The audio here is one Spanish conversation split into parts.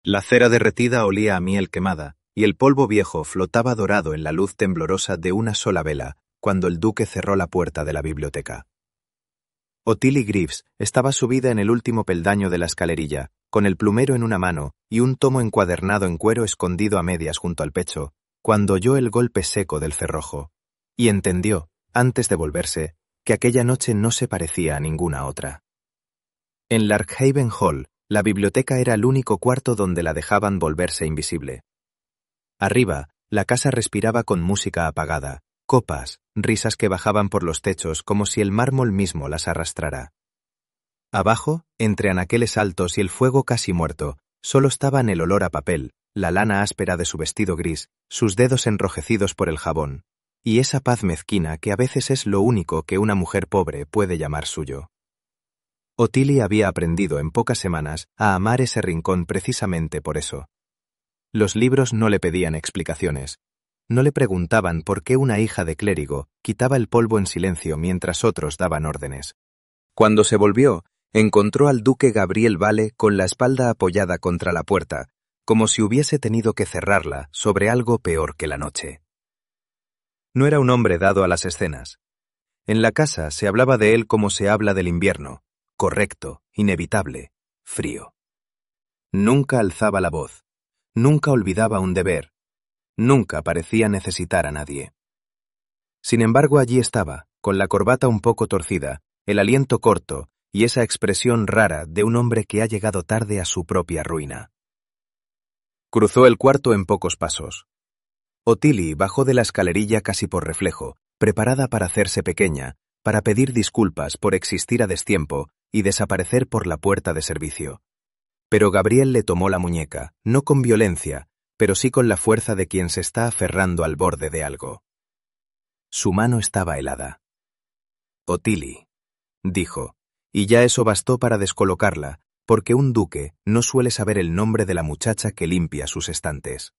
La cera derretida olía a miel quemada, y el polvo viejo flotaba dorado en la luz temblorosa de una sola vela, cuando el duque cerró la puerta de la biblioteca. Ottilie Greaves estaba subida en el último peldaño de la escalerilla, con el plumero en una mano y un tomo encuadernado en cuero escondido a medias junto al pecho, cuando oyó el golpe seco del cerrojo, y entendió, antes de volverse, que aquella noche no se parecía a ninguna otra. En Larkhaven Hall, la biblioteca era el único cuarto donde la dejaban volverse invisible. Arriba, la casa respiraba con música apagada, copas, risas que bajaban por los techos como si el mármol mismo las arrastrara. Abajo, entre anaqueles altos y el fuego casi muerto, solo estaban el olor a papel, la lana áspera de su vestido gris, sus dedos enrojecidos por el jabón, y esa paz mezquina que a veces es lo único que una mujer pobre puede llamar suyo. Ottilie había aprendido en pocas semanas a amar ese rincón precisamente por eso. Los libros no le pedían explicaciones. No le preguntaban por qué una hija de clérigo quitaba el polvo en silencio mientras otros daban órdenes. Cuando se volvió, encontró al duque Gabriel Vale con la espalda apoyada contra la puerta, como si hubiese tenido que cerrarla sobre algo peor que la noche. No era un hombre dado a las escenas. En la casa se hablaba de él como se habla del invierno, correcto, inevitable, frío. Nunca alzaba la voz, nunca olvidaba un deber, nunca parecía necesitar a nadie. Sin embargo, allí estaba, con la corbata un poco torcida, el aliento corto y esa expresión rara de un hombre que ha llegado tarde a su propia ruina. Cruzó el cuarto en pocos pasos. Ottilie bajó de la escalerilla casi por reflejo, preparada para hacerse pequeña, para pedir disculpas por existir a destiempo y desaparecer por la puerta de servicio. Pero Gabriel le tomó la muñeca, no con violencia, pero sí con la fuerza de quien se está aferrando al borde de algo. Su mano estaba helada. Ottilie, dijo, y ya eso bastó para descolocarla, porque un duque no suele saber el nombre de la muchacha que limpia sus estantes.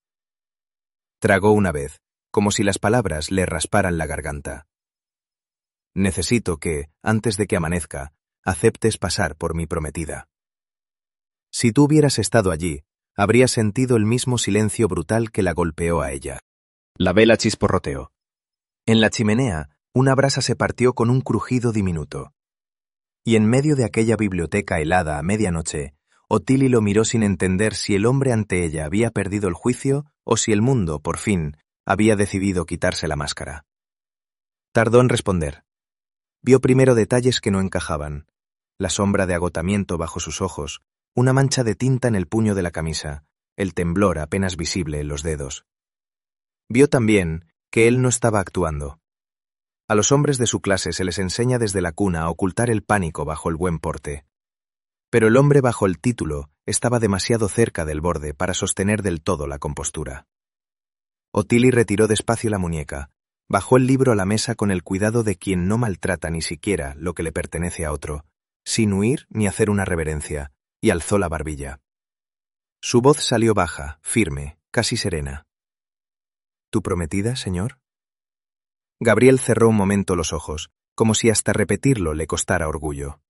Tragó una vez, como si las palabras le rasparan la garganta. Necesito que, antes de que amanezca, aceptes pasar por mi prometida. Si tú hubieras estado allí, habrías sentido el mismo silencio brutal que la golpeó a ella. La vela chisporroteó. En la chimenea, una brasa se partió con un crujido diminuto. Y en medio de aquella biblioteca helada a medianoche, Ottilie lo miró sin entender si el hombre ante ella había perdido el juicio o si el mundo, por fin, había decidido quitarse la máscara. Tardó en responder. Vio primero detalles que no encajaban. La sombra de agotamiento bajo sus ojos, una mancha de tinta en el puño de la camisa, el temblor apenas visible en los dedos. Vio también que él no estaba actuando. A los hombres de su clase se les enseña desde la cuna a ocultar el pánico bajo el buen porte. Pero el hombre bajo el título estaba demasiado cerca del borde para sostener del todo la compostura. Ottilie retiró despacio la muñeca, bajó el libro a la mesa con el cuidado de quien no maltrata ni siquiera lo que le pertenece a otro, sin huir ni hacer una reverencia, y alzó la barbilla. Su voz salió baja, firme, casi serena. ¿Tu prometida, señor? Gabriel cerró un momento los ojos, como si hasta repetirlo le costara orgullo.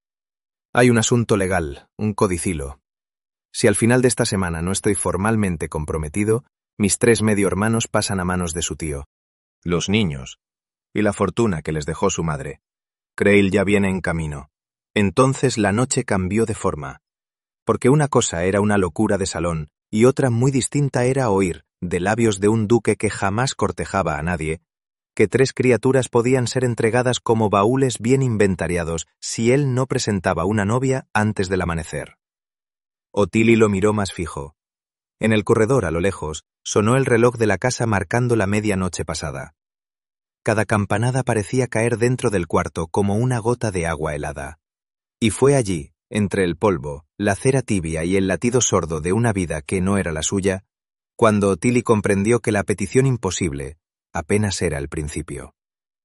Hay un asunto legal, un codicilo. Si al final de esta semana no estoy formalmente comprometido, mis 3 medio hermanos pasan a manos de su tío. Los niños. Y la fortuna que les dejó su madre. Creil ya viene en camino. Entonces la noche cambió de forma. Porque una cosa era una locura de salón, y otra muy distinta era oír, de labios de un duque que jamás cortejaba a nadie, que 3 criaturas podían ser entregadas como baúles bien inventariados si él no presentaba una novia antes del amanecer. Ottilie lo miró más fijo. En el corredor, a lo lejos, sonó el reloj de la casa marcando la medianoche pasada. Cada campanada parecía caer dentro del cuarto como una gota de agua helada. Y fue allí, entre el polvo, la cera tibia y el latido sordo de una vida que no era la suya, cuando Ottilie comprendió que la petición imposible apenas era el principio.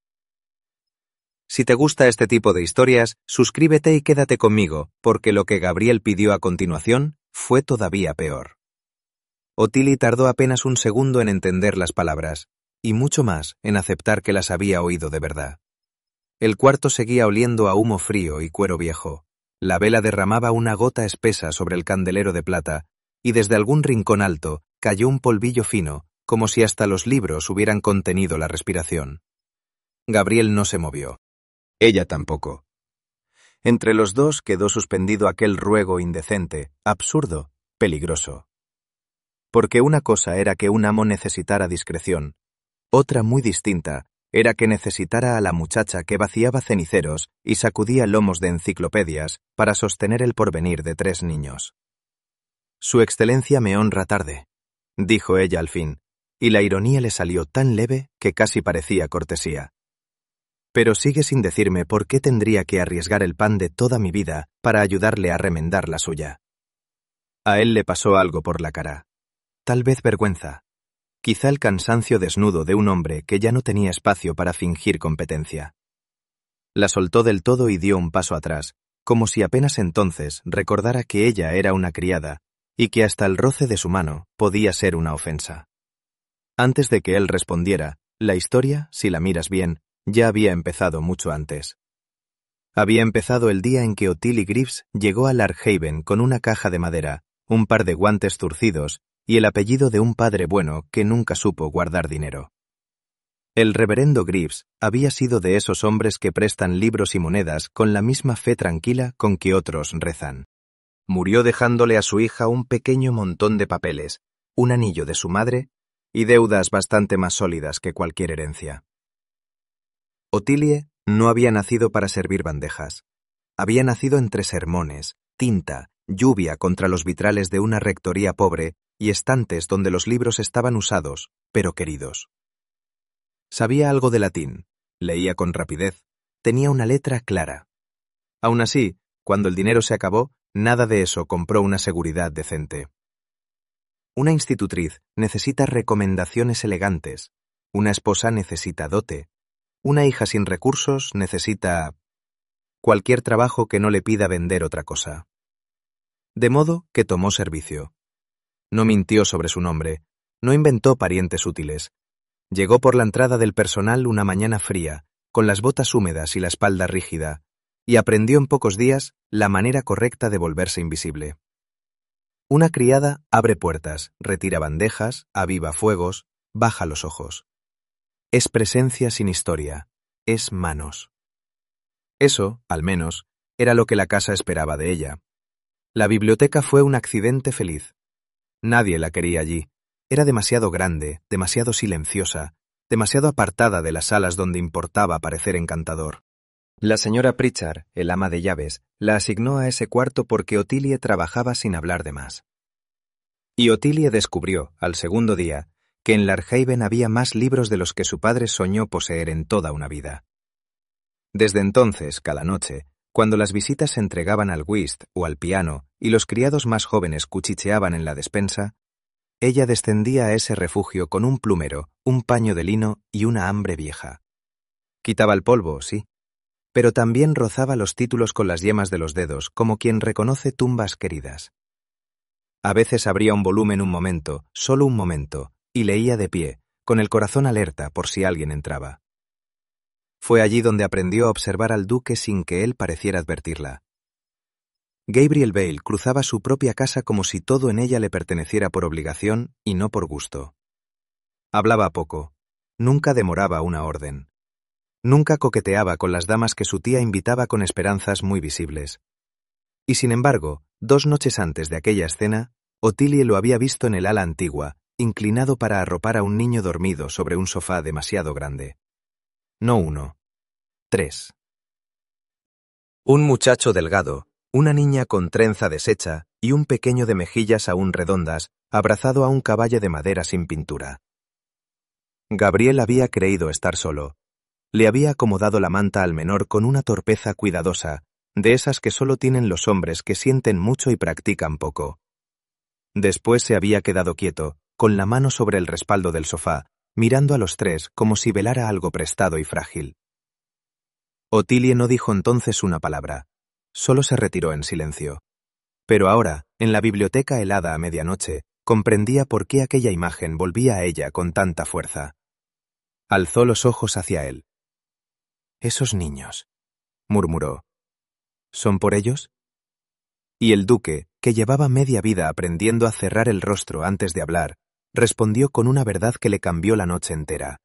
Si te gusta este tipo de historias, suscríbete y quédate conmigo, porque lo que Gabriel pidió a continuación fue todavía peor. Ottilie tardó apenas un segundo en entender las palabras, y mucho más en aceptar que las había oído de verdad. El cuarto seguía oliendo a humo frío y cuero viejo. La vela derramaba una gota espesa sobre el candelero de plata, y desde algún rincón alto cayó un polvillo fino, como si hasta los libros hubieran contenido la respiración. Gabriel no se movió. Ella tampoco. Entre los dos quedó suspendido aquel ruego indecente, absurdo, peligroso. Porque una cosa era que un amo necesitara discreción, otra muy distinta era que necesitara a la muchacha que vaciaba ceniceros y sacudía lomos de enciclopedias para sostener el porvenir de 3 niños. Su excelencia me honra tarde, dijo ella al fin, y la ironía le salió tan leve que casi parecía cortesía. Pero sigue sin decirme por qué tendría que arriesgar el pan de toda mi vida para ayudarle a remendar la suya. A él le pasó algo por la cara. Tal vez vergüenza. Quizá el cansancio desnudo de un hombre que ya no tenía espacio para fingir competencia. La soltó del todo y dio un paso atrás, como si apenas entonces recordara que ella era una criada y que hasta el roce de su mano podía ser una ofensa. Antes de que él respondiera, la historia, si la miras bien, ya había empezado mucho antes. Había empezado el día en que Ottilie Greaves llegó a Larkhaven con una caja de madera, un par de guantes zurcidos y el apellido de un padre bueno que nunca supo guardar dinero. El reverendo Greaves había sido de esos hombres que prestan libros y monedas con la misma fe tranquila con que otros rezan. Murió dejándole a su hija un pequeño montón de papeles, un anillo de su madre y deudas bastante más sólidas que cualquier herencia. Ottilie no había nacido para servir bandejas. Había nacido entre sermones, tinta, lluvia contra los vitrales de una rectoría pobre y estantes donde los libros estaban usados, pero queridos. Sabía algo de latín, leía con rapidez, tenía una letra clara. Aún así, cuando el dinero se acabó, nada de eso compró una seguridad decente. Una institutriz necesita recomendaciones elegantes, una esposa necesita dote, una hija sin recursos necesita cualquier trabajo que no le pida vender otra cosa. De modo que tomó servicio. No mintió sobre su nombre, no inventó parientes útiles. Llegó por la entrada del personal una mañana fría, con las botas húmedas y la espalda rígida, y aprendió en pocos días la manera correcta de volverse invisible. Una criada abre puertas, retira bandejas, aviva fuegos, baja los ojos. Es presencia sin historia, es manos. Eso, al menos, era lo que la casa esperaba de ella. La biblioteca fue un accidente feliz. Nadie la quería allí. Era demasiado grande, demasiado silenciosa, demasiado apartada de las salas donde importaba parecer encantador. La señora Pritchard, el ama de llaves, la asignó a ese cuarto porque Ottilie trabajaba sin hablar de más. Y Ottilie descubrió, al segundo día, que en Larkhaven había más libros de los que su padre soñó poseer en toda una vida. Desde entonces, cada noche, cuando las visitas se entregaban al whist o al piano y los criados más jóvenes cuchicheaban en la despensa, ella descendía a ese refugio con un plumero, un paño de lino y una hambre vieja. Quitaba el polvo, sí, pero también rozaba los títulos con las yemas de los dedos, como quien reconoce tumbas queridas. A veces abría un volumen un momento, solo un momento, y leía de pie, con el corazón alerta por si alguien entraba. Fue allí donde aprendió a observar al duque sin que él pareciera advertirla. Gabriel Bale cruzaba su propia casa como si todo en ella le perteneciera por obligación y no por gusto. Hablaba poco, nunca demoraba una orden. Nunca coqueteaba con las damas que su tía invitaba con esperanzas muy visibles. Y sin embargo, 2 noches antes de aquella escena, Ottilie lo había visto en el ala antigua, inclinado para arropar a un niño dormido sobre un sofá demasiado grande. No 1, 3. Un muchacho delgado, una niña con trenza deshecha y un pequeño de mejillas aún redondas, abrazado a un caballo de madera sin pintura. Gabriel había creído estar solo. Le había acomodado la manta al menor con una torpeza cuidadosa, de esas que solo tienen los hombres que sienten mucho y practican poco. Después se había quedado quieto, con la mano sobre el respaldo del sofá, mirando a los 3 como si velara algo prestado y frágil. Ottilie no dijo entonces una palabra, solo se retiró en silencio. Pero ahora, en la biblioteca helada a medianoche, comprendía por qué aquella imagen volvía a ella con tanta fuerza. Alzó los ojos hacia él. «Esos niños», murmuró. «¿Son por ellos?» Y el duque, que llevaba media vida aprendiendo a cerrar el rostro antes de hablar, respondió con una verdad que le cambió la noche entera.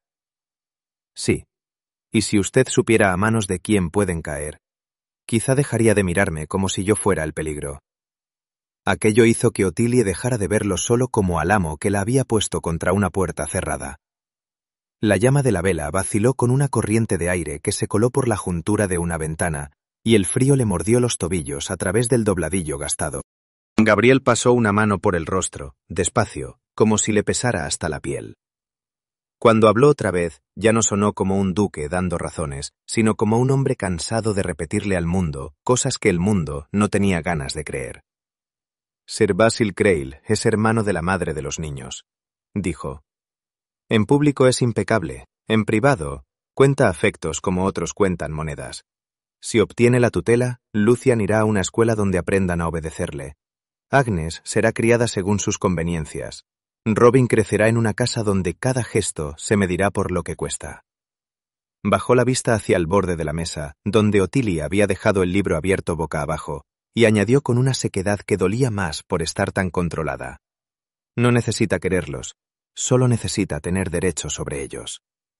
Sí, y si usted supiera a manos de quién pueden caer, quizá dejaría de mirarme como si yo fuera el peligro. Aquello hizo que Otilie dejara de verlo solo como al amo que la había puesto contra una puerta cerrada. La llama de la vela vaciló con una corriente de aire que se coló por la juntura de una ventana, y el frío le mordió los tobillos a través del dobladillo gastado. Gabriel pasó una mano por el rostro, despacio, como si le pesara hasta la piel. Cuando habló otra vez, ya no sonó como un duque dando razones, sino como un hombre cansado de repetirle al mundo cosas que el mundo no tenía ganas de creer. Sir Basil Crale es hermano de la madre de los niños, dijo. En público es impecable, en privado, cuenta afectos como otros cuentan monedas. Si obtiene la tutela, Lucian irá a una escuela donde aprendan a obedecerle. Agnes será criada según sus conveniencias. Robin crecerá en una casa donde cada gesto se medirá por lo que cuesta. Bajó la vista hacia el borde de la mesa, donde Otilie había dejado el libro abierto boca abajo, y añadió con una sequedad que dolía más por estar tan controlada. No necesita quererlos, solo necesita tener derecho sobre ellos.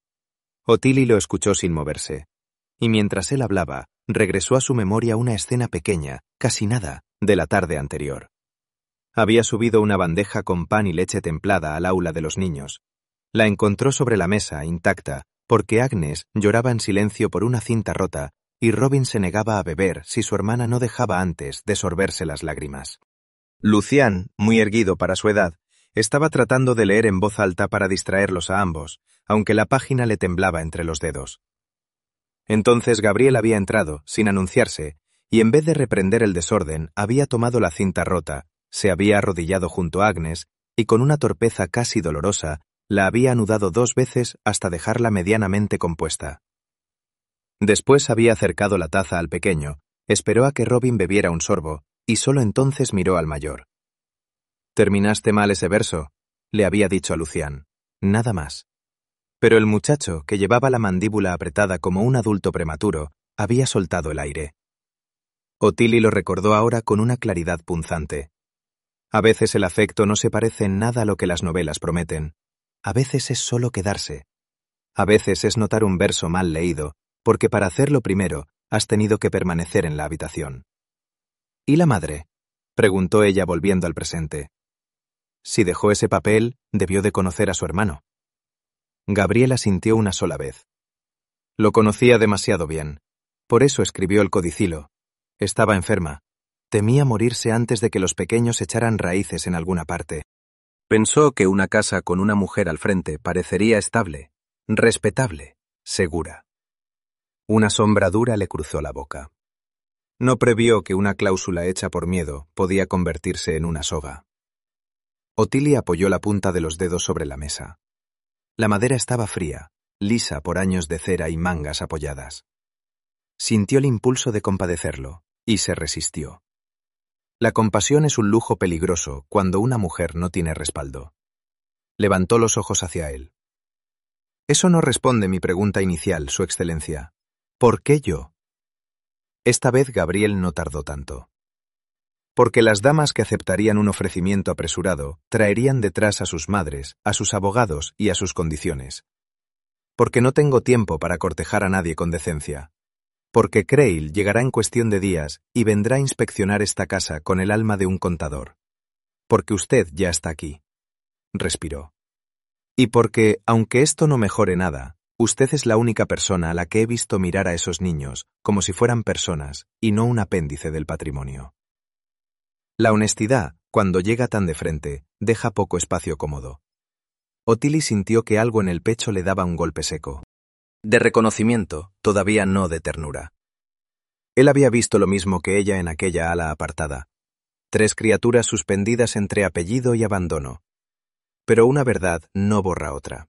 Otilie lo escuchó sin moverse, y mientras él hablaba, regresó a su memoria una escena pequeña, casi nada, de la tarde anterior. Había subido una bandeja con pan y leche templada al aula de los niños. La encontró sobre la mesa, intacta, porque Agnes lloraba en silencio por una cinta rota y Robin se negaba a beber si su hermana no dejaba antes de sorberse las lágrimas. Lucian, muy erguido para su edad, estaba tratando de leer en voz alta para distraerlos a ambos, aunque la página le temblaba entre los dedos. Entonces Gabriel había entrado, sin anunciarse, y en vez de reprender el desorden, había tomado la cinta rota, se había arrodillado junto a Agnes y con una torpeza casi dolorosa la había anudado 2 veces hasta dejarla medianamente compuesta. Después había acercado la taza al pequeño, esperó a que Robin bebiera un sorbo y solo entonces miró al mayor. «¿Terminaste mal ese verso?», le había dicho a Lucian. Nada más. Pero el muchacho, que llevaba la mandíbula apretada como un adulto prematuro, había soltado el aire. Otilie lo recordó ahora con una claridad punzante. A veces el afecto no se parece en nada a lo que las novelas prometen. A veces es solo quedarse. A veces es notar un verso mal leído, porque para hacerlo primero has tenido que permanecer en la habitación. ¿Y la madre?, preguntó ella volviendo al presente. Si dejó ese papel, debió de conocer a su hermano. Gabriel asintió una sola vez. Lo conocía demasiado bien. Por eso escribió el codicilo. Estaba enferma. Temía morirse antes de que los pequeños echaran raíces en alguna parte. Pensó que una casa con una mujer al frente parecería estable, respetable, segura. Una sombra dura le cruzó la boca. No previó que una cláusula hecha por miedo podía convertirse en una soga. Otilie apoyó la punta de los dedos sobre la mesa. La madera estaba fría, lisa por años de cera y mangas apoyadas. Sintió el impulso de compadecerlo, y se resistió. La compasión es un lujo peligroso cuando una mujer no tiene respaldo. Levantó los ojos hacia él. Eso no responde mi pregunta inicial, Su Excelencia. ¿Por qué yo? Esta vez Gabriel no tardó tanto. Porque las damas que aceptarían un ofrecimiento apresurado traerían detrás a sus madres, a sus abogados y a sus condiciones. Porque no tengo tiempo para cortejar a nadie con decencia. Porque Crale llegará en cuestión de días y vendrá a inspeccionar esta casa con el alma de un contador. Porque usted ya está aquí. Respiró. Y porque, aunque esto no mejore nada, usted es la única persona a la que he visto mirar a esos niños como si fueran personas y no un apéndice del patrimonio. La honestidad, cuando llega tan de frente, deja poco espacio cómodo. Otilie sintió que algo en el pecho le daba un golpe seco. De reconocimiento, todavía no de ternura. Él había visto lo mismo que ella en aquella ala apartada. 3 criaturas suspendidas entre apellido y abandono. Pero una verdad no borra otra.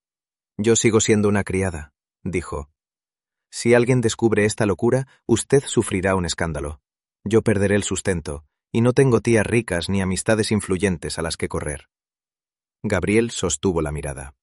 Yo sigo siendo una criada, dijo. Si alguien descubre esta locura, usted sufrirá un escándalo. Yo perderé el sustento, y no tengo tías ricas ni amistades influyentes a las que correr. Gabriel sostuvo la mirada.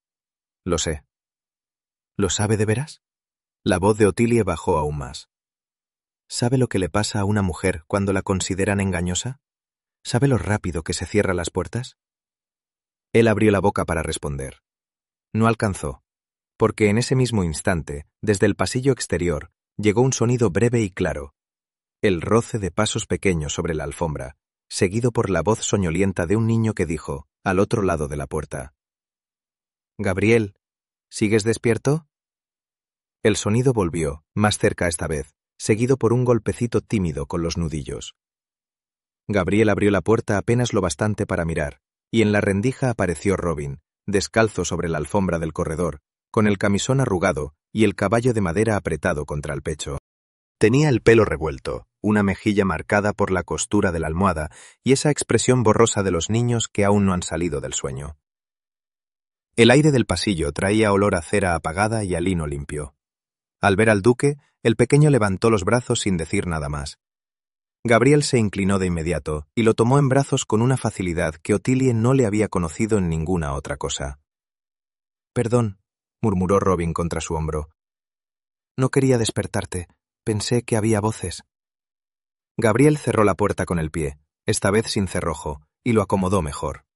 Lo sé. ¿Lo sabe de veras? La voz de Otilie bajó aún más. ¿Sabe lo que le pasa a una mujer cuando la consideran engañosa? ¿Sabe lo rápido que se cierran las puertas? Él abrió la boca para responder. No alcanzó, porque en ese mismo instante, desde el pasillo exterior, llegó un sonido breve y claro, el roce de pasos pequeños sobre la alfombra, seguido por la voz soñolienta de un niño que dijo, al otro lado de la puerta: «Gabriel, ¿sigues despierto?» El sonido volvió, más cerca esta vez, seguido por un golpecito tímido con los nudillos. Gabriel abrió la puerta apenas lo bastante para mirar, y en la rendija apareció Robin, descalzo sobre la alfombra del corredor, con el camisón arrugado y el caballo de madera apretado contra el pecho. Tenía el pelo revuelto, una mejilla marcada por la costura de la almohada y esa expresión borrosa de los niños que aún no han salido del sueño. El aire del pasillo traía olor a cera apagada y a lino limpio. Al ver al duque, el pequeño levantó los brazos sin decir nada más. Gabriel se inclinó de inmediato y lo tomó en brazos con una facilidad que Ottilie no le había conocido en ninguna otra cosa. «Perdón», murmuró Robin contra su hombro. «No quería despertarte. Pensé que había voces». Gabriel cerró la puerta con el pie, esta vez sin cerrojo, y lo acomodó mejor.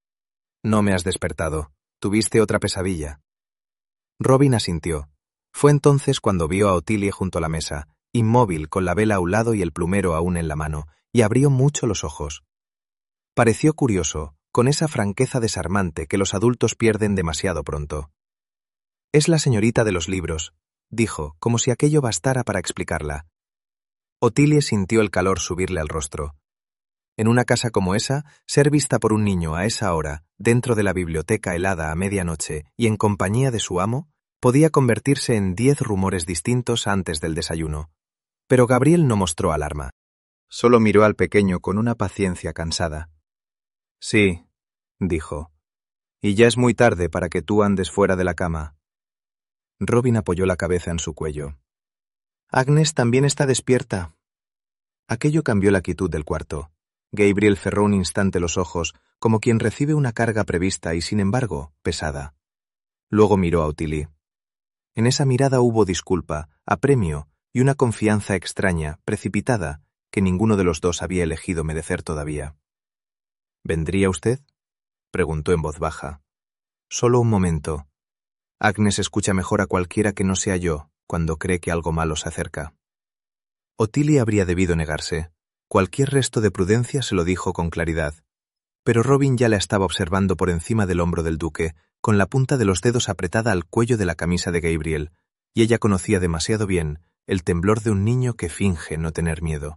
«No me has despertado. ¿Tuviste otra pesadilla?» Robin asintió. Fue entonces cuando vio a Ottilie junto a la mesa, inmóvil con la vela a un lado y el plumero aún en la mano, y abrió mucho los ojos. Pareció curioso, con esa franqueza desarmante que los adultos pierden demasiado pronto. «Es la señorita de los libros», dijo, como si aquello bastara para explicarla. Ottilie sintió el calor subirle al rostro. En una casa como esa, ser vista por un niño a esa hora, dentro de la biblioteca helada a medianoche y en compañía de su amo, podía convertirse en 10 rumores distintos antes del desayuno. Pero Gabriel no mostró alarma. Solo miró al pequeño con una paciencia cansada. «Sí», dijo, «y ya es muy tarde para que tú andes fuera de la cama». Robin apoyó la cabeza en su cuello. «Agnes también está despierta». Aquello cambió la quietud del cuarto. Gabriel cerró un instante los ojos, como quien recibe una carga prevista y, sin embargo, pesada. Luego miró a Ottilie. En esa mirada hubo disculpa, apremio y una confianza extraña, precipitada, que ninguno de los dos había elegido merecer todavía. «¿Vendría usted?», preguntó en voz baja. «Solo un momento. Agnes escucha mejor a cualquiera que no sea yo cuando cree que algo malo se acerca». Ottilie habría debido negarse. Cualquier resto de prudencia se lo dijo con claridad. Pero Robin ya la estaba observando por encima del hombro del duque, con la punta de los dedos apretada al cuello de la camisa de Gabriel, y ella conocía demasiado bien el temblor de un niño que finge no tener miedo.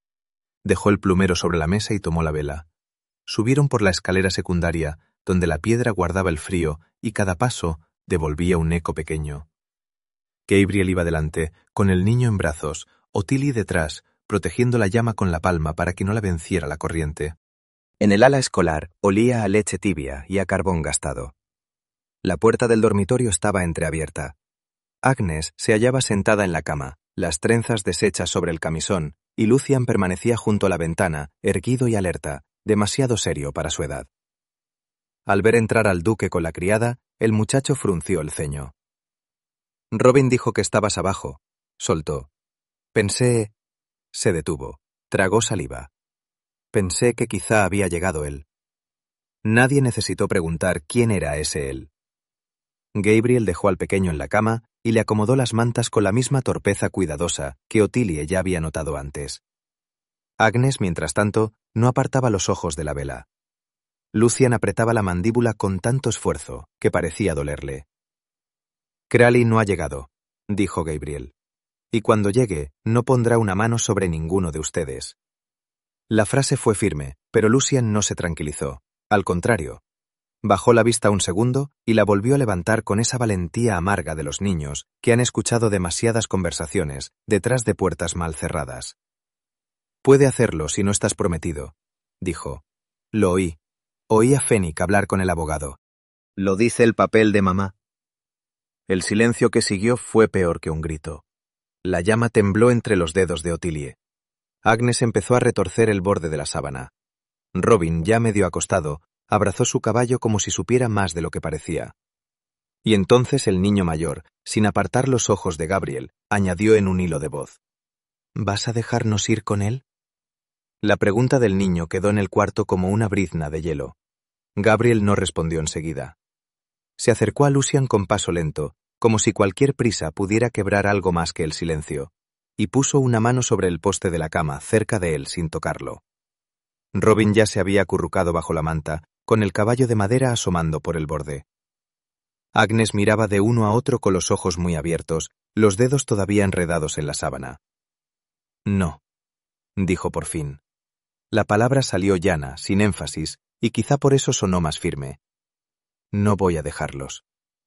Dejó el plumero sobre la mesa y tomó la vela. Subieron por la escalera secundaria, donde la piedra guardaba el frío y cada paso devolvía un eco pequeño. Gabriel iba delante, con el niño en brazos, Ottilie detrás, protegiendo la llama con la palma para que no la venciera la corriente. En el ala escolar olía a leche tibia y a carbón gastado. La puerta del dormitorio estaba entreabierta. Agnes se hallaba sentada en la cama, las trenzas deshechas sobre el camisón, y Lucian permanecía junto a la ventana, erguido y alerta, demasiado serio para su edad. Al ver entrar al duque con la criada, el muchacho frunció el ceño. «Robin dijo que estabas abajo», soltó. «Pensé...» Se detuvo, tragó saliva. «Pensé que quizá había llegado él». Nadie necesitó preguntar quién era ese él. Gabriel dejó al pequeño en la cama y le acomodó las mantas con la misma torpeza cuidadosa que Ottilie ya había notado antes. Agnes, mientras tanto, no apartaba los ojos de la vela. Lucian apretaba la mandíbula con tanto esfuerzo que parecía dolerle. «Crowley no ha llegado», dijo Gabriel. «Y cuando llegue, no pondrá una mano sobre ninguno de ustedes». La frase fue firme, pero Lucian no se tranquilizó. Al contrario, bajó la vista un segundo y la volvió a levantar con esa valentía amarga de los niños que han escuchado demasiadas conversaciones detrás de puertas mal cerradas. «Puede hacerlo si no estás prometido», dijo. «Lo oí. Oí a Fenwick hablar con el abogado». «¿Lo dice el papel de mamá?». El silencio que siguió fue peor que un grito. La llama tembló entre los dedos de Ottilie. Agnes empezó a retorcer el borde de la sábana. Robin, ya medio acostado, abrazó su caballo como si supiera más de lo que parecía. Y entonces el niño mayor, sin apartar los ojos de Gabriel, añadió en un hilo de voz: «¿Vas a dejarnos ir con él?». La pregunta del niño quedó en el cuarto como una brizna de hielo. Gabriel no respondió enseguida. Se acercó a Lucian con paso lento, como si cualquier prisa pudiera quebrar algo más que el silencio, y puso una mano sobre el poste de la cama, cerca de él, sin tocarlo. Robin ya se había acurrucado bajo la manta, con el caballo de madera asomando por el borde. Agnes miraba de uno a otro con los ojos muy abiertos, los dedos todavía enredados en la sábana. No, dijo por fin. La palabra salió llana, sin énfasis, y quizá por eso sonó más firme. No voy a dejarlos.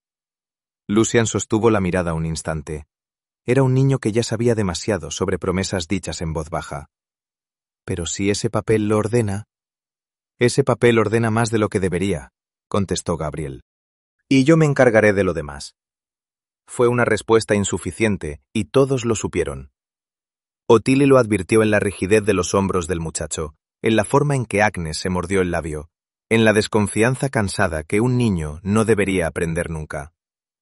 Lucian sostuvo la mirada un instante. Era un niño que ya sabía demasiado sobre promesas dichas en voz baja. Pero si ese papel lo ordena... Ese papel ordena más de lo que debería, contestó Gabriel. Y yo me encargaré de lo demás. Fue una respuesta insuficiente, y todos lo supieron. Ottilie lo advirtió en la rigidez de los hombros del muchacho, en la forma en que Agnes se mordió el labio, en la desconfianza cansada que un niño no debería aprender nunca.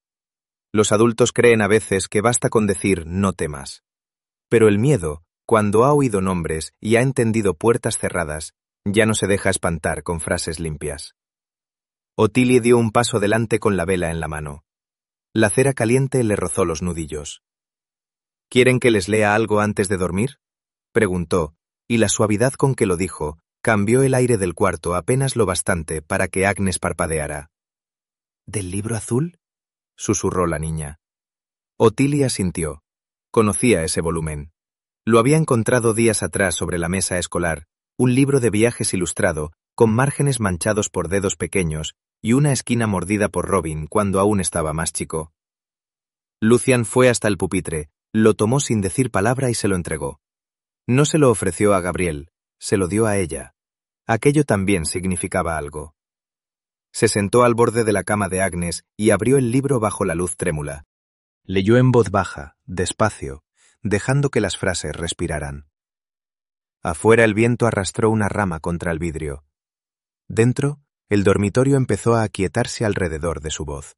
Los adultos creen a veces que basta con decir no temas. Pero el miedo, cuando ha oído nombres y ha entendido puertas cerradas, ya no se deja espantar con frases limpias. Ottilie dio un paso adelante con la vela en la mano. La cera caliente le rozó los nudillos. ¿Quieren que les lea algo antes de dormir?, preguntó, y la suavidad con que lo dijo cambió el aire del cuarto apenas lo bastante para que Agnes parpadeara. ¿Del libro azul?, susurró la niña. Ottilie asintió. Conocía ese volumen. Lo había encontrado días atrás sobre la mesa escolar, un libro de viajes ilustrado, con márgenes manchados por dedos pequeños y una esquina mordida por Robin cuando aún estaba más chico. Lucian fue hasta el pupitre, lo tomó sin decir palabra y se lo entregó. No se lo ofreció a Gabriel, se lo dio a ella. Aquello también significaba algo. Se sentó al borde de la cama de Agnes y abrió el libro bajo la luz trémula. Leyó en voz baja, despacio, dejando que las frases respiraran. Afuera el viento arrastró una rama contra el vidrio. Dentro, el dormitorio empezó a aquietarse alrededor de su voz.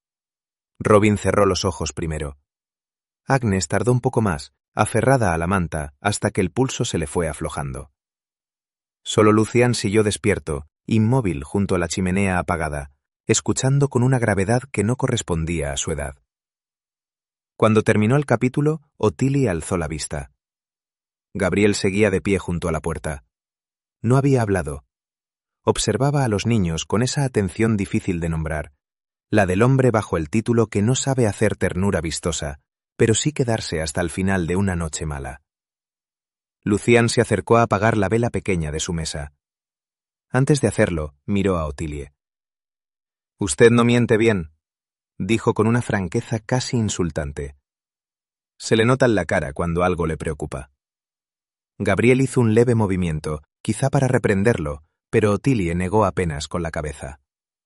Robin cerró los ojos primero. Agnes tardó un poco más, aferrada a la manta, hasta que el pulso se le fue aflojando. Solo Lucian siguió despierto, inmóvil junto a la chimenea apagada, escuchando con una gravedad que no correspondía a su edad. Cuando terminó el capítulo, Ottilie alzó la vista. Gabriel seguía de pie junto a la puerta. No había hablado. Observaba a los niños con esa atención difícil de nombrar, la del hombre bajo el título que no sabe hacer ternura vistosa, pero sí quedarse hasta el final de una noche mala. Lucian se acercó a apagar la vela pequeña de su mesa. Antes de hacerlo, miró a Ottilie. «Usted no miente bien», dijo con una franqueza casi insultante. Se le nota en la cara cuando algo le preocupa. Gabriel hizo un leve movimiento, quizá para reprenderlo, pero Ottilie negó apenas con la cabeza.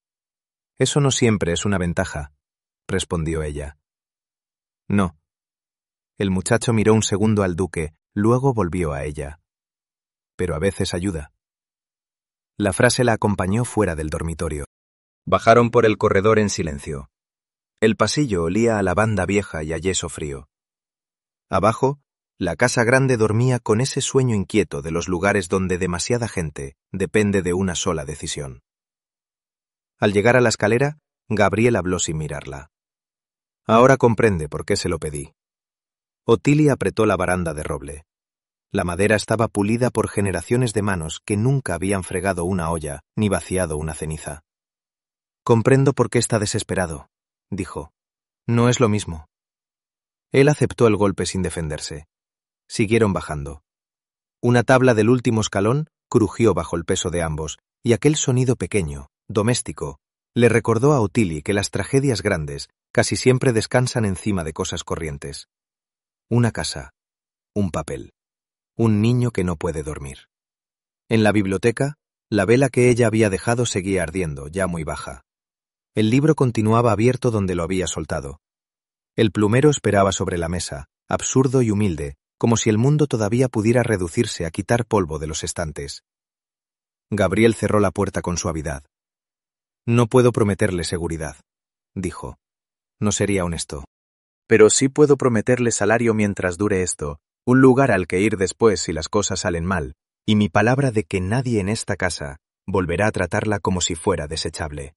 «Eso no siempre es una ventaja», respondió ella. «No». El muchacho miró un segundo al duque, luego volvió a ella. «Pero a veces ayuda». La frase la acompañó fuera del dormitorio. Bajaron por el corredor en silencio. El pasillo olía a lavanda vieja y a yeso frío. Abajo, la casa grande dormía con ese sueño inquieto de los lugares donde demasiada gente depende de una sola decisión. Al llegar a la escalera, Gabriel habló sin mirarla. Ahora comprende por qué se lo pedí. Ottilie apretó la baranda de roble. La madera estaba pulida por generaciones de manos que nunca habían fregado una olla ni vaciado una ceniza. Comprendo por qué está desesperado, dijo. No es lo mismo. Él aceptó el golpe sin defenderse. Siguieron bajando. Una tabla del último escalón crujió bajo el peso de ambos, y aquel sonido pequeño, doméstico, le recordó a Ottilie que las tragedias grandes casi siempre descansan encima de cosas corrientes. Una casa, un papel, un niño que no puede dormir. En la biblioteca, la vela que ella había dejado seguía ardiendo, ya muy baja. El libro continuaba abierto donde lo había soltado. El plumero esperaba sobre la mesa, absurdo y humilde, como si el mundo todavía pudiera reducirse a quitar polvo de los estantes. Gabriel cerró la puerta con suavidad. No puedo prometerle seguridad, dijo. No sería honesto. Pero sí puedo prometerle salario mientras dure esto, un lugar al que ir después si las cosas salen mal, y mi palabra de que nadie en esta casa volverá a tratarla como si fuera desechable.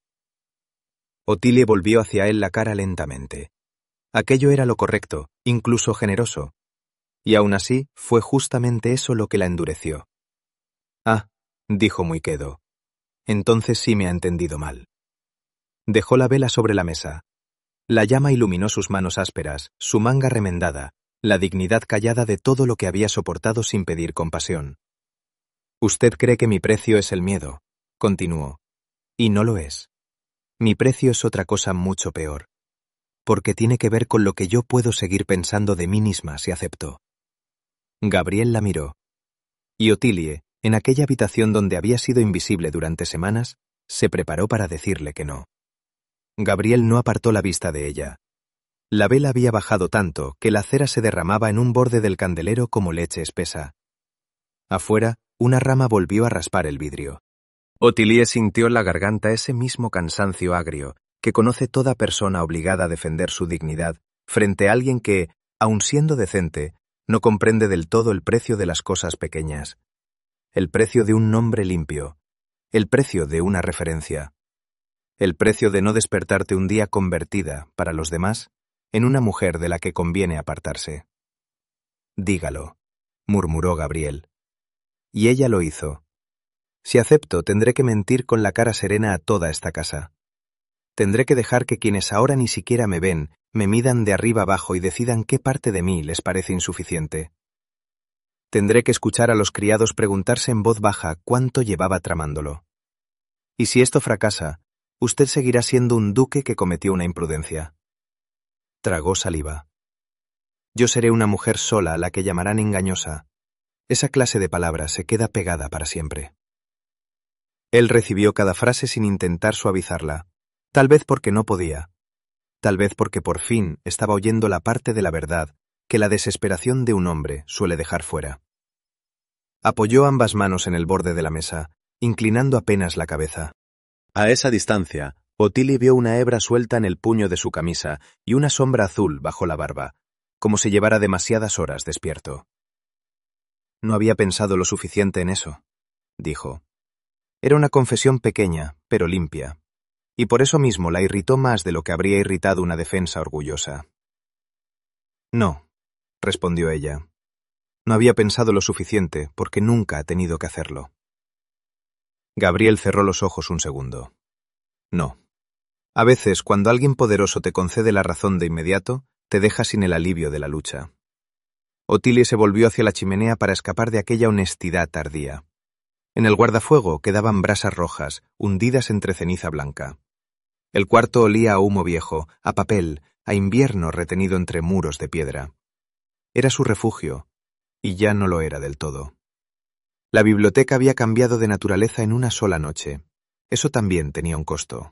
Otilie volvió hacia él la cara lentamente. Aquello era lo correcto, incluso generoso. Y aún así fue justamente eso lo que la endureció. Ah, dijo muy quedo. Entonces sí me ha entendido mal. Dejó la vela sobre la mesa. La llama iluminó sus manos ásperas, su manga remendada, la dignidad callada de todo lo que había soportado sin pedir compasión. Usted cree que mi precio es el miedo, continuó, y no lo es. Mi precio es otra cosa mucho peor, porque tiene que ver con lo que yo puedo seguir pensando de mí misma si acepto. Gabriel la miró, y Otilie, en aquella habitación donde había sido invisible durante semanas, se preparó para decirle que no. Gabriel no apartó la vista de ella. La vela había bajado tanto que la cera se derramaba en un borde del candelero como leche espesa. Afuera, una rama volvió a raspar el vidrio. Otilie sintió en la garganta ese mismo cansancio agrio que conoce toda persona obligada a defender su dignidad frente a alguien que, aun siendo decente, no comprende del todo el precio de las cosas pequeñas. El precio de un nombre limpio. El precio de una referencia. El precio de no despertarte un día convertida, para los demás, en una mujer de la que conviene apartarse. Dígalo, murmuró Gabriel. Y ella lo hizo. Si acepto, tendré que mentir con la cara serena a toda esta casa. Tendré que dejar que quienes ahora ni siquiera me ven, me midan de arriba abajo y decidan qué parte de mí les parece insuficiente. Tendré que escuchar a los criados preguntarse en voz baja cuánto llevaba tramándolo. Y si esto fracasa, usted seguirá siendo un duque que cometió una imprudencia. Tragó saliva. Yo seré una mujer sola a la que llamarán engañosa. Esa clase de palabra se queda pegada para siempre. Él recibió cada frase sin intentar suavizarla, tal vez porque no podía, tal vez porque por fin estaba oyendo la parte de la verdad que la desesperación de un hombre suele dejar fuera. Apoyó ambas manos en el borde de la mesa, inclinando apenas la cabeza. A esa distancia, Otilie vio una hebra suelta en el puño de su camisa y una sombra azul bajo la barba, como si llevara demasiadas horas despierto. No había pensado lo suficiente en eso, dijo. Era una confesión pequeña, pero limpia, y por eso mismo la irritó más de lo que habría irritado una defensa orgullosa. No, respondió ella. No había pensado lo suficiente porque nunca ha tenido que hacerlo. Gabriel cerró los ojos un segundo. No. A veces, cuando alguien poderoso te concede la razón de inmediato, te deja sin el alivio de la lucha. Otilie se volvió hacia la chimenea para escapar de aquella honestidad tardía. En el guardafuego quedaban brasas rojas, hundidas entre ceniza blanca. El cuarto olía a humo viejo, a papel, a invierno retenido entre muros de piedra. Era su refugio, y ya no lo era del todo. La biblioteca había cambiado de naturaleza en una sola noche. Eso también tenía un costo.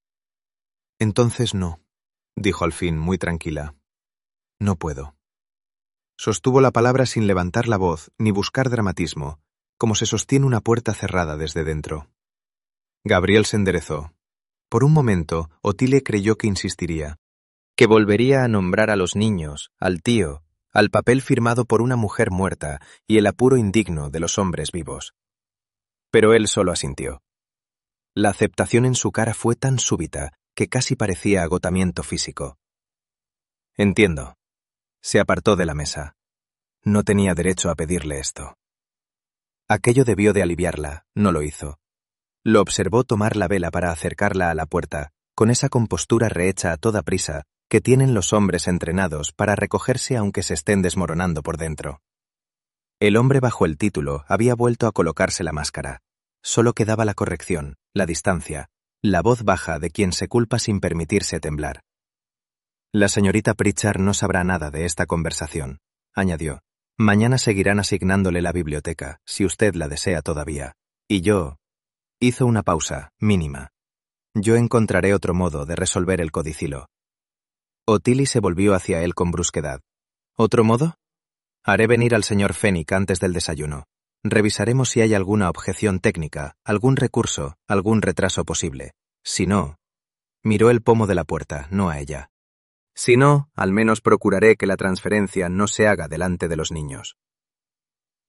Entonces no, dijo al fin, muy tranquila. No puedo. Sostuvo la palabra sin levantar la voz ni buscar dramatismo, como se sostiene una puerta cerrada desde dentro. Gabriel se enderezó. Por un momento, Otilie creyó que insistiría, que volvería a nombrar a los niños, al tío, al papel firmado por una mujer muerta y el apuro indigno de los hombres vivos. Pero él solo asintió. La aceptación en su cara fue tan súbita que casi parecía agotamiento físico. Entiendo. Se apartó de la mesa. No tenía derecho a pedirle esto. Aquello debió de aliviarla, no lo hizo. Lo observó tomar la vela para acercarla a la puerta, con esa compostura rehecha a toda prisa que tienen los hombres entrenados para recogerse aunque se estén desmoronando por dentro. El hombre bajo el título había vuelto a colocarse la máscara. Solo quedaba la corrección, la distancia, la voz baja de quien se culpa sin permitirse temblar. La señorita Pritchard no sabrá nada de esta conversación, añadió. Mañana seguirán asignándole la biblioteca, si usted la desea todavía. Y yo... Hizo una pausa, mínima. Yo encontraré otro modo de resolver el codicilo. Otilie se volvió hacia él con brusquedad. ¿Otro modo? Haré venir al señor Fenwick antes del desayuno. Revisaremos si hay alguna objeción técnica, algún recurso, algún retraso posible. Si no... Miró el pomo de la puerta, no a ella. Si no, al menos procuraré que la transferencia no se haga delante de los niños.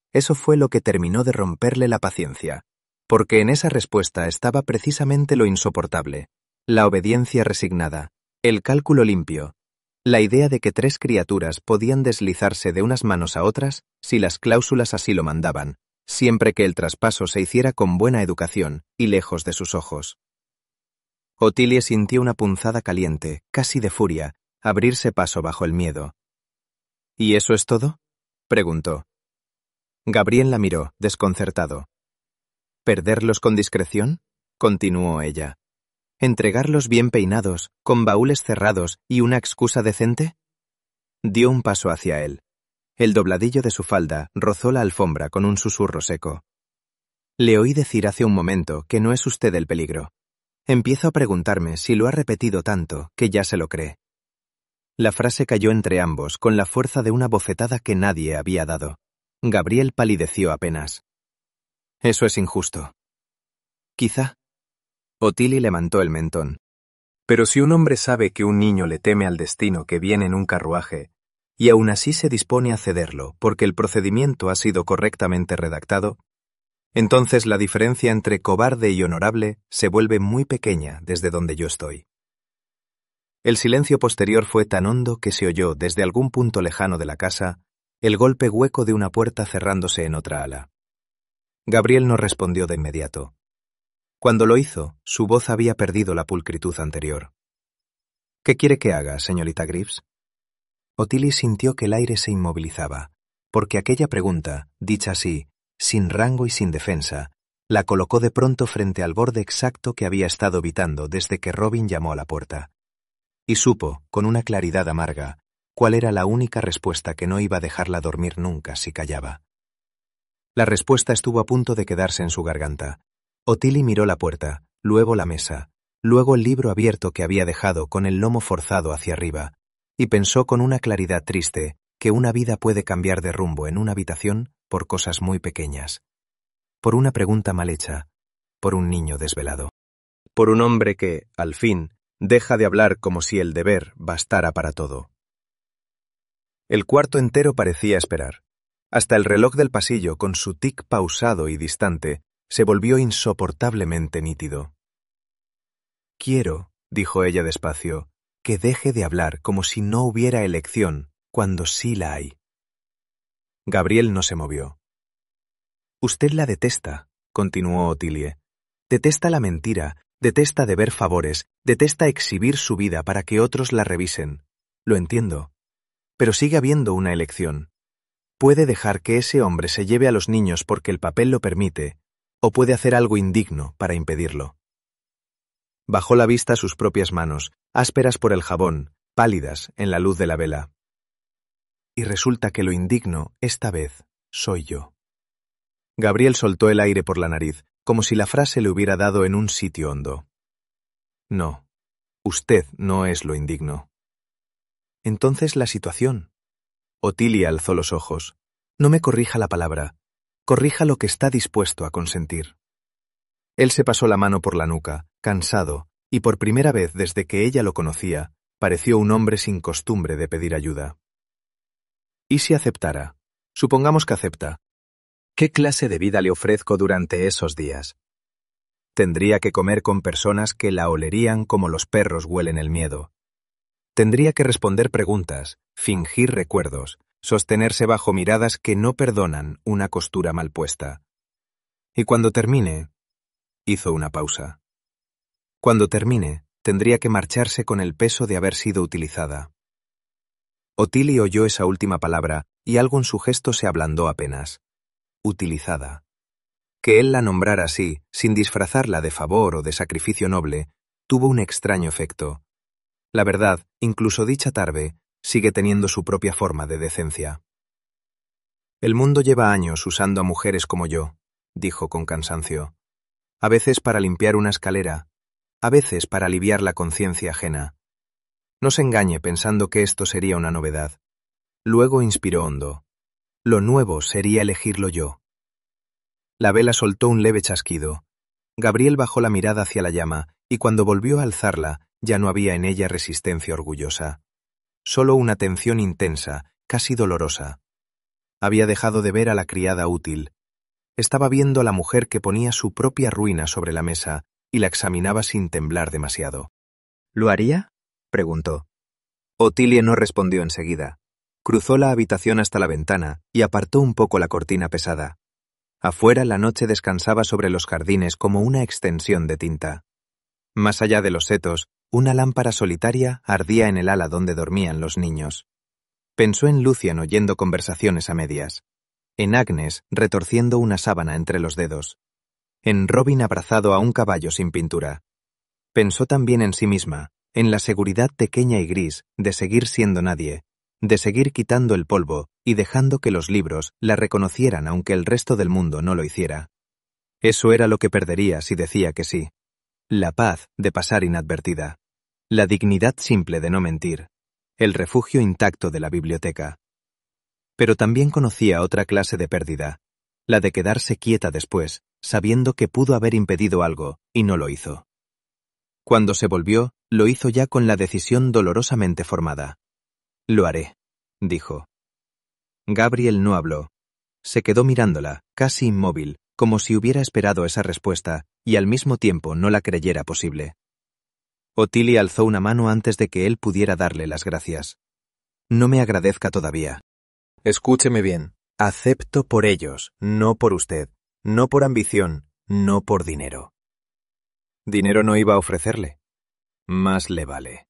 Eso fue lo que terminó de romperle la paciencia, porque en esa respuesta estaba precisamente lo insoportable, la obediencia resignada, el cálculo limpio, la idea de que 3 criaturas podían deslizarse de unas manos a otras si las cláusulas así lo mandaban, siempre que el traspaso se hiciera con buena educación y lejos de sus ojos. Otilie sintió una punzada caliente, casi de furia, abrirse paso bajo el miedo. ¿Y eso es todo?, preguntó. Gabriel la miró, desconcertado. ¿Perderlos con discreción?, continuó ella. ¿Entregarlos bien peinados, con baúles cerrados y una excusa decente? Dio un paso hacia él. El dobladillo de su falda rozó la alfombra con un susurro seco. Le oí decir hace un momento que no es usted el peligro. Empiezo a preguntarme si lo ha repetido tanto que ya se lo cree. La frase cayó entre ambos con la fuerza de una bofetada que nadie había dado. Gabriel palideció apenas. Eso es injusto. Quizá. Otilie levantó el mentón. Pero si un hombre sabe que un niño le teme al destino que viene en un carruaje, y aún así se dispone a cederlo porque el procedimiento ha sido correctamente redactado, entonces la diferencia entre cobarde y honorable se vuelve muy pequeña desde donde yo estoy. El silencio posterior fue tan hondo que se oyó desde algún punto lejano de la casa el golpe hueco de una puerta cerrándose en otra ala. Gabriel no respondió de inmediato. Cuando lo hizo, su voz había perdido la pulcritud anterior. ¿Qué quiere que haga, señorita Greaves? Otilie sintió que el aire se inmovilizaba, porque aquella pregunta, dicha así, sin rango y sin defensa, la colocó de pronto frente al borde exacto que había estado evitando desde que Robin llamó a la puerta. Y supo, con una claridad amarga, cuál era la única respuesta que no iba a dejarla dormir nunca si callaba. La respuesta estuvo a punto de quedarse en su garganta. Otilie miró la puerta, luego la mesa, luego el libro abierto que había dejado con el lomo forzado hacia arriba, y pensó con una claridad triste que una vida puede cambiar de rumbo en una habitación por cosas muy pequeñas. Por una pregunta mal hecha, por un niño desvelado. Por un hombre que, al fin, deja de hablar como si el deber bastara para todo. El cuarto entero parecía esperar. Hasta el reloj del pasillo, con su tic pausado y distante, se volvió insoportablemente nítido. Quiero, dijo ella despacio, que deje de hablar como si no hubiera elección, cuando sí la hay. Gabriel no se movió. Usted la detesta, continuó Otilie. Detesta la mentira, detesta deber favores, detesta exhibir su vida para que otros la revisen. Lo entiendo. Pero sigue habiendo una elección. Puede dejar que ese hombre se lleve a los niños porque el papel lo permite, o puede hacer algo indigno para impedirlo. Bajó la vista a sus propias manos, ásperas por el jabón, pálidas en la luz de la vela. Y resulta que lo indigno, esta vez, soy yo. Gabriel soltó el aire por la nariz, como si la frase le hubiera dado en un sitio hondo. No, usted no es lo indigno. Entonces la situación. Otilie alzó los ojos. No me corrija la palabra. Corrija lo que está dispuesto a consentir. Él se pasó la mano por la nuca, cansado, y por primera vez desde que ella lo conocía, pareció un hombre sin costumbre de pedir ayuda. ¿Y si aceptara? Supongamos que acepta. ¿Qué clase de vida le ofrezco durante esos días? Tendría que comer con personas que la olerían como los perros huelen el miedo. Tendría que responder preguntas, fingir recuerdos, sostenerse bajo miradas que no perdonan una costura mal puesta. Y cuando termine, hizo una pausa. Cuando termine, tendría que marcharse con el peso de haber sido utilizada. Otilie oyó esa última palabra y algo en su gesto se ablandó apenas. Utilizada. Que él la nombrara así, sin disfrazarla de favor o de sacrificio noble, tuvo un extraño efecto. La verdad, incluso dicha tarde, sigue teniendo su propia forma de decencia. El mundo lleva años usando a mujeres como yo, dijo con cansancio. A veces para limpiar una escalera, a veces para aliviar la conciencia ajena. No se engañe pensando que esto sería una novedad. Luego inspiró hondo. Lo nuevo sería elegirlo yo. La vela soltó un leve chasquido. Gabriel bajó la mirada hacia la llama, y cuando volvió a alzarla, ya no había en ella resistencia orgullosa. Solo una tensión intensa, casi dolorosa. Había dejado de ver a la criada útil. Estaba viendo a la mujer que ponía su propia ruina sobre la mesa y la examinaba sin temblar demasiado. ¿Lo haría?, preguntó. Otilie no respondió enseguida. Cruzó la habitación hasta la ventana y apartó un poco la cortina pesada. Afuera la noche descansaba sobre los jardines como una extensión de tinta. Más allá de los setos, una lámpara solitaria ardía en el ala donde dormían los niños. Pensó en Lucian oyendo conversaciones a medias, en Agnes retorciendo una sábana entre los dedos, en Robin abrazado a un caballo sin pintura. Pensó también en sí misma, en la seguridad pequeña y gris de seguir siendo nadie, de seguir quitando el polvo y dejando que los libros la reconocieran aunque el resto del mundo no lo hiciera. Eso era lo que perdería si decía que sí. La paz de pasar inadvertida, la dignidad simple de no mentir, el refugio intacto de la biblioteca. Pero también conocía otra clase de pérdida, la de quedarse quieta después, sabiendo que pudo haber impedido algo, y no lo hizo. Cuando se volvió, lo hizo ya con la decisión dolorosamente formada. «Lo haré», dijo. Gabriel no habló. Se quedó mirándola, casi inmóvil, como si hubiera esperado esa respuesta y al mismo tiempo no la creyera posible. Otilie alzó una mano antes de que él pudiera darle las gracias. «No me agradezca todavía. Escúcheme bien. Acepto por ellos, no por usted, no por ambición, no por dinero». Dinero no iba a ofrecerle. Más le vale.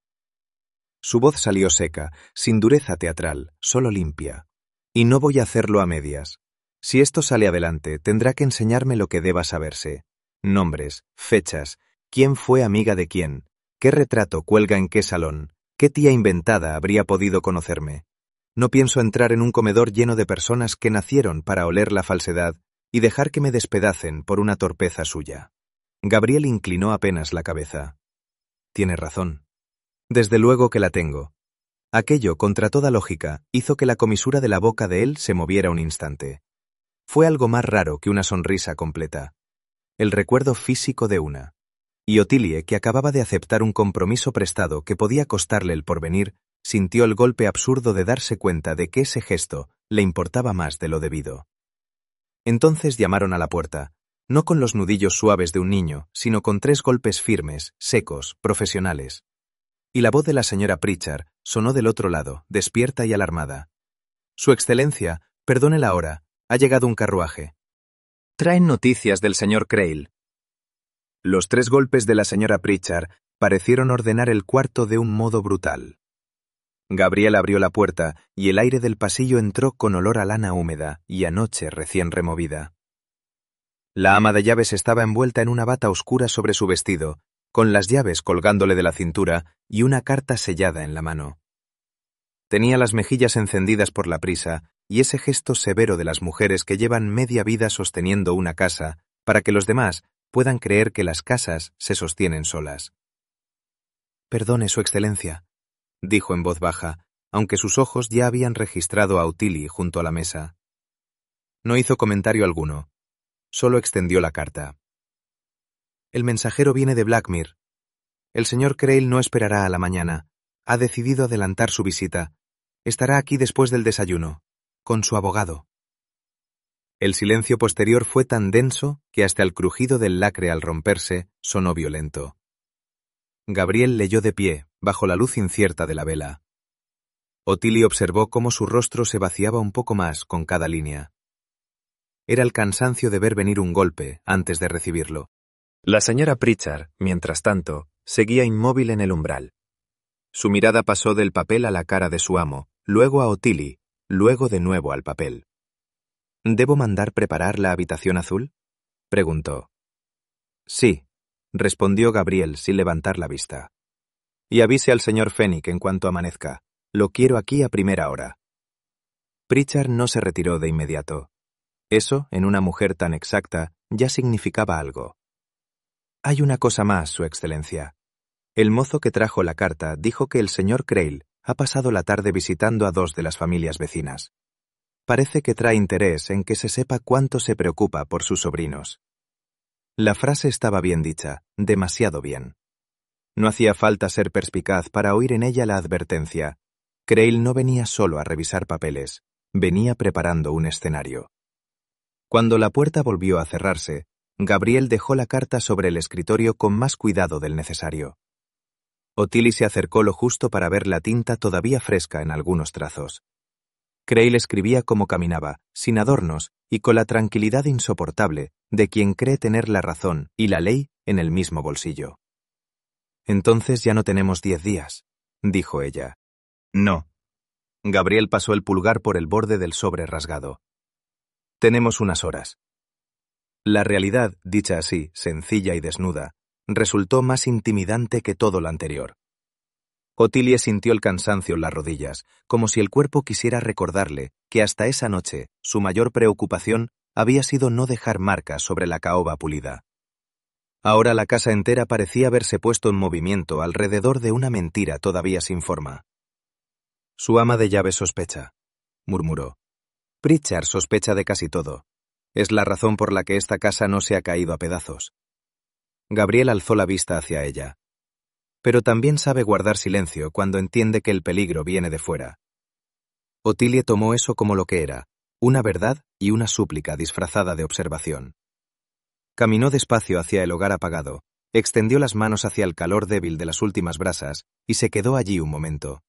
Su voz salió seca, sin dureza teatral, solo limpia. Y no voy a hacerlo a medias. Si esto sale adelante, tendrá que enseñarme lo que deba saberse. Nombres, fechas, quién fue amiga de quién, qué retrato cuelga en qué salón, qué tía inventada habría podido conocerme. No pienso entrar en un comedor lleno de personas que nacieron para oler la falsedad y dejar que me despedacen por una torpeza suya. Gabriel inclinó apenas la cabeza. Tiene razón. Desde luego que la tengo. Aquello, contra toda lógica, hizo que la comisura de la boca de él se moviera un instante. Fue algo más raro que una sonrisa completa. El recuerdo físico de una. Y Otilie, que acababa de aceptar un compromiso prestado que podía costarle el porvenir, sintió el golpe absurdo de darse cuenta de que ese gesto le importaba más de lo debido. Entonces llamaron a la puerta, no con los nudillos suaves de un niño, sino con 3 golpes firmes, secos, profesionales. Y la voz de la señora Pritchard sonó del otro lado, despierta y alarmada. «Su Excelencia, perdone la hora, ha llegado un carruaje. Traen noticias del señor Crail». Los 3 golpes de la señora Pritchard parecieron ordenar el cuarto de un modo brutal. Gabriel abrió la puerta y el aire del pasillo entró con olor a lana húmeda y a noche recién removida. La ama de llaves estaba envuelta en una bata oscura sobre su vestido, con las llaves colgándole de la cintura y una carta sellada en la mano. Tenía las mejillas encendidas por la prisa y ese gesto severo de las mujeres que llevan media vida sosteniendo una casa para que los demás puedan creer que las casas se sostienen solas. «Perdone, Su Excelencia», dijo en voz baja, aunque sus ojos ya habían registrado a Otilie junto a la mesa. No hizo comentario alguno, solo extendió la carta. «El mensajero viene de Blackmere. El señor Crail no esperará a la mañana. Ha decidido adelantar su visita. Estará aquí después del desayuno, con su abogado». El silencio posterior fue tan denso que hasta el crujido del lacre al romperse sonó violento. Gabriel leyó de pie, bajo la luz incierta de la vela. Otilie observó cómo su rostro se vaciaba un poco más con cada línea. Era el cansancio de ver venir un golpe antes de recibirlo. La señora Pritchard, mientras tanto, seguía inmóvil en el umbral. Su mirada pasó del papel a la cara de su amo, luego a Otilie, luego de nuevo al papel. «¿Debo mandar preparar la habitación azul?», preguntó. «Sí», respondió Gabriel sin levantar la vista. «Y avise al señor Fenwick en cuanto amanezca. Lo quiero aquí a primera hora». Pritchard no se retiró de inmediato. Eso, en una mujer tan exacta, ya significaba algo. «Hay una cosa más, Su Excelencia. El mozo que trajo la carta dijo que el señor Crail ha pasado la tarde visitando a 2 de las familias vecinas. Parece que trae interés en que se sepa cuánto se preocupa por sus sobrinos». La frase estaba bien dicha, demasiado bien. No hacía falta ser perspicaz para oír en ella la advertencia. Crail no venía solo a revisar papeles. Venía preparando un escenario. Cuando la puerta volvió a cerrarse, Gabriel dejó la carta sobre el escritorio con más cuidado del necesario. Ottilie se acercó lo justo para ver la tinta todavía fresca en algunos trazos. Creil escribía como caminaba, sin adornos y con la tranquilidad insoportable de quien cree tener la razón y la ley en el mismo bolsillo. «Entonces ya no tenemos 10 días», dijo ella. «No». Gabriel pasó el pulgar por el borde del sobre rasgado. «Tenemos unas horas». La realidad, dicha así, sencilla y desnuda, resultó más intimidante que todo lo anterior. Ottilie sintió el cansancio en las rodillas, como si el cuerpo quisiera recordarle que hasta esa noche su mayor preocupación había sido no dejar marcas sobre la caoba pulida. Ahora la casa entera parecía haberse puesto en movimiento alrededor de una mentira todavía sin forma. «Su ama de llaves sospecha», murmuró. «Pritchard sospecha de casi todo. Es la razón por la que esta casa no se ha caído a pedazos». Gabriel alzó la vista hacia ella. Pero también sabe guardar silencio cuando entiende que el peligro viene de fuera. Ottilie tomó eso como lo que era, una verdad y una súplica disfrazada de observación. Caminó despacio hacia el hogar apagado, extendió las manos hacia el calor débil de las últimas brasas y se quedó allí un momento.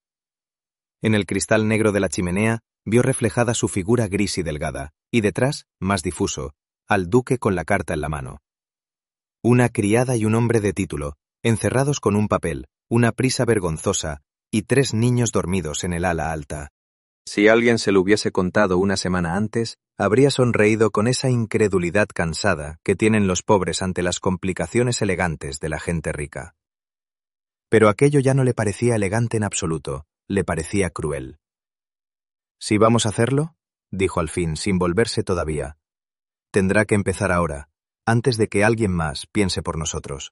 En el cristal negro de la chimenea vio reflejada su figura gris y delgada, y detrás, más difuso, al duque con la carta en la mano. Una criada y un hombre de título, encerrados con un papel, una prisa vergonzosa y 3 niños dormidos en el ala alta. Si alguien se lo hubiese contado una semana antes, habría sonreído con esa incredulidad cansada que tienen los pobres ante las complicaciones elegantes de la gente rica. Pero aquello ya no le parecía elegante en absoluto, le parecía cruel. «¿Si vamos a hacerlo?», dijo al fin, sin volverse todavía. «Tendrá que empezar ahora, antes de que alguien más piense por nosotros».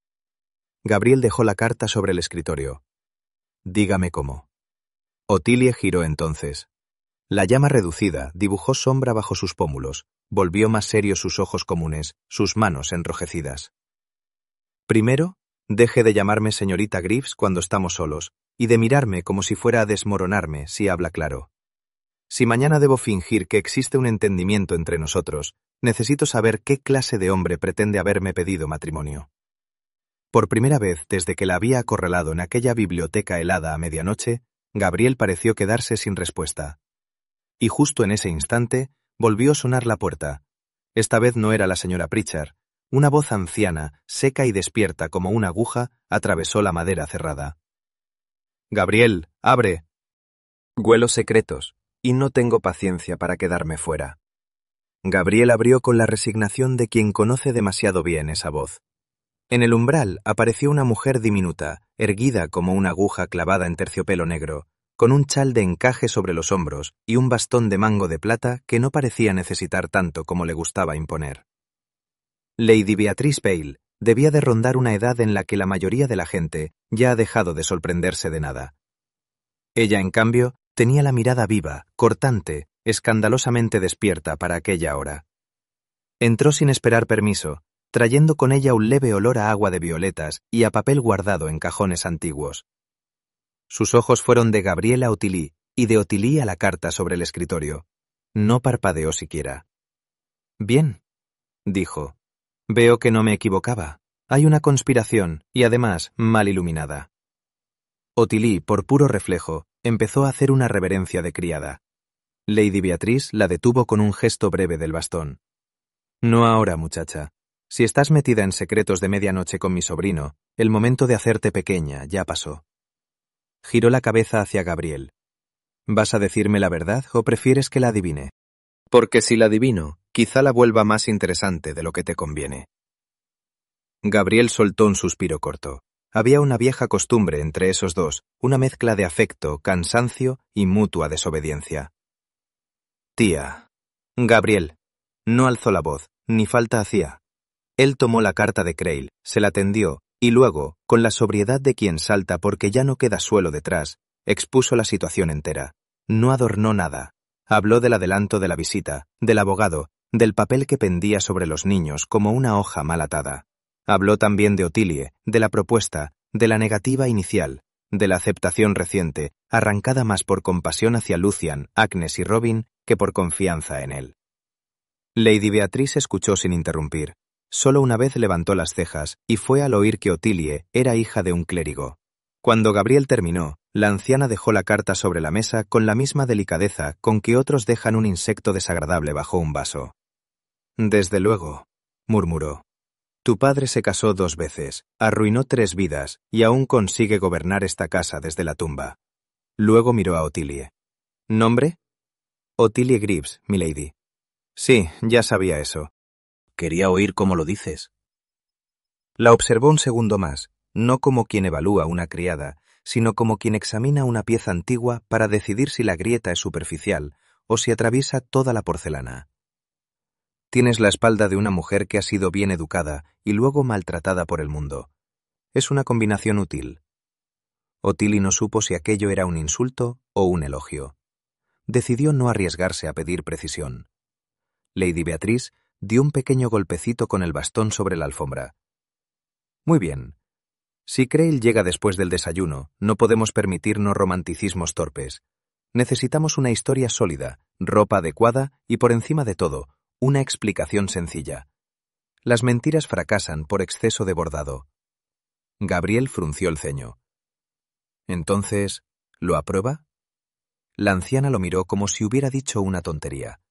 Gabriel dejó la carta sobre el escritorio. «Dígame cómo». Ottilie giró entonces. La llama reducida dibujó sombra bajo sus pómulos, volvió más serios sus ojos comunes, sus manos enrojecidas. «Primero, deje de llamarme señorita Greaves cuando estamos solos, y de mirarme como si fuera a desmoronarme si habla claro. Si mañana debo fingir que existe un entendimiento entre nosotros, necesito saber qué clase de hombre pretende haberme pedido matrimonio». Por primera vez desde que la había acorralado en aquella biblioteca helada a medianoche, Gabriel pareció quedarse sin respuesta. Y justo en ese instante volvió a sonar la puerta. Esta vez no era la señora Pritchard. Una voz anciana, seca y despierta como una aguja, atravesó la madera cerrada. «Gabriel, abre». «Huelo secretos, y no tengo paciencia para quedarme fuera». Gabriel abrió con la resignación de quien conoce demasiado bien esa voz. En el umbral apareció una mujer diminuta, erguida como una aguja clavada en terciopelo negro, con un chal de encaje sobre los hombros y un bastón de mango de plata que no parecía necesitar tanto como le gustaba imponer. Lady Beatrice Pale debía de rondar una edad en la que la mayoría de la gente ya ha dejado de sorprenderse de nada. Ella, en cambio, tenía la mirada viva, cortante, escandalosamente despierta para aquella hora. Entró sin esperar permiso, trayendo con ella un leve olor a agua de violetas y a papel guardado en cajones antiguos. Sus ojos fueron de Gabriel a Ottilie y de Ottilie a la carta sobre el escritorio. No parpadeó siquiera. «Bien», dijo. «Veo que no me equivocaba. Hay una conspiración, y además mal iluminada». Ottilie, por puro reflejo, empezó a hacer una reverencia de criada. Lady Beatrice la detuvo con un gesto breve del bastón. «No ahora, muchacha. Si estás metida en secretos de medianoche con mi sobrino, el momento de hacerte pequeña ya pasó». Giró la cabeza hacia Gabriel. «¿Vas a decirme la verdad o prefieres que la adivine? Porque si la adivino, quizá la vuelva más interesante de lo que te conviene». Gabriel soltó un suspiro corto. Había una vieja costumbre entre esos dos, una mezcla de afecto, cansancio y mutua desobediencia. «Tía». «Gabriel». No alzó la voz, ni falta hacía. Él tomó la carta de Creil, se la tendió, y luego, con la sobriedad de quien salta porque ya no queda suelo detrás, expuso la situación entera. No adornó nada. Habló del adelanto de la visita, del abogado, del papel que pendía sobre los niños como una hoja mal atada. Habló también de Ottilie, de la propuesta, de la negativa inicial, de la aceptación reciente, arrancada más por compasión hacia Lucian, Agnes y Robin que por confianza en él. Lady Beatrice escuchó sin interrumpir. Solo una vez levantó las cejas y fue al oír que Otilie era hija de un clérigo. Cuando Gabriel terminó, la anciana dejó la carta sobre la mesa con la misma delicadeza con que otros dejan un insecto desagradable bajo un vaso. «Desde luego», murmuró. «Tu padre se casó 2 veces, arruinó 3 vidas y aún consigue gobernar esta casa desde la tumba». Luego miró a Otilie. «¿Nombre?» «Otilie Greaves, milady». «Sí, ya sabía eso». Quería oír cómo lo dices. La observó un segundo más, no como quien evalúa una criada, sino como quien examina una pieza antigua para decidir si la grieta es superficial o si atraviesa toda la porcelana. Tienes la espalda de una mujer que ha sido bien educada y luego maltratada por el mundo. Es una combinación útil. Otilie no supo si aquello era un insulto o un elogio. Decidió no arriesgarse a pedir precisión. Lady Beatrice dio un pequeño golpecito con el bastón sobre la alfombra. Muy bien. Si Creil llega después del desayuno, no podemos permitirnos romanticismos torpes. Necesitamos una historia sólida, ropa adecuada y, por encima de todo, una explicación sencilla. Las mentiras fracasan por exceso de bordado. Gabriel frunció el ceño. Entonces, ¿lo aprueba? La anciana lo miró como si hubiera dicho una tontería.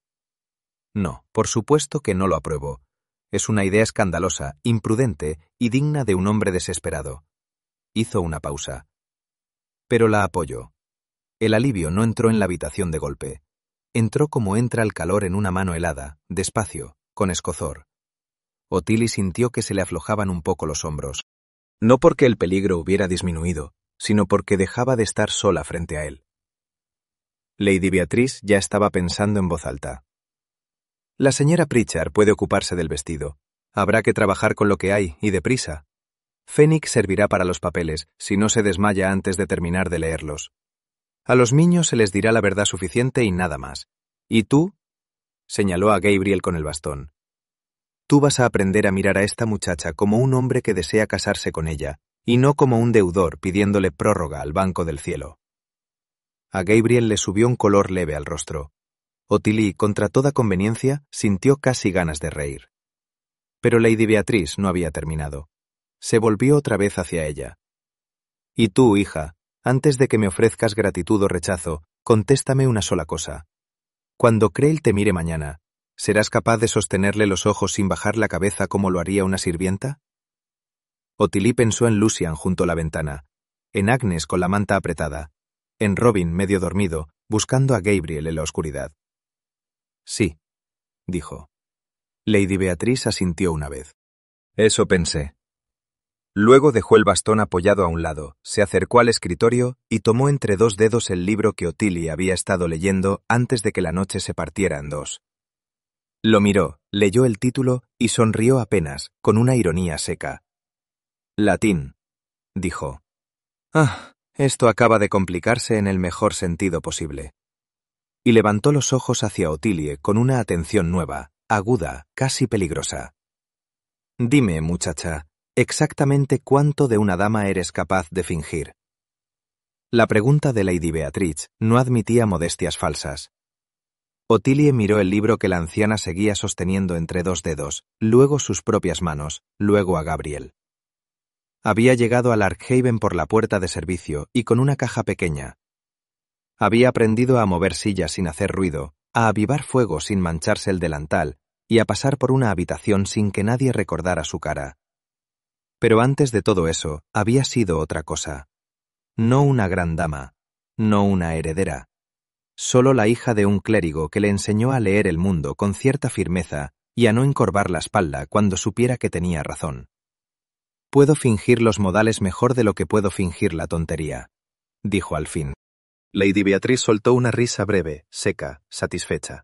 No, por supuesto que no lo apruebo. Es una idea escandalosa, imprudente y digna de un hombre desesperado. Hizo una pausa. Pero la apoyó. El alivio no entró en la habitación de golpe. Entró como entra el calor en una mano helada, despacio, con escozor. Otilie sintió que se le aflojaban un poco los hombros. No porque el peligro hubiera disminuido, sino porque dejaba de estar sola frente a él. Lady Beatrice ya estaba pensando en voz alta. La señora Pritchard puede ocuparse del vestido. Habrá que trabajar con lo que hay, y deprisa. Fenwick servirá para los papeles, si no se desmaya antes de terminar de leerlos. A los niños se les dirá la verdad suficiente y nada más. ¿Y tú? Señaló a Gabriel con el bastón. Tú vas a aprender a mirar a esta muchacha como un hombre que desea casarse con ella, y no como un deudor pidiéndole prórroga al banco del cielo. A Gabriel le subió un color leve al rostro. Otilie, contra toda conveniencia, sintió casi ganas de reír. Pero Lady Beatrice no había terminado. Se volvió otra vez hacia ella. Y tú, hija, antes de que me ofrezcas gratitud o rechazo, contéstame una sola cosa. Cuando Creil te mire mañana, ¿serás capaz de sostenerle los ojos sin bajar la cabeza como lo haría una sirvienta? Otilie pensó en Lucian junto a la ventana, en Agnes con la manta apretada, en Robin medio dormido, buscando a Gabriel en la oscuridad. Sí, dijo. Lady Beatrice asintió una vez. Eso pensé. Luego dejó el bastón apoyado a un lado, se acercó al escritorio y tomó entre 2 dedos el libro que Otilie había estado leyendo antes de que la noche se partiera en 2. Lo miró, leyó el título y sonrió apenas, con una ironía seca. Latín, dijo. Ah, esto acaba de complicarse en el mejor sentido posible. Y levantó los ojos hacia Otilie con una atención nueva, aguda, casi peligrosa. Dime, muchacha, exactamente cuánto de una dama eres capaz de fingir. La pregunta de Lady Beatrice no admitía modestias falsas. Otilie miró el libro que la anciana seguía sosteniendo entre 2 dedos, luego sus propias manos, luego a Gabriel. Había llegado a Larkhaven por la puerta de servicio y con una caja pequeña. Había aprendido a mover sillas sin hacer ruido, a avivar fuego sin mancharse el delantal y a pasar por una habitación sin que nadie recordara su cara. Pero antes de todo eso, había sido otra cosa. No una gran dama, no una heredera. Solo la hija de un clérigo que le enseñó a leer el mundo con cierta firmeza y a no encorvar la espalda cuando supiera que tenía razón. Puedo fingir los modales mejor de lo que puedo fingir la tontería, dijo al fin. Lady Beatrice soltó una risa breve, seca, satisfecha.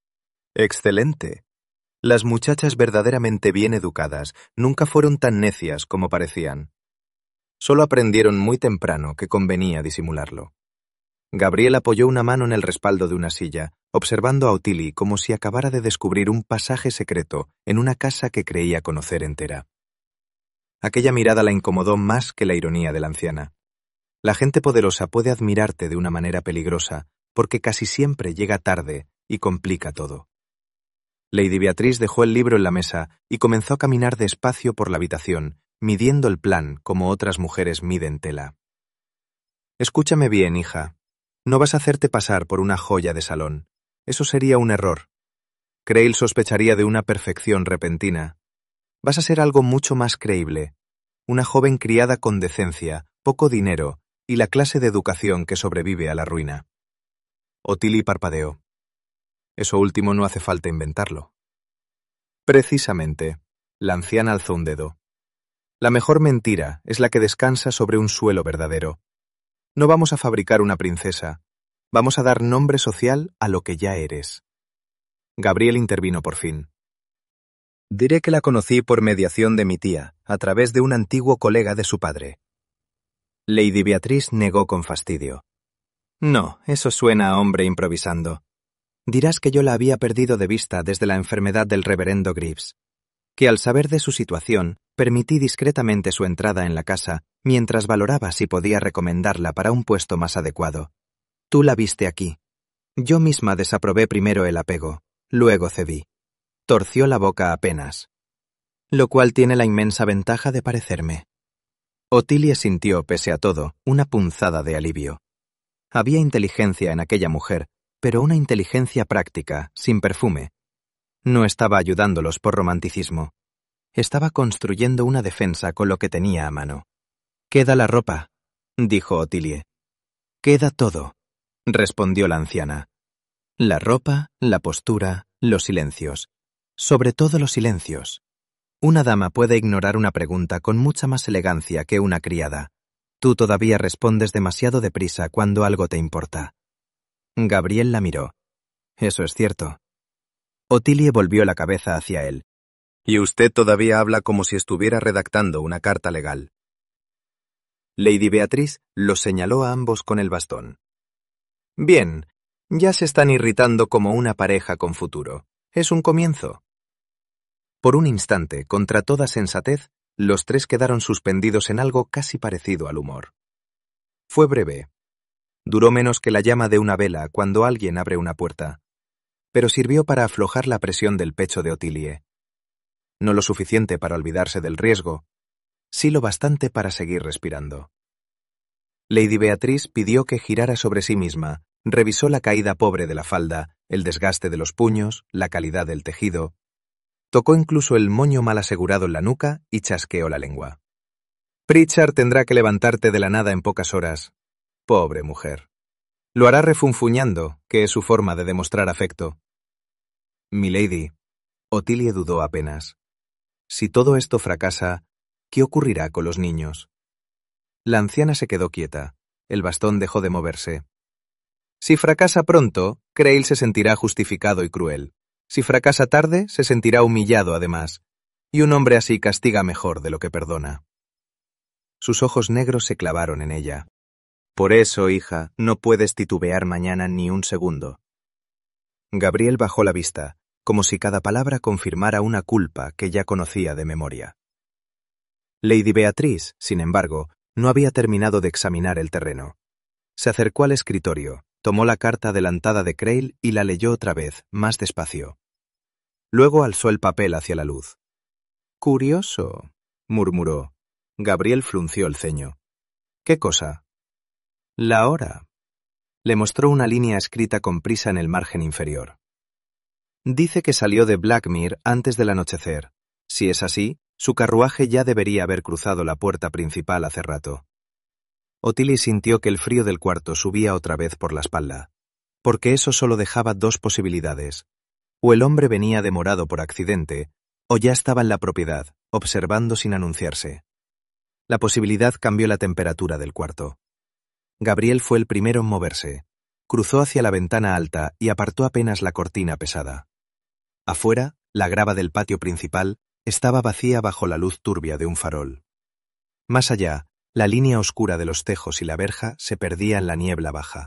Excelente. Las muchachas verdaderamente bien educadas nunca fueron tan necias como parecían. Solo aprendieron muy temprano que convenía disimularlo. Gabriel apoyó una mano en el respaldo de una silla, observando a Otilie como si acabara de descubrir un pasaje secreto en una casa que creía conocer entera. Aquella mirada la incomodó más que la ironía de la anciana. La gente poderosa puede admirarte de una manera peligrosa porque casi siempre llega tarde y complica todo. Lady Beatrice dejó el libro en la mesa y comenzó a caminar despacio por la habitación, midiendo el plan como otras mujeres miden tela. Escúchame bien, hija. No vas a hacerte pasar por una joya de salón. Eso sería un error. Crail sospecharía de una perfección repentina. Vas a ser algo mucho más creíble. Una joven criada con decencia, poco dinero y la clase de educación que sobrevive a la ruina. Ottilie parpadeó. Eso último no hace falta inventarlo. Precisamente, la anciana alzó un dedo. La mejor mentira es la que descansa sobre un suelo verdadero. No vamos a fabricar una princesa. Vamos a dar nombre social a lo que ya eres. Gabriel intervino por fin. Diré que la conocí por mediación de mi tía, a través de un antiguo colega de su padre. Lady Beatrice negó con fastidio. No, eso suena a hombre improvisando. Dirás que yo la había perdido de vista desde la enfermedad del reverendo Greaves, que al saber de su situación, permití discretamente su entrada en la casa mientras valoraba si podía recomendarla para un puesto más adecuado. Tú la viste aquí. Yo misma desaprobé primero el apego, luego cedí. Torció la boca apenas, lo cual tiene la inmensa ventaja de parecerme. Ottilie sintió, pese a todo, una punzada de alivio. Había inteligencia en aquella mujer, pero una inteligencia práctica, sin perfume. No estaba ayudándolos por romanticismo. Estaba construyendo una defensa con lo que tenía a mano. «Queda la ropa», dijo Ottilie. «Queda todo», respondió la anciana. «La ropa, la postura, los silencios. Sobre todo los silencios. Una dama puede ignorar una pregunta con mucha más elegancia que una criada. Tú todavía respondes demasiado deprisa cuando algo te importa». Gabriel la miró. «Eso es cierto». Ottilie volvió la cabeza hacia él. «Y usted todavía habla como si estuviera redactando una carta legal». Lady Beatrice los señaló a ambos con el bastón. «Bien, ya se están irritando como una pareja con futuro. Es un comienzo». Por un instante, contra toda sensatez, los tres quedaron suspendidos en algo casi parecido al humor. Fue breve. Duró menos que la llama de una vela cuando alguien abre una puerta, pero sirvió para aflojar la presión del pecho de Ottilie. No lo suficiente para olvidarse del riesgo, sí lo bastante para seguir respirando. Lady Beatrice pidió que girara sobre sí misma, revisó la caída pobre de la falda, el desgaste de los puños, la calidad del tejido. Tocó incluso el moño mal asegurado en la nuca y chasqueó la lengua. «Pritchard tendrá que levantarte de la nada en pocas horas. Pobre mujer. Lo hará refunfuñando, que es su forma de demostrar afecto». «Milady», Ottilie dudó apenas. «Si todo esto fracasa, ¿qué ocurrirá con los niños?» La anciana se quedó quieta. El bastón dejó de moverse. «Si fracasa pronto, Crail se sentirá justificado y cruel. Si fracasa tarde, se sentirá humillado además, y un hombre así castiga mejor de lo que perdona». Sus ojos negros se clavaron en ella. «Por eso, hija, no puedes titubear mañana ni un segundo». Gabriel bajó la vista, como si cada palabra confirmara una culpa que ya conocía de memoria. Lady Beatrice, sin embargo, no había terminado de examinar el terreno. Se acercó al escritorio, tomó la carta adelantada de Crail y la leyó otra vez, más despacio. Luego alzó el papel hacia la luz. «Curioso», murmuró. Gabriel frunció el ceño. «¿Qué cosa?» «La hora». Le mostró una línea escrita con prisa en el margen inferior. «Dice que salió de Blackmere antes del anochecer. Si es así, su carruaje ya debería haber cruzado la puerta principal hace rato». Ottilie sintió que el frío del cuarto subía otra vez por la espalda, porque eso solo dejaba dos posibilidades. O el hombre venía demorado por accidente, o ya estaba en la propiedad, observando sin anunciarse. La posibilidad cambió la temperatura del cuarto. Gabriel fue el primero en moverse. Cruzó hacia la ventana alta y apartó apenas la cortina pesada. Afuera, la grava del patio principal estaba vacía bajo la luz turbia de un farol. Más allá, la línea oscura de los tejos y la verja se perdía en la niebla baja.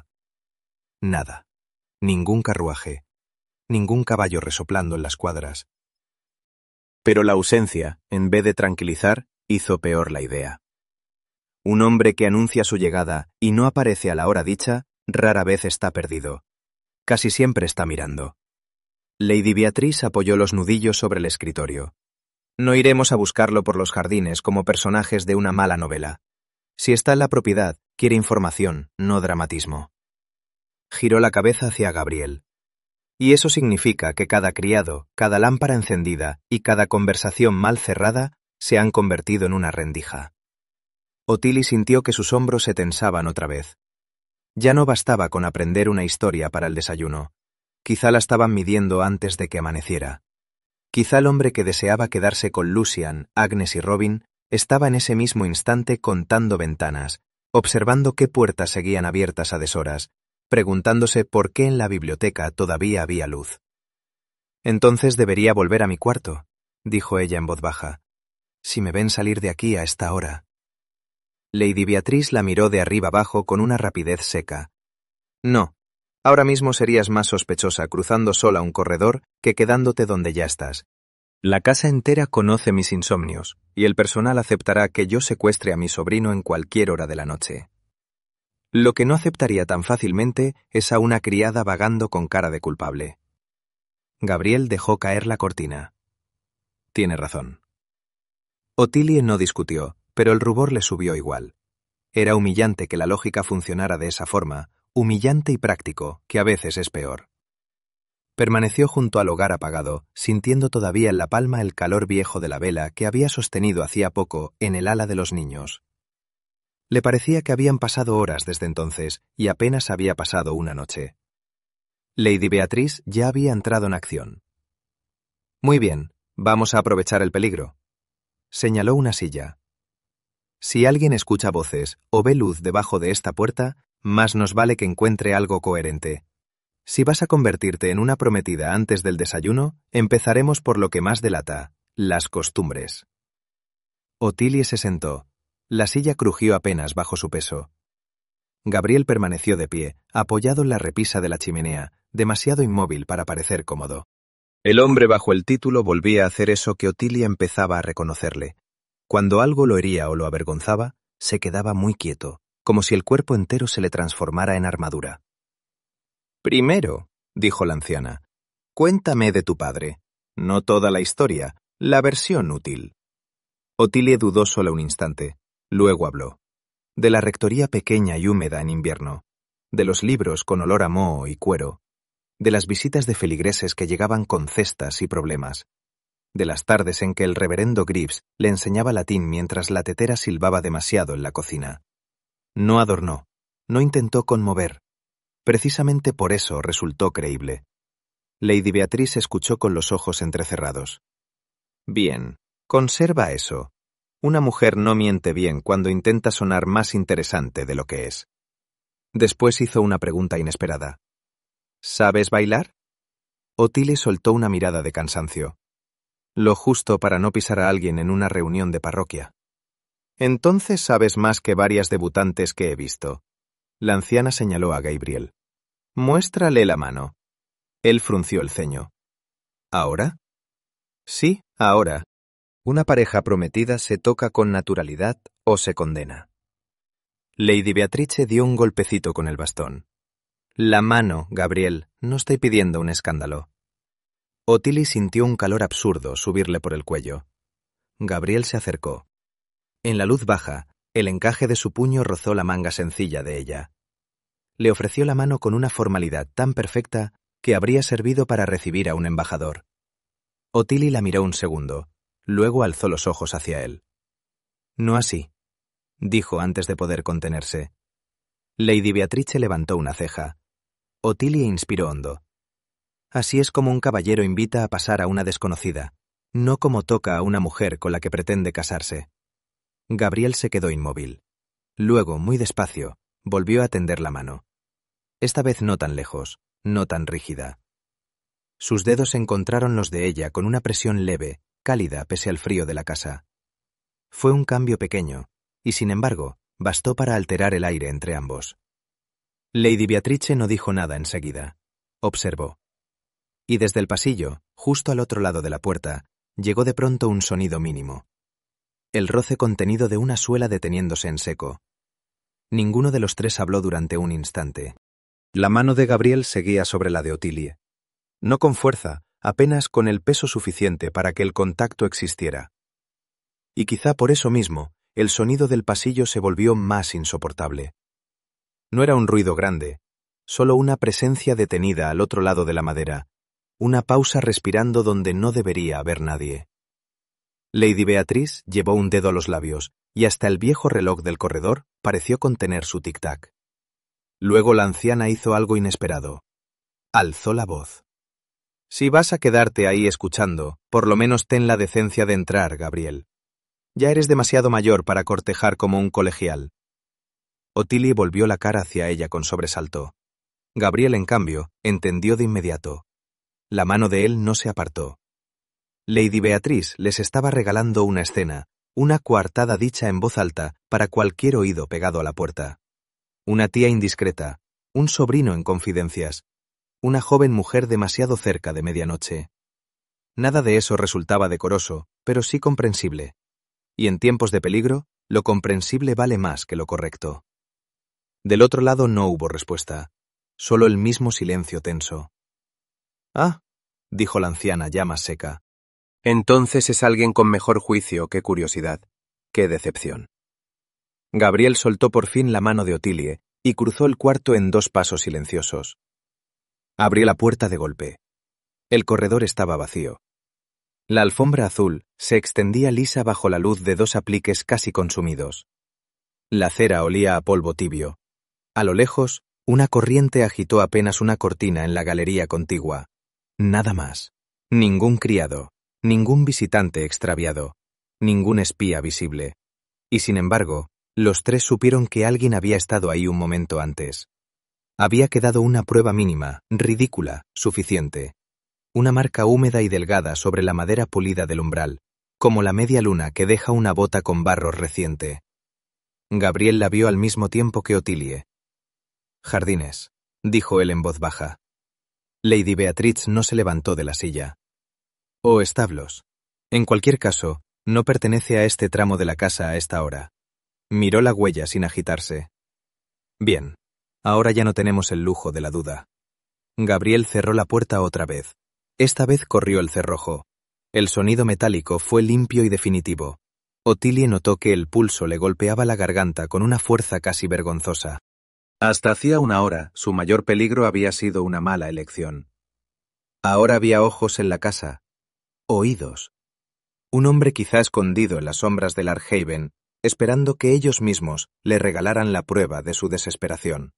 Nada. Ningún carruaje. Ningún caballo resoplando en las cuadras. Pero la ausencia, en vez de tranquilizar, hizo peor la idea. Un hombre que anuncia su llegada y no aparece a la hora dicha, rara vez está perdido. Casi siempre está mirando. Lady Beatrice apoyó los nudillos sobre el escritorio. No iremos a buscarlo por los jardines como personajes de una mala novela. Si está en la propiedad, quiere información, no dramatismo. Giró la cabeza hacia Gabriel. Y eso significa que cada criado, cada lámpara encendida y cada conversación mal cerrada se han convertido en una rendija. Ottilie sintió que sus hombros se tensaban otra vez. Ya no bastaba con aprender una historia para el desayuno. Quizá la estaban midiendo antes de que amaneciera. Quizá el hombre que deseaba quedarse con Lucian, Agnes y Robin estaba en ese mismo instante contando ventanas, observando qué puertas seguían abiertas a deshoras, preguntándose por qué en la biblioteca todavía había luz. «Entonces debería volver a mi cuarto», dijo ella en voz baja. «Si me ven salir de aquí a esta hora». Lady Beatrice la miró de arriba abajo con una rapidez seca. «No, ahora mismo serías más sospechosa cruzando sola un corredor que quedándote donde ya estás. La casa entera conoce mis insomnios, y el personal aceptará que yo secuestre a mi sobrino en cualquier hora de la noche. Lo que no aceptaría tan fácilmente es a una criada vagando con cara de culpable». Gabriel dejó caer la cortina. «Tiene razón». Ottilie no discutió, pero el rubor le subió igual. Era humillante que la lógica funcionara de esa forma, humillante y práctico, que a veces es peor. Permaneció junto al hogar apagado, sintiendo todavía en la palma el calor viejo de la vela que había sostenido hacía poco en el ala de los niños. Le parecía que habían pasado horas desde entonces y apenas había pasado una noche. Lady Beatrice ya había entrado en acción. «Muy bien, vamos a aprovechar el peligro». Señaló una silla. «Si alguien escucha voces o ve luz debajo de esta puerta, más nos vale que encuentre algo coherente. Si vas a convertirte en una prometida antes del desayuno, empezaremos por lo que más delata, las costumbres». Ottilie se sentó. La silla crujió apenas bajo su peso. Gabriel permaneció de pie, apoyado en la repisa de la chimenea, demasiado inmóvil para parecer cómodo. El hombre bajo el título volvía a hacer eso que Ottilie empezaba a reconocerle. Cuando algo lo hería o lo avergonzaba, se quedaba muy quieto, como si el cuerpo entero se le transformara en armadura. «Primero», dijo la anciana, «cuéntame de tu padre. No toda la historia, la versión útil». Ottilie dudó solo un instante. Luego habló. De la rectoría pequeña y húmeda en invierno. De los libros con olor a moho y cuero. De las visitas de feligreses que llegaban con cestas y problemas. De las tardes en que el reverendo Greaves le enseñaba latín mientras la tetera silbaba demasiado en la cocina. No adornó, no intentó conmover. Precisamente por eso resultó creíble. Lady Beatrice escuchó con los ojos entrecerrados. «Bien, conserva eso. Una mujer no miente bien cuando intenta sonar más interesante de lo que es». Después hizo una pregunta inesperada. «¿Sabes bailar?» Ottilie soltó una mirada de cansancio. Lo justo para no pisar a alguien en una reunión de parroquia. «Entonces sabes más que varias debutantes que he visto». La anciana señaló a Gabriel. «Muéstrale la mano». Él frunció el ceño. «¿Ahora?» «Sí, ahora. Una pareja prometida se toca con naturalidad o se condena». Lady Beatrice dio un golpecito con el bastón. «La mano, Gabriel, no estoy pidiendo un escándalo». Ottilie sintió un calor absurdo subirle por el cuello. Gabriel se acercó. En la luz baja, el encaje de su puño rozó la manga sencilla de ella. Le ofreció la mano con una formalidad tan perfecta que habría servido para recibir a un embajador. Ottilie la miró un segundo, luego alzó los ojos hacia él. «No así», dijo antes de poder contenerse. Lady Beatrice levantó una ceja. Ottilie inspiró hondo. Así es como un caballero invita a pasar a una desconocida, no como toca a una mujer con la que pretende casarse. Gabriel se quedó inmóvil. Luego, muy despacio, volvió a tender la mano. Esta vez no tan lejos, no tan rígida. Sus dedos encontraron los de ella con una presión leve, cálida pese al frío de la casa. Fue un cambio pequeño, y sin embargo, bastó para alterar el aire entre ambos. Lady Beatrice no dijo nada enseguida. Observó. Y desde el pasillo, justo al otro lado de la puerta, llegó de pronto un sonido mínimo. el roce contenido de una suela deteniéndose en seco. Ninguno de los tres habló durante un instante. La mano de Gabriel seguía sobre la de Ottilie. No con fuerza, apenas con el peso suficiente para que el contacto existiera. Y quizá por eso mismo, el sonido del pasillo se volvió más insoportable. No era un ruido grande, solo una presencia detenida al otro lado de la madera, una pausa respirando donde no debería haber nadie. Lady Beatrice llevó un dedo a los labios, y hasta el viejo reloj del corredor pareció contener su tic-tac. Luego la anciana hizo algo inesperado. Alzó la voz. «Si vas a quedarte ahí escuchando, por lo menos ten la decencia de entrar, Gabriel. Ya eres demasiado mayor para cortejar como un colegial». Ottilie volvió la cara hacia ella con sobresalto. Gabriel, en cambio, entendió de inmediato. La mano de él no se apartó. Lady Beatrice les estaba regalando una escena, una coartada dicha en voz alta para cualquier oído pegado a la puerta. Una tía indiscreta, un sobrino en confidencias, una joven mujer demasiado cerca de medianoche. Nada de eso resultaba decoroso, pero sí comprensible. Y en tiempos de peligro, lo comprensible vale más que lo correcto. Del otro lado no hubo respuesta, solo el mismo silencio tenso. «Ah», dijo la anciana ya más seca. «Entonces es alguien con mejor juicio que curiosidad. ¡Qué decepción!». Gabriel soltó por fin la mano de Ottilie y cruzó el cuarto en 2 pasos silenciosos. Abrió la puerta de golpe. El corredor estaba vacío. La alfombra azul se extendía lisa bajo la luz de 2 apliques casi consumidos. La cera olía a polvo tibio. A lo lejos, una corriente agitó apenas una cortina en la galería contigua. Nada más. Ningún criado, ningún visitante extraviado, ningún espía visible. Y sin embargo, los tres supieron que alguien había estado ahí un momento antes. Había quedado una prueba mínima, ridícula, suficiente. Una marca húmeda y delgada sobre la madera pulida del umbral, como la media luna que deja una bota con barro reciente. Gabriel la vio al mismo tiempo que Ottilie. «Jardines», dijo él en voz baja. Lady Beatrice no se levantó de la silla. «O establos. En cualquier caso, no pertenece a este tramo de la casa a esta hora». Miró la huella sin agitarse. «Bien, ahora ya no tenemos el lujo de la duda». Gabriel cerró la puerta otra vez. Esta vez corrió el cerrojo. El sonido metálico fue limpio y definitivo. Ottilie notó que el pulso le golpeaba la garganta con una fuerza casi vergonzosa. Hasta hacía una hora, su mayor peligro había sido una mala elección. Ahora había ojos en la casa. Oídos. Un hombre quizá escondido en las sombras del Arkhaven, esperando que ellos mismos le regalaran la prueba de su desesperación.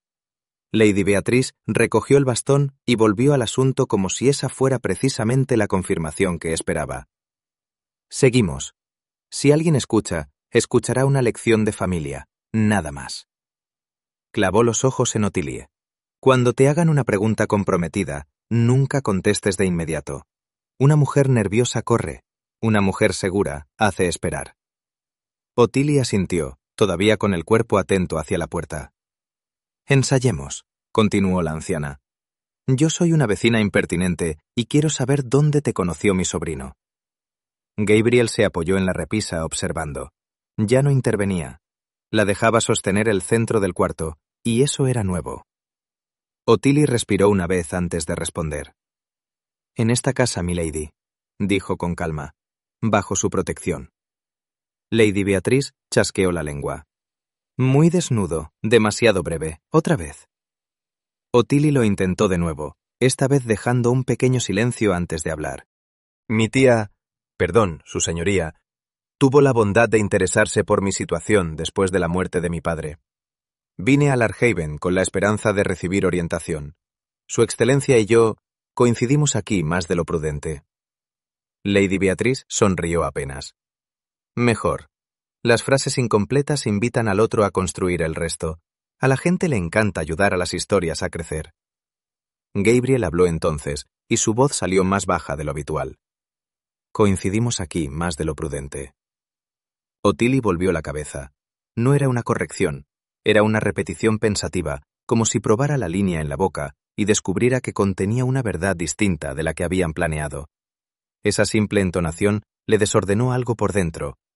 Lady Beatrice recogió el bastón y volvió al asunto como si esa fuera precisamente la confirmación que esperaba. «Seguimos. Si alguien escucha, escuchará una lección de familia, nada más». Clavó los ojos en Ottilie. «Cuando te hagan una pregunta comprometida, nunca contestes de inmediato. Una mujer nerviosa corre, una mujer segura hace esperar». Ottilie asintió, todavía con el cuerpo atento hacia la puerta. «Ensayemos», continuó la anciana. «Yo soy una vecina impertinente y quiero saber dónde te conoció mi sobrino». Gabriel se apoyó en la repisa observando. Ya no intervenía. La dejaba sostener el centro del cuarto, y eso era nuevo. Ottilie respiró una vez antes de responder. «En esta casa, milady», dijo con calma, «bajo su protección». Lady Beatrice chasqueó la lengua. «Muy desnudo, demasiado breve, otra vez». Ottilie lo intentó de nuevo, esta vez dejando un pequeño silencio antes de hablar. «Mi tía, perdón, su señoría, tuvo la bondad de interesarse por mi situación después de la muerte de mi padre. Vine al Arkhaven con la esperanza de recibir orientación. Su excelencia y yo coincidimos aquí más de lo prudente». Lady Beatrice sonrió apenas. «Mejor. Las frases incompletas invitan al otro a construir el resto. A la gente le encanta ayudar a las historias a crecer». Gabriel habló entonces, y su voz salió más baja de lo habitual. «Coincidimos aquí más de lo prudente». Ottilie volvió la cabeza. No era una corrección, era una repetición pensativa, como si probara la línea en la boca y descubriera que contenía una verdad distinta de la que habían planeado. Esa simple entonación le desordenó algo por dentro,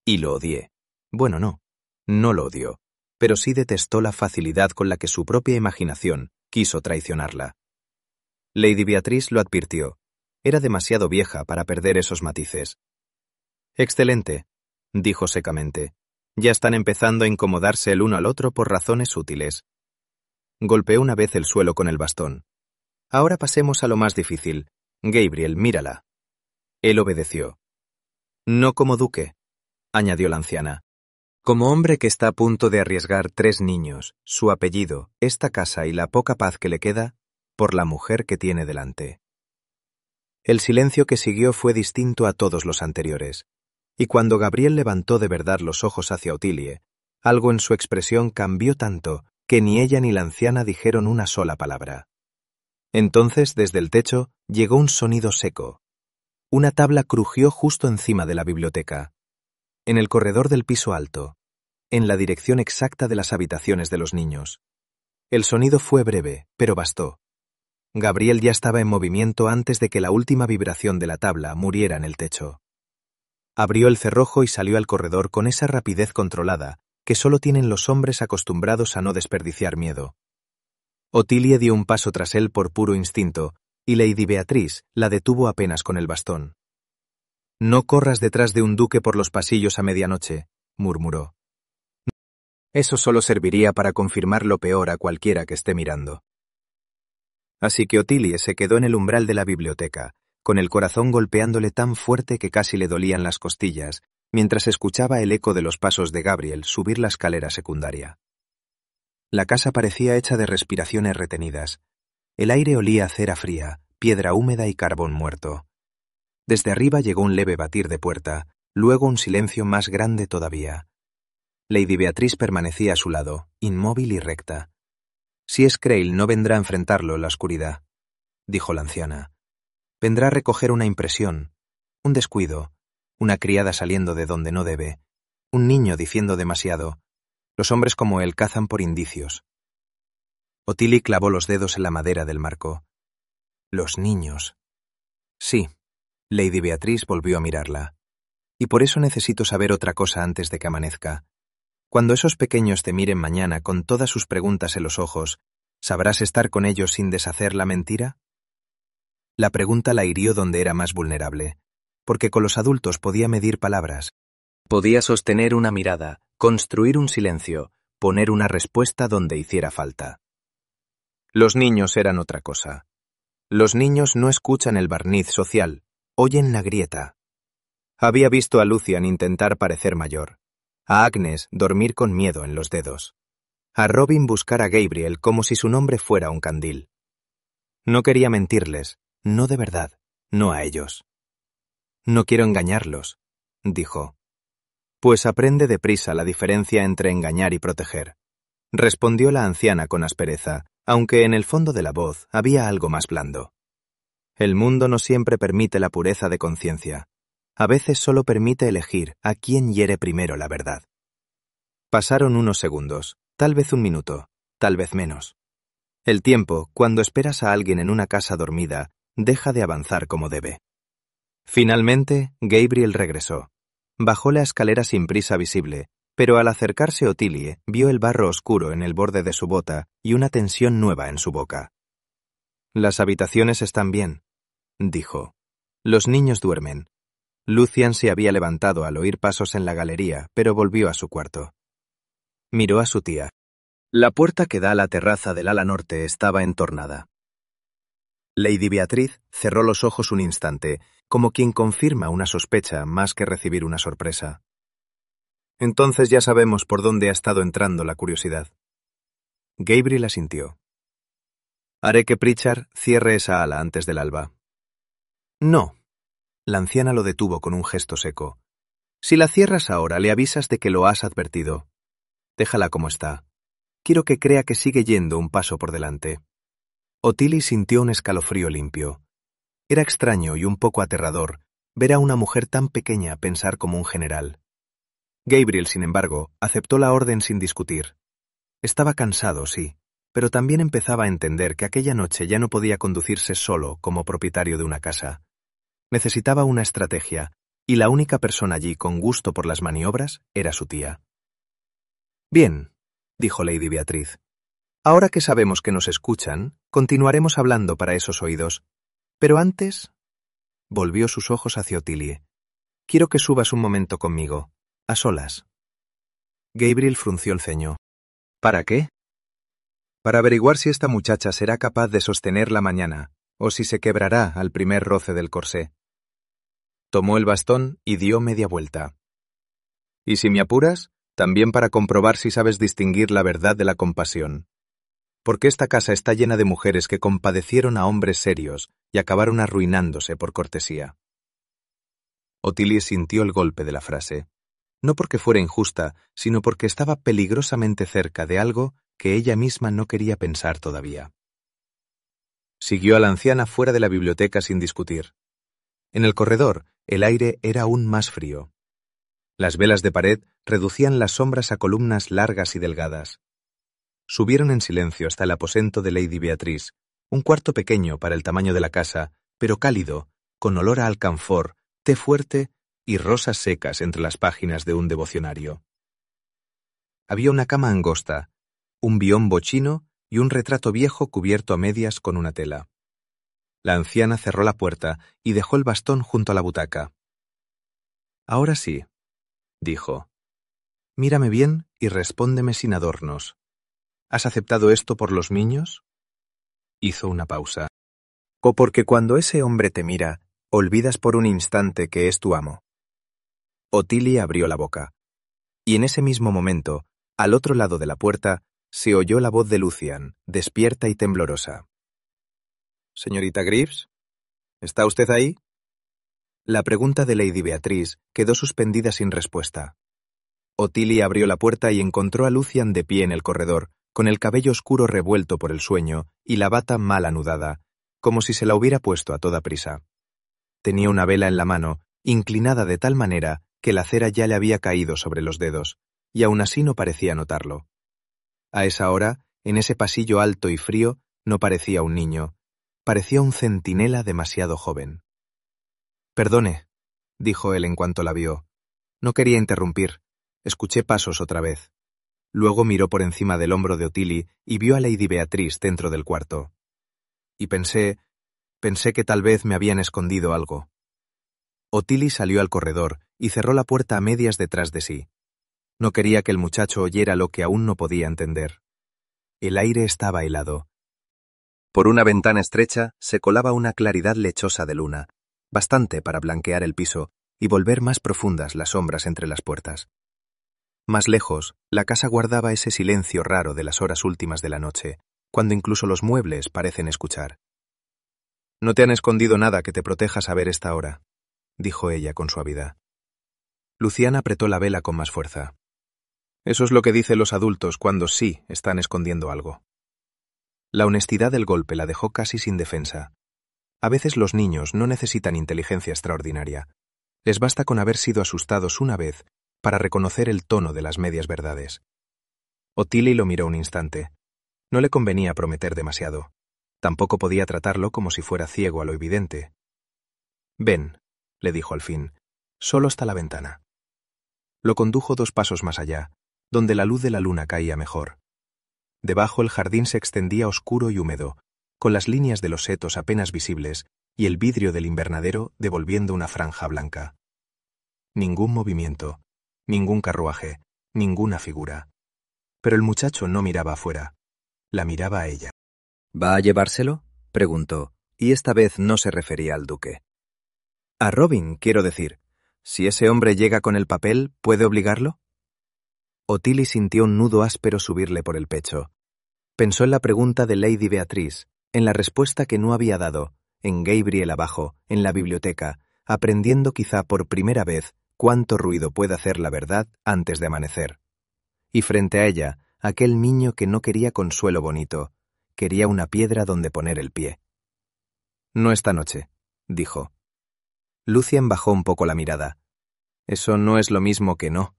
Y lo odié. Bueno, no lo odió, pero sí detestó la facilidad con la que su propia imaginación quiso traicionarla. Lady Beatrice lo advirtió. Era demasiado vieja para perder esos matices. «Excelente», dijo secamente. «Ya están empezando a incomodarse el uno al otro por razones útiles». Golpeó una vez el suelo con el bastón. «Ahora pasemos a lo más difícil. Gabriel, mírala». Él obedeció. «No como duque», añadió la anciana. «Como hombre que está a punto de arriesgar 3 niños, su apellido, esta casa y la poca paz que le queda, por la mujer que tiene delante». El silencio que siguió fue distinto a todos los anteriores, y cuando Gabriel levantó de verdad los ojos hacia Otilie, algo en su expresión cambió tanto que ni ella ni la anciana dijeron una sola palabra. Entonces, desde el techo, llegó un sonido seco. Una tabla crujió justo encima de la biblioteca, en el corredor del piso alto, en la dirección exacta de las habitaciones de los niños. El sonido fue breve, pero bastó. Gabriel ya estaba en movimiento antes de que la última vibración de la tabla muriera en el techo. Abrió el cerrojo y salió al corredor con esa rapidez controlada que solo tienen los hombres acostumbrados a no desperdiciar miedo. Otilie dio un paso tras él por puro instinto, y Lady Beatrice la detuvo apenas con el bastón. «No corras detrás de un duque por los pasillos a medianoche», murmuró. «Eso solo serviría para confirmar lo peor a cualquiera que esté mirando». Así que Otilie se quedó en el umbral de la biblioteca, con el corazón golpeándole tan fuerte que casi le dolían las costillas, mientras escuchaba el eco de los pasos de Gabriel subir la escalera secundaria. La casa parecía hecha de respiraciones retenidas. El aire olía a cera fría, piedra húmeda y carbón muerto. Desde arriba llegó un leve batir de puerta, luego un silencio más grande todavía. Lady Beatrice permanecía a su lado, inmóvil y recta. «Si es Crail, no vendrá a enfrentarlo en la oscuridad», dijo la anciana. «Vendrá a recoger una impresión, un descuido, una criada saliendo de donde no debe, un niño diciendo demasiado. Los hombres como él cazan por indicios». Otilie clavó los dedos en la madera del marco. «Los niños». «Sí». Lady Beatrice volvió a mirarla. «Y por eso necesito saber otra cosa antes de que amanezca. Cuando esos pequeños te miren mañana con todas sus preguntas en los ojos, ¿sabrás estar con ellos sin deshacer la mentira?» La pregunta la hirió donde era más vulnerable, porque con los adultos podía medir palabras. Podía sostener una mirada, construir un silencio, poner una respuesta donde hiciera falta. Los niños eran otra cosa. Los niños no escuchan el barniz social, oyen la grieta. Había visto a Lucian intentar parecer mayor, a Agnes dormir con miedo en los dedos, a Robin buscar a Gabriel como si su nombre fuera un candil. No quería mentirles, no de verdad, no a ellos. «No quiero engañarlos», dijo. «Pues aprende deprisa la diferencia entre engañar y proteger», respondió la anciana con aspereza, aunque en el fondo de la voz había algo más blando. «El mundo no siempre permite la pureza de conciencia. A veces solo permite elegir a quién hiere primero la verdad». Pasaron unos segundos, tal vez un minuto, tal vez menos. El tiempo, cuando esperas a alguien en una casa dormida, deja de avanzar como debe. Finalmente, Gabriel regresó. Bajó la escalera sin prisa visible, pero al acercarse Otilie vio el barro oscuro en el borde de su bota y una tensión nueva en su boca. «Las habitaciones están bien», dijo. «Los niños duermen». Lucian se había levantado al oír pasos en la galería, pero volvió a su cuarto. Miró a su tía. La puerta que da a la terraza del ala norte estaba entornada. Lady Beatrice cerró los ojos un instante, como quien confirma una sospecha más que recibir una sorpresa. «Entonces ya sabemos por dónde ha estado entrando la curiosidad». Gabriel asintió. «Haré que Pritchard cierre esa ala antes del alba». «No». La anciana lo detuvo con un gesto seco. «Si la cierras ahora, le avisas de que lo has advertido. Déjala como está. Quiero que crea que sigue yendo un paso por delante». Otilie sintió un escalofrío limpio. Era extraño y un poco aterrador ver a una mujer tan pequeña pensar como un general. Gabriel, sin embargo, aceptó la orden sin discutir. Estaba cansado, sí, pero también empezaba a entender que aquella noche ya no podía conducirse solo como propietario de una casa. Necesitaba una estrategia, y la única persona allí con gusto por las maniobras era su tía. «Bien», dijo Lady Beatriz. «Ahora que sabemos que nos escuchan, continuaremos hablando para esos oídos. Pero antes...» Volvió sus ojos hacia Otilie. «Quiero que subas un momento conmigo, a solas». Gabriel frunció el ceño. «¿Para qué?» «Para averiguar si esta muchacha será capaz de sostenerla mañana, o si se quebrará al primer roce del corsé». Tomó el bastón y dio media vuelta. «Y si me apuras, también para comprobar si sabes distinguir la verdad de la compasión. Porque esta casa está llena de mujeres que compadecieron a hombres serios y acabaron arruinándose por cortesía». Otilie sintió el golpe de la frase, no porque fuera injusta, sino porque estaba peligrosamente cerca de algo que ella misma no quería pensar todavía. Siguió a la anciana fuera de la biblioteca sin discutir. En el corredor, el aire era aún más frío. Las velas de pared reducían las sombras a columnas largas y delgadas. Subieron en silencio hasta el aposento de Lady Beatriz, un cuarto pequeño para el tamaño de la casa, pero cálido, con olor a alcanfor, té fuerte y rosas secas entre las páginas de un devocionario. Había una cama angosta, un biombo chino y un retrato viejo cubierto a medias con una tela. La anciana cerró la puerta y dejó el bastón junto a la butaca. «Ahora sí», dijo. «Mírame bien y respóndeme sin adornos. ¿Has aceptado esto por los niños?» Hizo una pausa. «¿O porque cuando ese hombre te mira, olvidas por un instante que es tu amo?» Otilie abrió la boca. Y en ese mismo momento, al otro lado de la puerta, se oyó la voz de Lucian, despierta y temblorosa. «Señorita Greaves, ¿está usted ahí?» La pregunta de Lady Beatriz quedó suspendida sin respuesta. Otilie abrió la puerta y encontró a Lucian de pie en el corredor, con el cabello oscuro revuelto por el sueño y la bata mal anudada, como si se la hubiera puesto a toda prisa. Tenía una vela en la mano, inclinada de tal manera que la cera ya le había caído sobre los dedos, y aún así no parecía notarlo. A esa hora, en ese pasillo alto y frío, no parecía un niño, parecía un centinela demasiado joven. «Perdone», dijo él en cuanto la vio. «No quería interrumpir. Escuché pasos otra vez». Luego miró por encima del hombro de Otilie y vio a Lady Beatriz dentro del cuarto. «Y pensé que tal vez me habían escondido algo». Otilie salió al corredor y cerró la puerta a medias detrás de sí. No quería que el muchacho oyera lo que aún no podía entender. El aire estaba helado. Por una ventana estrecha se colaba una claridad lechosa de luna, bastante para blanquear el piso y volver más profundas las sombras entre las puertas. Más lejos, la casa guardaba ese silencio raro de las horas últimas de la noche, cuando incluso los muebles parecen escuchar. «No te han escondido nada que te proteja saber esta hora», dijo ella con suavidad. Lucian apretó la vela con más fuerza. «Eso es lo que dicen los adultos cuando sí están escondiendo algo». La honestidad del golpe la dejó casi sin defensa. A veces los niños no necesitan inteligencia extraordinaria. Les basta con haber sido asustados una vez para reconocer el tono de las medias verdades. Otilie lo miró un instante. No le convenía prometer demasiado. Tampoco podía tratarlo como si fuera ciego a lo evidente. «Ven», le dijo al fin, «solo hasta la ventana». Lo condujo 2 pasos más allá, donde la luz de la luna caía mejor. Debajo el jardín se extendía oscuro y húmedo, con las líneas de los setos apenas visibles y el vidrio del invernadero devolviendo una franja blanca. Ningún movimiento, ningún carruaje, ninguna figura. Pero el muchacho no miraba afuera, la miraba a ella. ¿Va a llevárselo?, preguntó, y esta vez no se refería al duque. «A Robin, quiero decir. Si ese hombre llega con el papel, ¿puede obligarlo?» Otilie sintió un nudo áspero subirle por el pecho. Pensó en la pregunta de Lady Beatriz, en la respuesta que no había dado, en Gabriel abajo, en la biblioteca, aprendiendo quizá por primera vez cuánto ruido puede hacer la verdad antes de amanecer. Y frente a ella, aquel niño que no quería consuelo bonito, quería una piedra donde poner el pie. «No esta noche», dijo. Lucian bajó un poco la mirada. «Eso no es lo mismo que no».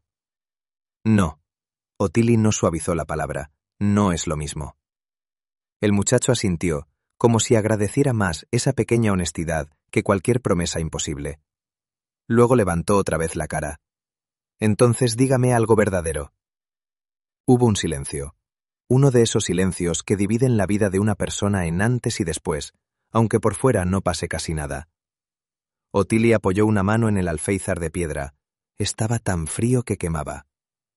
«No». Otilie no suavizó la palabra. «No es lo mismo». El muchacho asintió, como si agradeciera más esa pequeña honestidad que cualquier promesa imposible. Luego levantó otra vez la cara. Entonces dígame algo verdadero. Hubo un silencio. Uno de esos silencios que dividen la vida de una persona en antes y después, aunque por fuera no pase casi nada. Otilia apoyó una mano en el alféizar de piedra. Estaba tan frío que quemaba.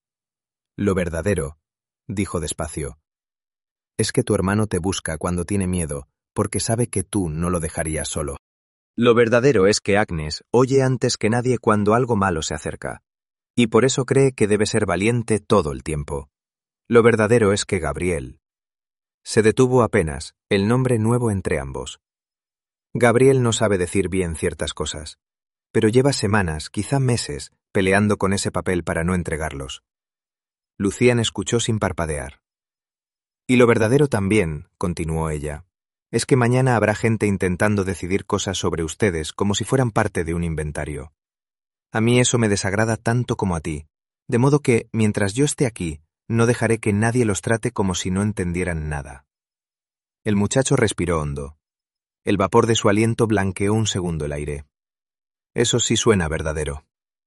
Lo verdadero, dijo despacio, es que tu hermano te busca cuando tiene miedo, porque sabe que tú no lo dejarías solo. Lo verdadero es que Agnes oye antes que nadie cuando algo malo se acerca, y por eso cree que debe ser valiente todo el tiempo. Lo verdadero es que Gabriel... Se detuvo apenas, el nombre nuevo entre ambos. Gabriel no sabe decir bien ciertas cosas, pero lleva semanas, quizá meses, peleando con ese papel para no entregarlos. Lucian escuchó sin parpadear. Y lo verdadero también, continuó ella, es que mañana habrá gente intentando decidir cosas sobre ustedes como si fueran parte de un inventario. A mí eso me desagrada tanto como a ti, de modo que, mientras yo esté aquí, no dejaré que nadie los trate como si no entendieran nada. El muchacho respiró hondo. El vapor de su aliento blanqueó un segundo el aire. Eso sí suena verdadero.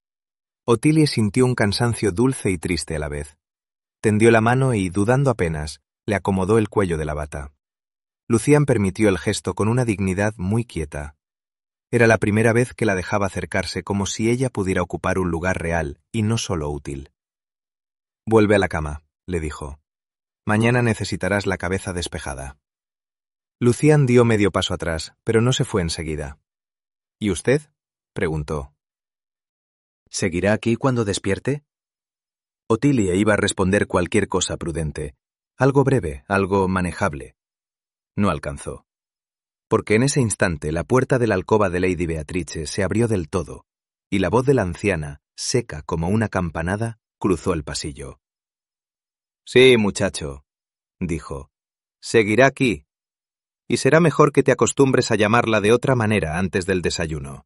Otilia sintió un cansancio dulce y triste a la vez. Tendió la mano y, dudando apenas, le acomodó el cuello de la bata. Lucian permitió el gesto con una dignidad muy quieta. Era la primera vez que la dejaba acercarse como si ella pudiera ocupar un lugar real y no solo útil. Vuelve a la cama, le dijo. Mañana necesitarás la cabeza despejada. Lucian dio medio paso atrás, pero no se fue enseguida. ¿Y usted? Preguntó. ¿Seguirá aquí cuando despierte? Otilia iba a responder cualquier cosa prudente, algo breve, algo manejable. No alcanzó. Porque en ese instante la puerta de la alcoba de Lady Beatrice se abrió del todo, y la voz de la anciana, seca como una campanada, cruzó el pasillo. Sí, muchacho, dijo, seguirá aquí, y será mejor que te acostumbres a llamarla de otra manera antes del desayuno.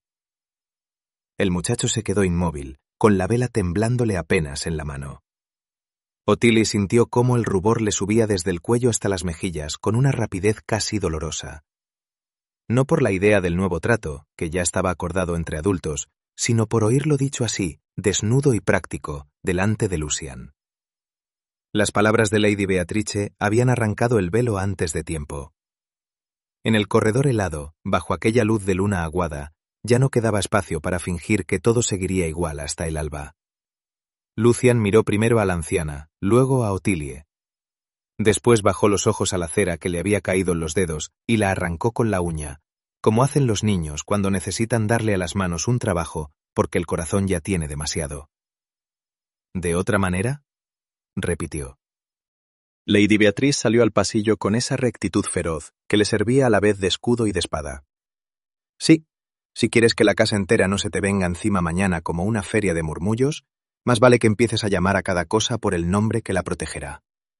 El muchacho se quedó inmóvil, con la vela temblándole apenas en la mano. Otilia sintió cómo el rubor le subía desde el cuello hasta las mejillas con una rapidez casi dolorosa. No por la idea del nuevo trato, que ya estaba acordado entre adultos, sino por oírlo dicho así, desnudo y práctico, delante de Lucian. Las palabras de Lady Beatrice habían arrancado el velo antes de tiempo. En el corredor helado, bajo aquella luz de luna aguada, ya no quedaba espacio para fingir que todo seguiría igual hasta el alba. Lucian miró primero a la anciana, luego a Otilia. Después bajó los ojos a la cera que le había caído en los dedos y la arrancó con la uña, como hacen los niños cuando necesitan darle a las manos un trabajo porque el corazón ya tiene demasiado. ¿De otra manera? Repitió. Lady Beatrice salió al pasillo con esa rectitud feroz que le servía a la vez de escudo y de espada. Sí, si quieres que la casa entera no se te venga encima mañana como una feria de murmullos, más vale que empieces a llamar a cada cosa por el nombre que la protegerá.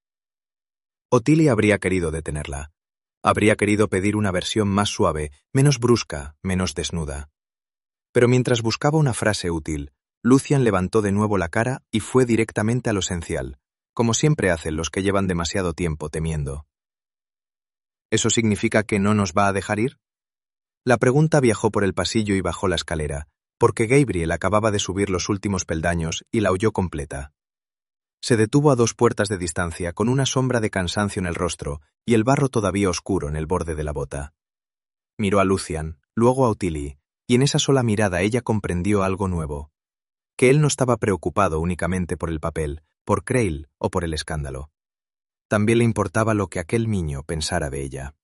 Otilia habría querido detenerla. Habría querido pedir una versión más suave, menos brusca, menos desnuda. Pero mientras buscaba una frase útil, Lucian levantó de nuevo la cara y fue directamente a lo esencial, como siempre hacen los que llevan demasiado tiempo temiendo. ¿Eso significa que no nos va a dejar ir? La pregunta viajó por el pasillo y bajó la escalera, porque Gabriel acababa de subir los últimos peldaños y la oyó completa. Se detuvo a 2 puertas de distancia, con una sombra de cansancio en el rostro y el barro todavía oscuro en el borde de la bota. Miró a Lucian, luego a Otilia, y en esa sola mirada ella comprendió algo nuevo. Que él no estaba preocupado únicamente por el papel, por Creil o por el escándalo. También le importaba lo que aquel niño pensara de ella.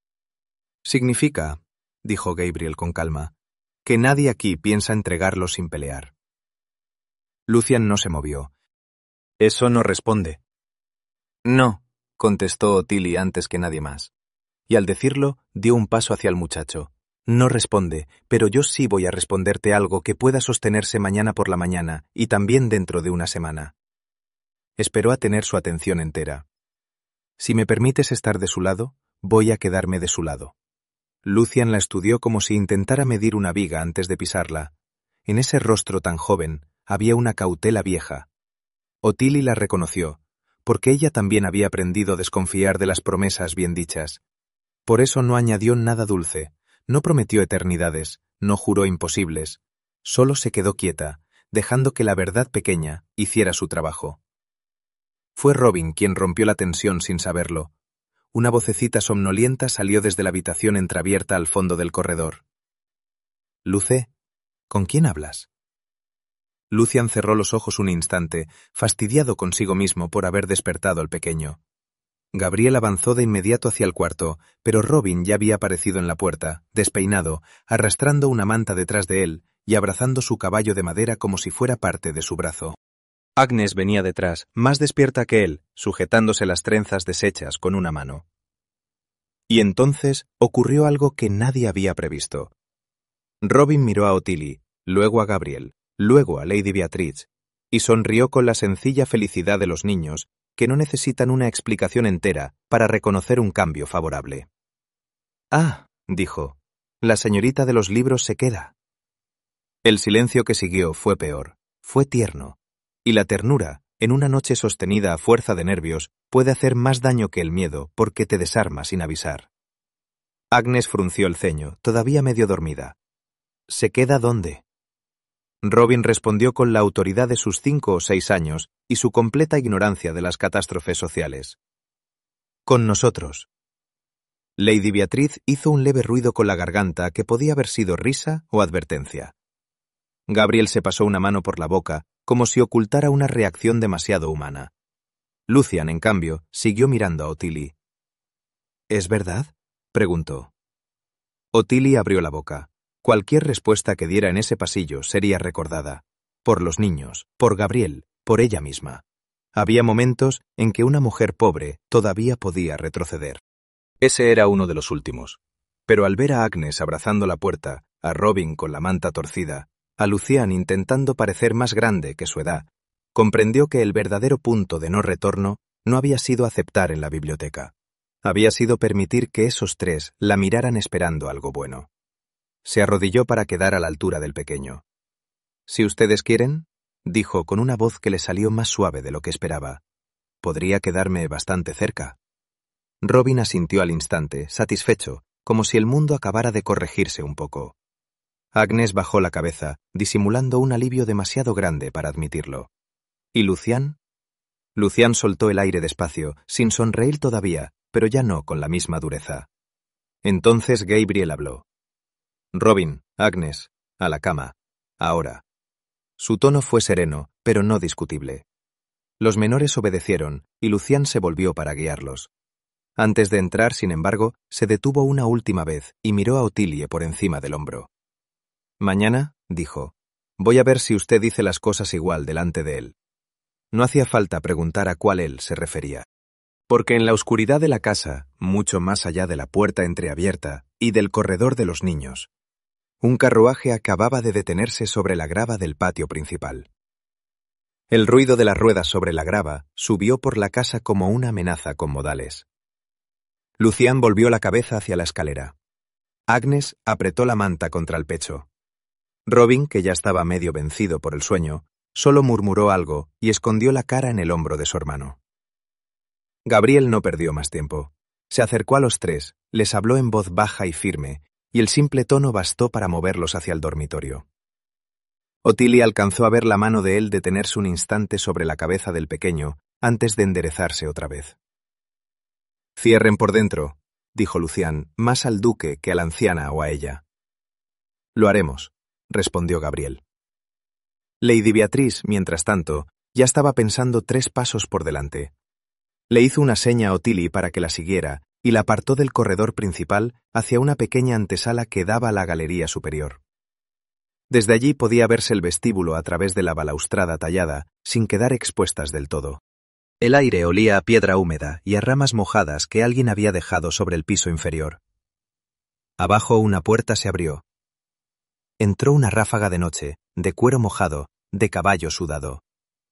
Significa, dijo Gabriel con calma, que nadie aquí piensa entregarlo sin pelear. Lucian no se movió. Eso no responde. No, contestó Otilia antes que nadie más. Y al decirlo, dio un paso hacia el muchacho. No responde, pero yo sí voy a responderte algo que pueda sostenerse mañana por la mañana y también dentro de una semana. Esperó a tener su atención entera. Si me permites estar de su lado, voy a quedarme de su lado. Lucian la estudió como si intentara medir una viga antes de pisarla. En ese rostro tan joven había una cautela vieja. Otilia la reconoció, porque ella también había aprendido a desconfiar de las promesas bien dichas. Por eso no añadió nada dulce, no prometió eternidades, no juró imposibles. Solo se quedó quieta, dejando que la verdad pequeña hiciera su trabajo. Fue Robin quien rompió la tensión sin saberlo. Una vocecita somnolienta salió desde la habitación entreabierta al fondo del corredor. «Luce, ¿con quién hablas?» Lucian cerró los ojos un instante, fastidiado consigo mismo por haber despertado al pequeño. Gabriel avanzó de inmediato hacia el cuarto, pero Robin ya había aparecido en la puerta, despeinado, arrastrando una manta detrás de él y abrazando su caballo de madera como si fuera parte de su brazo. Agnes venía detrás, más despierta que él, sujetándose las trenzas deshechas con una mano. Y entonces ocurrió algo que nadie había previsto. Robin miró a Ottilie, luego a Gabriel, luego a Lady Beatrice, y sonrió con la sencilla felicidad de los niños, que no necesitan una explicación entera para reconocer un cambio favorable. «Ah», dijo, «la señorita de los libros se queda». El silencio que siguió fue peor, fue tierno, y la ternura, en una noche sostenida a fuerza de nervios, puede hacer más daño que el miedo porque te desarma sin avisar. Agnes frunció el ceño, todavía medio dormida. «¿Se queda dónde?» Robin respondió con la autoridad de sus 5 o 6 años y su completa ignorancia de las catástrofes sociales. «Con nosotros». Lady Beatrice hizo un leve ruido con la garganta que podía haber sido risa o advertencia. Gabriel se pasó una mano por la boca, como si ocultara una reacción demasiado humana. Lucian, en cambio, siguió mirando a Ottilie. «¿Es verdad?», preguntó. Ottilie abrió la boca. Cualquier respuesta que diera en ese pasillo sería recordada. Por los niños, por Gabriel, por ella misma. Había momentos en que una mujer pobre todavía podía retroceder. Ese era uno de los últimos. Pero al ver a Agnes abrazando la puerta, a Robin con la manta torcida, a Lucian intentando parecer más grande que su edad, comprendió que el verdadero punto de no retorno no había sido aceptar en la biblioteca. Había sido permitir que esos 3 la miraran esperando algo bueno. Se arrodilló para quedar a la altura del pequeño. «Si ustedes quieren», dijo con una voz que le salió más suave de lo que esperaba, «podría quedarme bastante cerca». Robin asintió al instante, satisfecho, como si el mundo acabara de corregirse un poco. Agnes bajó la cabeza, disimulando un alivio demasiado grande para admitirlo. ¿Y Lucian? Lucian soltó el aire despacio, sin sonreír todavía, pero ya no con la misma dureza. Entonces Gabriel habló. «Robin, Agnes, a la cama. Ahora». Su tono fue sereno, pero no discutible. Los menores obedecieron, y Lucian se volvió para guiarlos. Antes de entrar, sin embargo, se detuvo una última vez y miró a Ottilie por encima del hombro. «Mañana», dijo, «voy a ver si usted dice las cosas igual delante de él». No hacía falta preguntar a cuál él se refería. Porque en la oscuridad de la casa, mucho más allá de la puerta entreabierta y del corredor de los niños, un carruaje acababa de detenerse sobre la grava del patio principal. El ruido de las ruedas sobre la grava subió por la casa como una amenaza con modales. Lucian volvió la cabeza hacia la escalera. Agnes apretó la manta contra el pecho. Robin, que ya estaba medio vencido por el sueño, solo murmuró algo y escondió la cara en el hombro de su hermano. Gabriel no perdió más tiempo. Se acercó a los 3, les habló en voz baja y firme, y el simple tono bastó para moverlos hacia el dormitorio. Ottilie alcanzó a ver la mano de él detenerse un instante sobre la cabeza del pequeño antes de enderezarse otra vez. «Cierren por dentro», dijo Lucian, más al duque que a la anciana o a ella. «Lo haremos», respondió Gabriel. Lady Beatrice, mientras tanto, ya estaba pensando 3 pasos por delante. Le hizo una seña a Ottilie para que la siguiera y la apartó del corredor principal hacia una pequeña antesala que daba a la galería superior. Desde allí podía verse el vestíbulo a través de la balaustrada tallada, sin quedar expuestas del todo. El aire olía a piedra húmeda y a ramas mojadas que alguien había dejado sobre el piso inferior. Abajo una puerta se abrió. Entró una ráfaga de noche, de cuero mojado, de caballo sudado.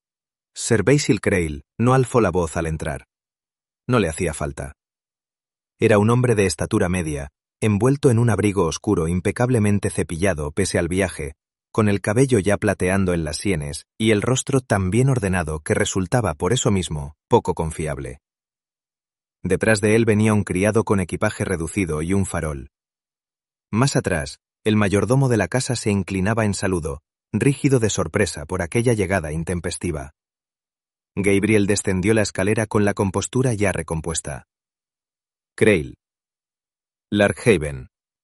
Sir Basil Crale no alzó la voz al entrar. No le hacía falta. Era un hombre de estatura media, envuelto en un abrigo oscuro impecablemente cepillado pese al viaje, con el cabello ya plateando en las sienes y el rostro tan bien ordenado que resultaba por eso mismo poco confiable. Detrás de él venía un criado con equipaje reducido y un farol. Más atrás, El mayordomo de la casa se inclinaba en saludo, rígido de sorpresa por aquella llegada intempestiva. Gabriel descendió la escalera con la compostura ya recompuesta. Crail. Larkhaven.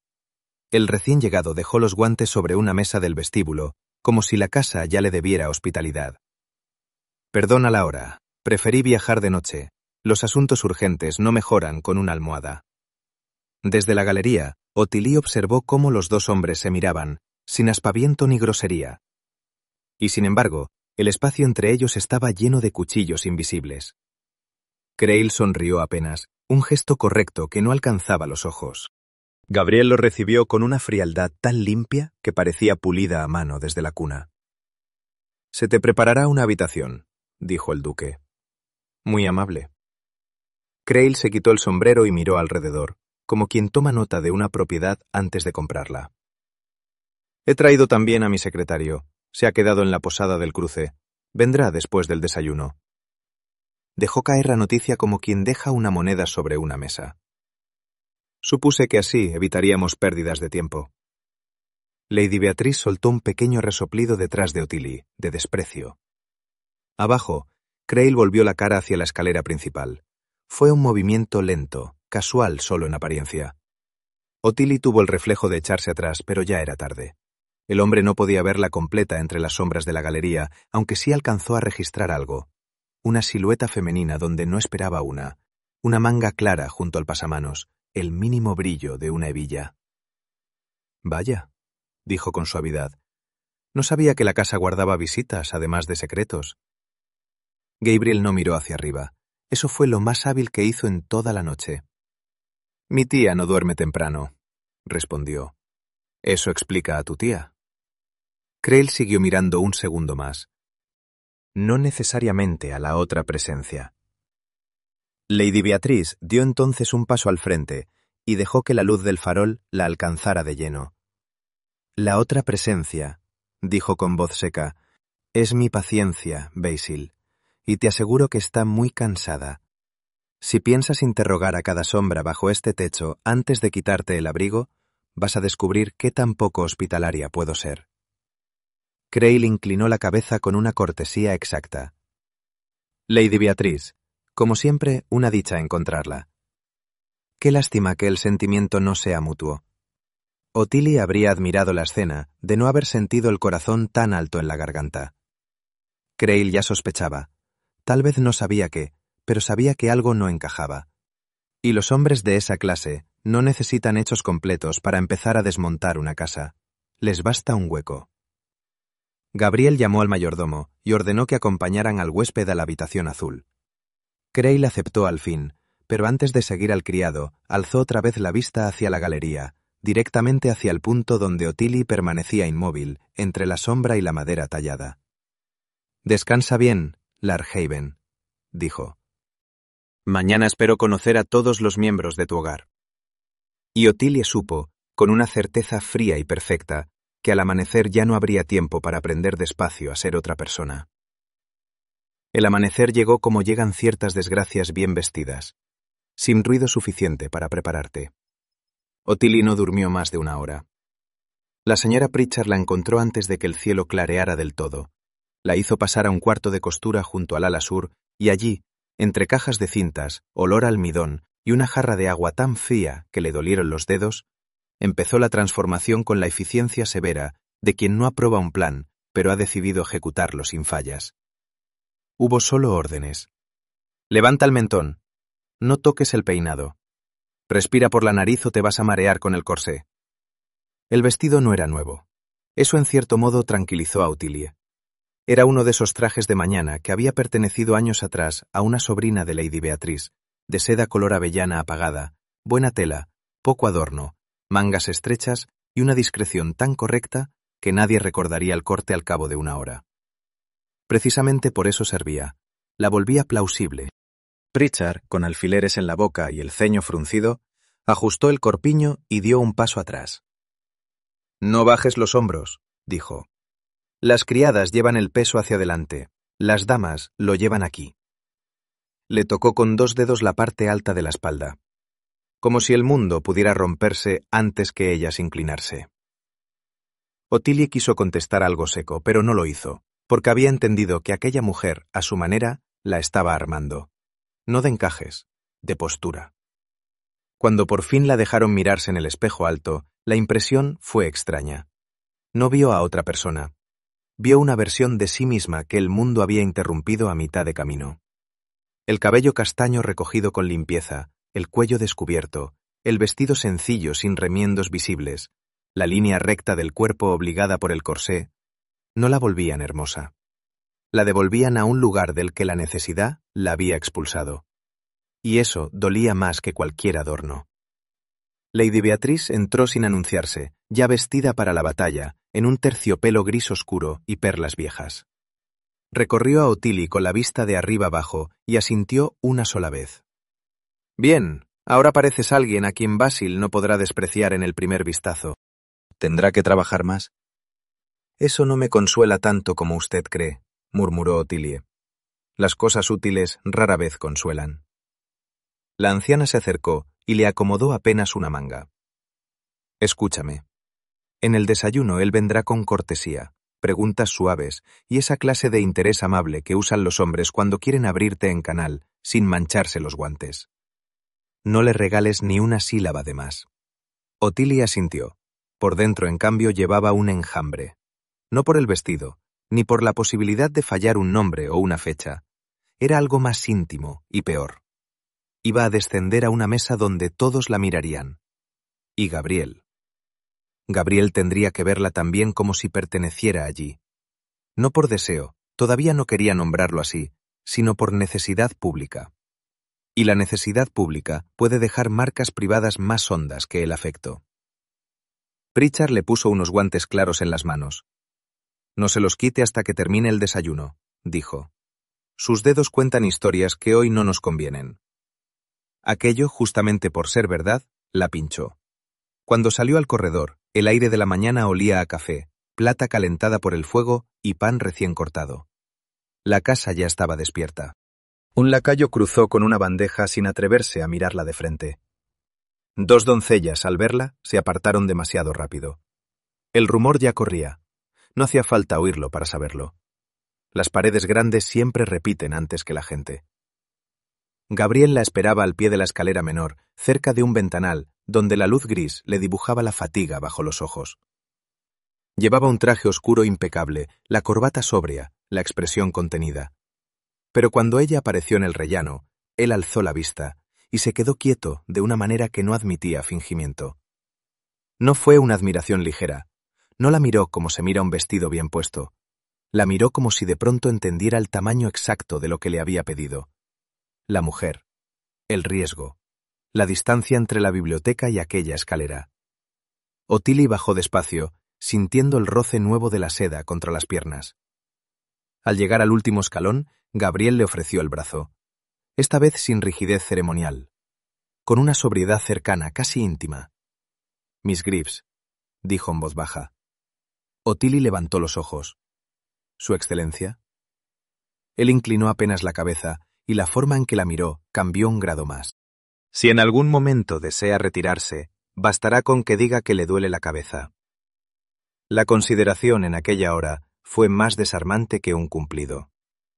El recién llegado dejó los guantes sobre una mesa del vestíbulo, como si la casa ya le debiera hospitalidad. Perdona la hora. Preferí viajar de noche. Los asuntos urgentes no mejoran con una almohada. Desde la galería, Ottilie observó cómo los dos hombres se miraban, sin aspaviento ni grosería. Y sin embargo, el espacio entre ellos estaba lleno de cuchillos invisibles. Crail sonrió apenas, un gesto correcto que no alcanzaba los ojos. Gabriel lo recibió con una frialdad tan limpia que parecía pulida a mano desde la cuna. «Se te preparará una habitación», dijo el duque. «Muy amable». Crail se quitó el sombrero y miró alrededor, como quien toma nota de una propiedad antes de comprarla. «He traído también a mi secretario. Se ha quedado en la posada del cruce. Vendrá después del desayuno». Dejó caer la noticia como quien deja una moneda sobre una mesa. Supuse que así evitaríamos pérdidas de tiempo. Lady Beatrice soltó un pequeño resoplido detrás de Ottilie, de desprecio. Abajo, Crail volvió la cara hacia la escalera principal. Fue un movimiento lento, casual solo en apariencia. Ottilie tuvo el reflejo de echarse atrás, pero ya era tarde. El hombre no podía verla completa entre las sombras de la galería, aunque sí alcanzó a registrar algo. Una silueta femenina donde no esperaba una manga clara junto al pasamanos, el mínimo brillo de una hebilla. «Vaya», dijo con suavidad. «No sabía que la casa guardaba visitas, además de secretos». Gabriel no miró hacia arriba. Eso fue lo más hábil que hizo en toda la noche. «Mi tía no duerme temprano», respondió. «Eso explica a tu tía». Crail siguió mirando un segundo más. No necesariamente a la otra presencia. Lady Beatrice dio entonces un paso al frente y dejó que la luz del farol la alcanzara de lleno. «La otra presencia», dijo con voz seca, «es mi paciencia, Basil, y te aseguro que está muy cansada. Si piensas interrogar a cada sombra bajo este techo antes de quitarte el abrigo, vas a descubrir qué tan poco hospitalaria puedo ser». Crail inclinó la cabeza con una cortesía exacta. «Lady Beatrice, como siempre, una dicha encontrarla. Qué lástima que el sentimiento no sea mutuo». Ottilie habría admirado la escena de no haber sentido el corazón tan alto en la garganta. Crail ya sospechaba. Tal vez no sabía qué, pero sabía que algo no encajaba. Y los hombres de esa clase no necesitan hechos completos para empezar a desmontar una casa. Les basta un hueco. Gabriel llamó al mayordomo y ordenó que acompañaran al huésped a la habitación azul. Crail aceptó al fin, pero antes de seguir al criado, alzó otra vez la vista hacia la galería, directamente hacia el punto donde Ottilie permanecía inmóvil, entre la sombra y la madera tallada. «Descansa bien, Larkhaven», dijo. «Mañana espero conocer a todos los miembros de tu hogar». Y Ottilie supo, con una certeza fría y perfecta, que al amanecer ya no habría tiempo para aprender despacio a ser otra persona. El amanecer llegó como llegan ciertas desgracias bien vestidas, sin ruido suficiente para prepararte. Ottilie no durmió más de una hora. La señora Pritchard la encontró antes de que el cielo clareara del todo. La hizo pasar a un cuarto de costura junto al ala sur, y allí, entre cajas de cintas, olor a almidón y una jarra de agua tan fría que le dolieron los dedos, empezó la transformación con la eficiencia severa de quien no aprueba un plan, pero ha decidido ejecutarlo sin fallas. Hubo solo órdenes. «Levanta el mentón. No toques el peinado. Respira por la nariz o te vas a marear con el corsé». El vestido no era nuevo. Eso en cierto modo tranquilizó a Ottilie. Era uno de esos trajes de mañana que había pertenecido años atrás a una sobrina de Lady Beatrice, de seda color avellana apagada, buena tela, poco adorno, mangas estrechas y una discreción tan correcta que nadie recordaría el corte al cabo de una hora. Precisamente por eso servía. La volvía plausible. Pritchard, con alfileres en la boca y el ceño fruncido, ajustó el corpiño y dio un paso atrás. «No bajes los hombros», dijo. «Las criadas llevan el peso hacia adelante, las damas lo llevan aquí». Le tocó con 2 dedos la parte alta de la espalda, como si el mundo pudiera romperse antes que ellas inclinarse. Otilie quiso contestar algo seco, pero no lo hizo, porque había entendido que aquella mujer, a su manera, la estaba armando. No de encajes, de postura. Cuando por fin la dejaron mirarse en el espejo alto, la impresión fue extraña. No vio a otra persona. Vio una versión de sí misma que el mundo había interrumpido a mitad de camino. El cabello castaño recogido con limpieza, el cuello descubierto, el vestido sencillo sin remiendos visibles, la línea recta del cuerpo obligada por el corsé, no la volvían hermosa. La devolvían a un lugar del que la necesidad la había expulsado. Y eso dolía más que cualquier adorno. Lady Beatrice entró sin anunciarse, ya vestida para la batalla, en un terciopelo gris oscuro y perlas viejas. Recorrió a Otilie con la vista de arriba abajo y asintió una sola vez. «Bien, ahora pareces alguien a quien Basil no podrá despreciar en el primer vistazo. ¿Tendrá que trabajar más?» «Eso no me consuela tanto como usted cree», murmuró Otilie. «Las cosas útiles rara vez consuelan». La anciana se acercó y le acomodó apenas una manga. «Escúchame. En el desayuno él vendrá con cortesía, preguntas suaves y esa clase de interés amable que usan los hombres cuando quieren abrirte en canal, sin mancharse los guantes. No le regales ni una sílaba de más». Otilie asintió. Por dentro, en cambio, llevaba un enjambre. No por el vestido, ni por la posibilidad de fallar un nombre o una fecha. Era algo más íntimo y peor. Iba a descender a una mesa donde todos la mirarían. Y Gabriel. Gabriel tendría que verla también como si perteneciera allí. No por deseo, todavía no quería nombrarlo así, sino por necesidad pública. Y la necesidad pública puede dejar marcas privadas más hondas que el afecto. Pritchard le puso unos guantes claros en las manos. «No se los quite hasta que termine el desayuno», dijo. «Sus dedos cuentan historias que hoy no nos convienen». Aquello, justamente por ser verdad, la pinchó. Cuando salió al corredor, el aire de la mañana olía a café, plata calentada por el fuego y pan recién cortado. La casa ya estaba despierta. Un lacayo cruzó con una bandeja sin atreverse a mirarla de frente. Dos doncellas, al verla, se apartaron demasiado rápido. El rumor ya corría. No hacía falta oírlo para saberlo. Las paredes grandes siempre repiten antes que la gente. Gabriel la esperaba al pie de la escalera menor, cerca de un ventanal, donde la luz gris le dibujaba la fatiga bajo los ojos. Llevaba un traje oscuro impecable, la corbata sobria, la expresión contenida. Pero cuando ella apareció en el rellano, él alzó la vista y se quedó quieto de una manera que no admitía fingimiento. No fue una admiración ligera. No la miró como se mira un vestido bien puesto. La miró como si de pronto entendiera el tamaño exacto de lo que le había pedido. La mujer, el riesgo, la distancia entre la biblioteca y aquella escalera. Otilie bajó despacio, sintiendo el roce nuevo de la seda contra las piernas. Al llegar al último escalón, Gabriel le ofreció el brazo. Esta vez sin rigidez ceremonial, con una sobriedad cercana, casi íntima. «Miss Greaves», dijo en voz baja. Otilie levantó los ojos. «¿Su excelencia?» Él inclinó apenas la cabeza, y la forma en que la miró cambió un grado más. Si en algún momento desea retirarse, bastará con que diga que le duele la cabeza. La consideración en aquella hora fue más desarmante que un cumplido.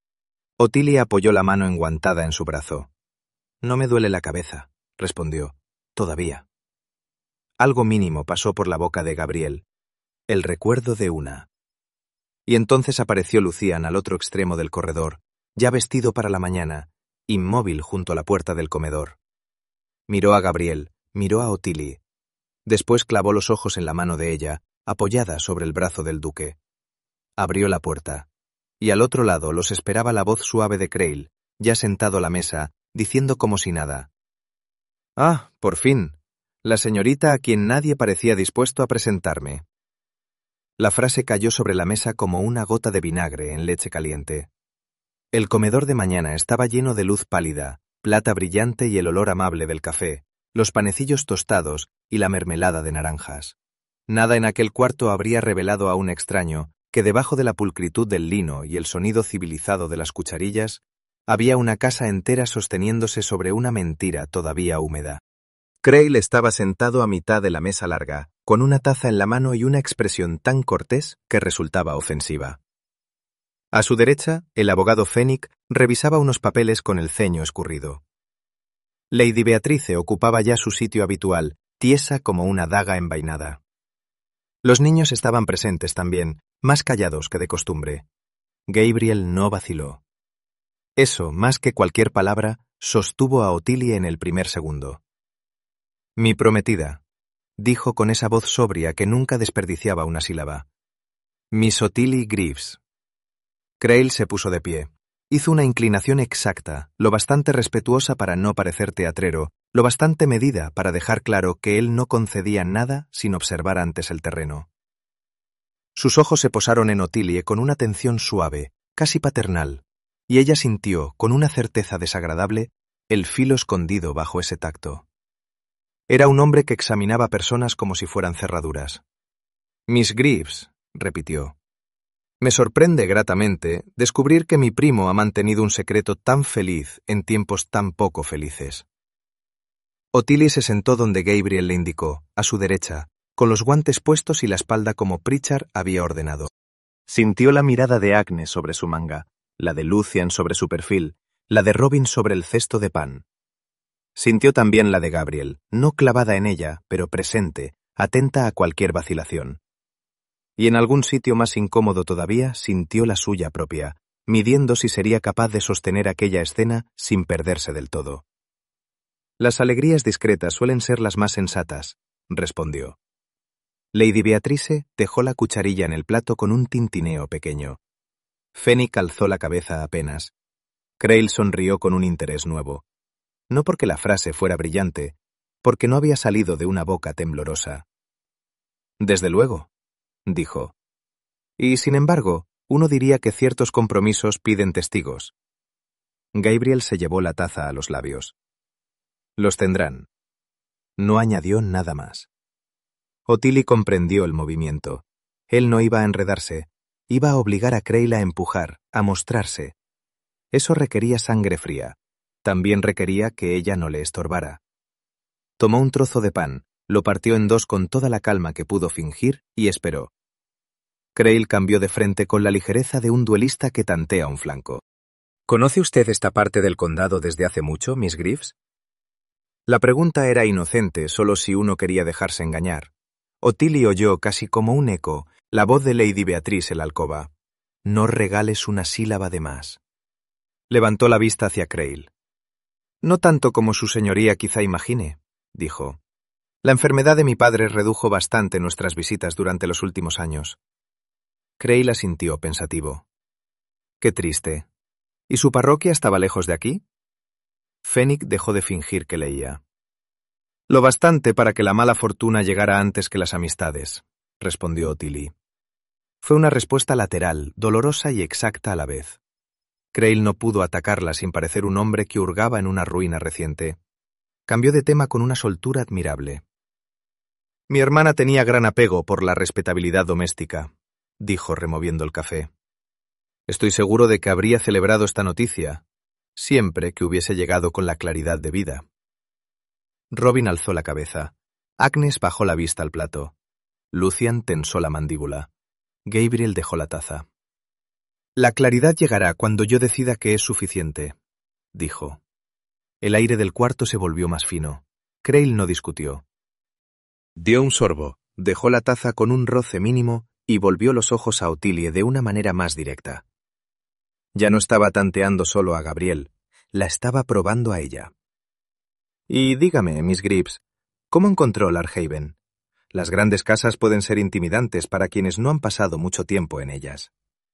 Otilie apoyó la mano enguantada en su brazo. «No me duele la cabeza», respondió. «Todavía». Algo mínimo pasó por la boca de Gabriel. El recuerdo de una. Y entonces apareció Lucian al otro extremo del corredor, ya vestido para la mañana, inmóvil junto a la puerta del comedor. Miró a Gabriel, miró a Otilie. Después clavó los ojos en la mano de ella, apoyada sobre el brazo del duque. Abrió la puerta, y al otro lado los esperaba la voz suave de Creil, ya sentado a la mesa, diciendo como si nada. «Ah, por fin, la señorita a quien nadie parecía dispuesto a presentarme». La frase cayó sobre la mesa como una gota de vinagre en leche caliente. El comedor de mañana estaba lleno de luz pálida, plata brillante y el olor amable del café, los panecillos tostados y la mermelada de naranjas. Nada en aquel cuarto habría revelado a un extraño que debajo de la pulcritud del lino y el sonido civilizado de las cucharillas, había una casa entera sosteniéndose sobre una mentira todavía húmeda. Creil estaba sentado a mitad de la mesa larga, con una taza en la mano y una expresión tan cortés que resultaba ofensiva. A su derecha, el abogado Fenwick revisaba unos papeles con el ceño escurrido. Lady Beatrice ocupaba ya su sitio habitual, tiesa como una daga envainada. Los niños estaban presentes también, más callados que de costumbre. Gabriel no vaciló. Eso, más que cualquier palabra, sostuvo a Ottilie en el primer segundo. «Mi prometida», dijo con esa voz sobria que nunca desperdiciaba una sílaba. «Miss Ottilie Greaves». Crail se puso de pie. Hizo una inclinación exacta, lo bastante respetuosa para no parecer teatrero, lo bastante medida para dejar claro que él no concedía nada sin observar antes el terreno. Sus ojos se posaron en Ottilie con una atención suave, casi paternal, y ella sintió, con una certeza desagradable, el filo escondido bajo ese tacto. Era un hombre que examinaba personas como si fueran cerraduras. «Miss Greaves», repitió. «Me sorprende gratamente descubrir que mi primo ha mantenido un secreto tan feliz en tiempos tan poco felices». Ottilie se sentó donde Gabriel le indicó, a su derecha, con los guantes puestos y la espalda como Pritchard había ordenado. Sintió la mirada de Agnes sobre su manga, la de Lucian sobre su perfil, la de Robin sobre el cesto de pan. Sintió también la de Gabriel, no clavada en ella, pero presente, atenta a cualquier vacilación. Y en algún sitio más incómodo todavía sintió la suya propia, midiendo si sería capaz de sostener aquella escena sin perderse del todo. «Las alegrías discretas suelen ser las más sensatas», respondió. Lady Beatrice dejó la cucharilla en el plato con un tintineo pequeño. Fenwick alzó la cabeza apenas. Crail sonrió con un interés nuevo. No porque la frase fuera brillante, porque no había salido de una boca temblorosa. «Desde luego», dijo. «Y, sin embargo, uno diría que ciertos compromisos piden testigos». Gabriel se llevó la taza a los labios. «Los tendrán». No añadió nada más. Ottilie comprendió el movimiento. Él no iba a enredarse, iba a obligar a Crail a empujar, a mostrarse. Eso requería sangre fría. También requería que ella no le estorbara. Tomó un trozo de pan, lo partió en dos con toda la calma que pudo fingir y esperó. Crail cambió de frente con la ligereza de un duelista que tantea un flanco. «¿Conoce usted esta parte del condado desde hace mucho, Miss Greaves?» La pregunta era inocente solo si uno quería dejarse engañar. Ottilie oyó casi como un eco la voz de Lady Beatrice en la alcoba. «No regales una sílaba de más». Levantó la vista hacia Crail. «No tanto como su señoría quizá imagine», dijo. «La enfermedad de mi padre redujo bastante nuestras visitas durante los últimos años». Crail asintió pensativo. «Qué triste. ¿Y su parroquia estaba lejos de aquí?» Fenwick dejó de fingir que leía. «Lo bastante para que la mala fortuna llegara antes que las amistades», respondió Ottilie. Fue una respuesta lateral, dolorosa y exacta a la vez. Crail no pudo atacarla sin parecer un hombre que hurgaba en una ruina reciente. Cambió de tema con una soltura admirable. «Mi hermana tenía gran apego por la respetabilidad doméstica», dijo removiendo el café. «Estoy seguro de que habría celebrado esta noticia, siempre que hubiese llegado con la claridad debida». Robin alzó la cabeza. Agnes bajó la vista al plato. Lucian tensó la mandíbula. Gabriel dejó la taza. «La claridad llegará cuando yo decida que es suficiente», dijo. El aire del cuarto se volvió más fino. Crail no discutió. Dio un sorbo, dejó la taza con un roce mínimo y volvió los ojos a Ottilie de una manera más directa. Ya no estaba tanteando solo a Gabriel, la estaba probando a ella. «Y dígame, Miss Greaves, ¿cómo encontró Larkhaven? Las grandes casas pueden ser intimidantes para quienes no han pasado mucho tiempo en ellas».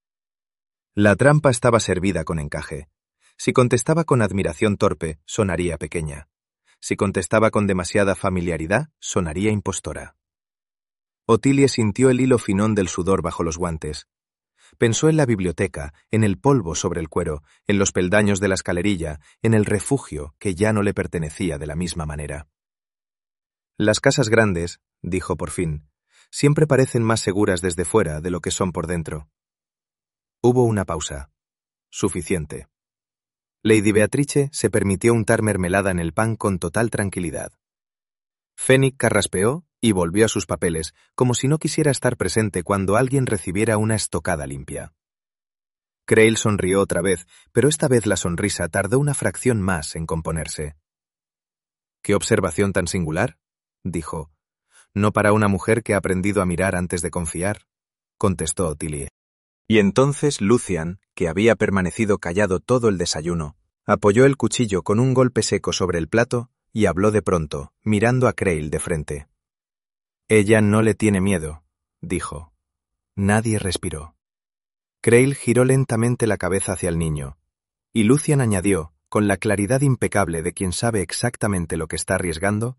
La trampa estaba servida con encaje. Si contestaba con admiración torpe, sonaría pequeña. Si contestaba con demasiada familiaridad, sonaría impostora. Ottilie sintió el hilo finón del sudor bajo los guantes. Pensó en la biblioteca, en el polvo sobre el cuero, en los peldaños de la escalerilla, en el refugio que ya no le pertenecía de la misma manera. «Las casas grandes», dijo por fin, «siempre parecen más seguras desde fuera de lo que son por dentro». Hubo una pausa. Suficiente. Lady Beatrice se permitió untar mermelada en el pan con total tranquilidad. Fenwick carraspeó y volvió a sus papeles, como si no quisiera estar presente cuando alguien recibiera una estocada limpia. Creil sonrió otra vez, pero esta vez la sonrisa tardó una fracción más en componerse. «¿Qué observación tan singular?», dijo. «No para una mujer que ha aprendido a mirar antes de confiar», contestó Ottilie. Y entonces Lucian, que había permanecido callado todo el desayuno, apoyó el cuchillo con un golpe seco sobre el plato y habló de pronto, mirando a Creil de frente. «Ella no le tiene miedo», dijo. Nadie respiró. Creil giró lentamente la cabeza hacia el niño, y Lucian añadió, con la claridad impecable de quien sabe exactamente lo que está arriesgando: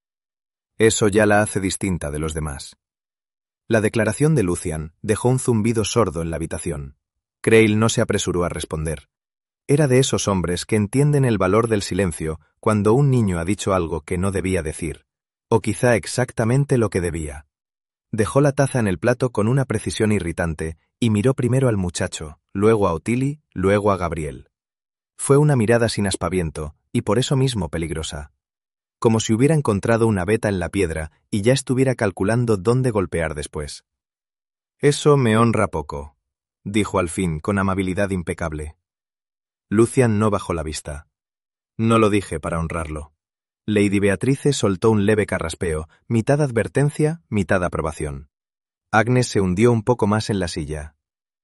«Eso ya la hace distinta de los demás». La declaración de Lucian dejó un zumbido sordo en la habitación. Creil no se apresuró a responder. Era de esos hombres que entienden el valor del silencio cuando un niño ha dicho algo que no debía decir, o quizá exactamente lo que debía. Dejó la taza en el plato con una precisión irritante y miró primero al muchacho, luego a Ottilie, luego a Gabriel. Fue una mirada sin aspaviento y por eso mismo peligrosa. Como si hubiera encontrado una veta en la piedra y ya estuviera calculando dónde golpear después. «Eso me honra poco», dijo al fin con amabilidad impecable. Lucian no bajó la vista. «No lo dije para honrarlo». Lady Beatrice soltó un leve carraspeo, mitad advertencia, mitad aprobación. Agnes se hundió un poco más en la silla.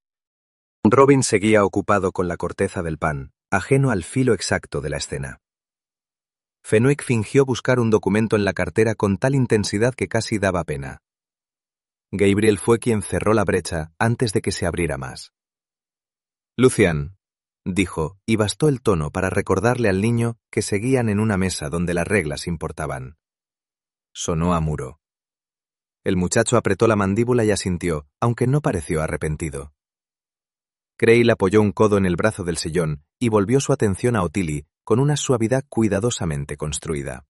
Robin seguía ocupado con la corteza del pan, ajeno al filo exacto de la escena. Fenwick fingió buscar un documento en la cartera con tal intensidad que casi daba pena. Gabriel fue quien cerró la brecha antes de que se abriera más. «Lucian», dijo, y bastó el tono para recordarle al niño que seguían en una mesa donde las reglas importaban. Sonó a muro. El muchacho apretó la mandíbula y asintió, aunque no pareció arrepentido. Creil apoyó un codo en el brazo del sillón y volvió su atención a Ottilie con una suavidad cuidadosamente construida.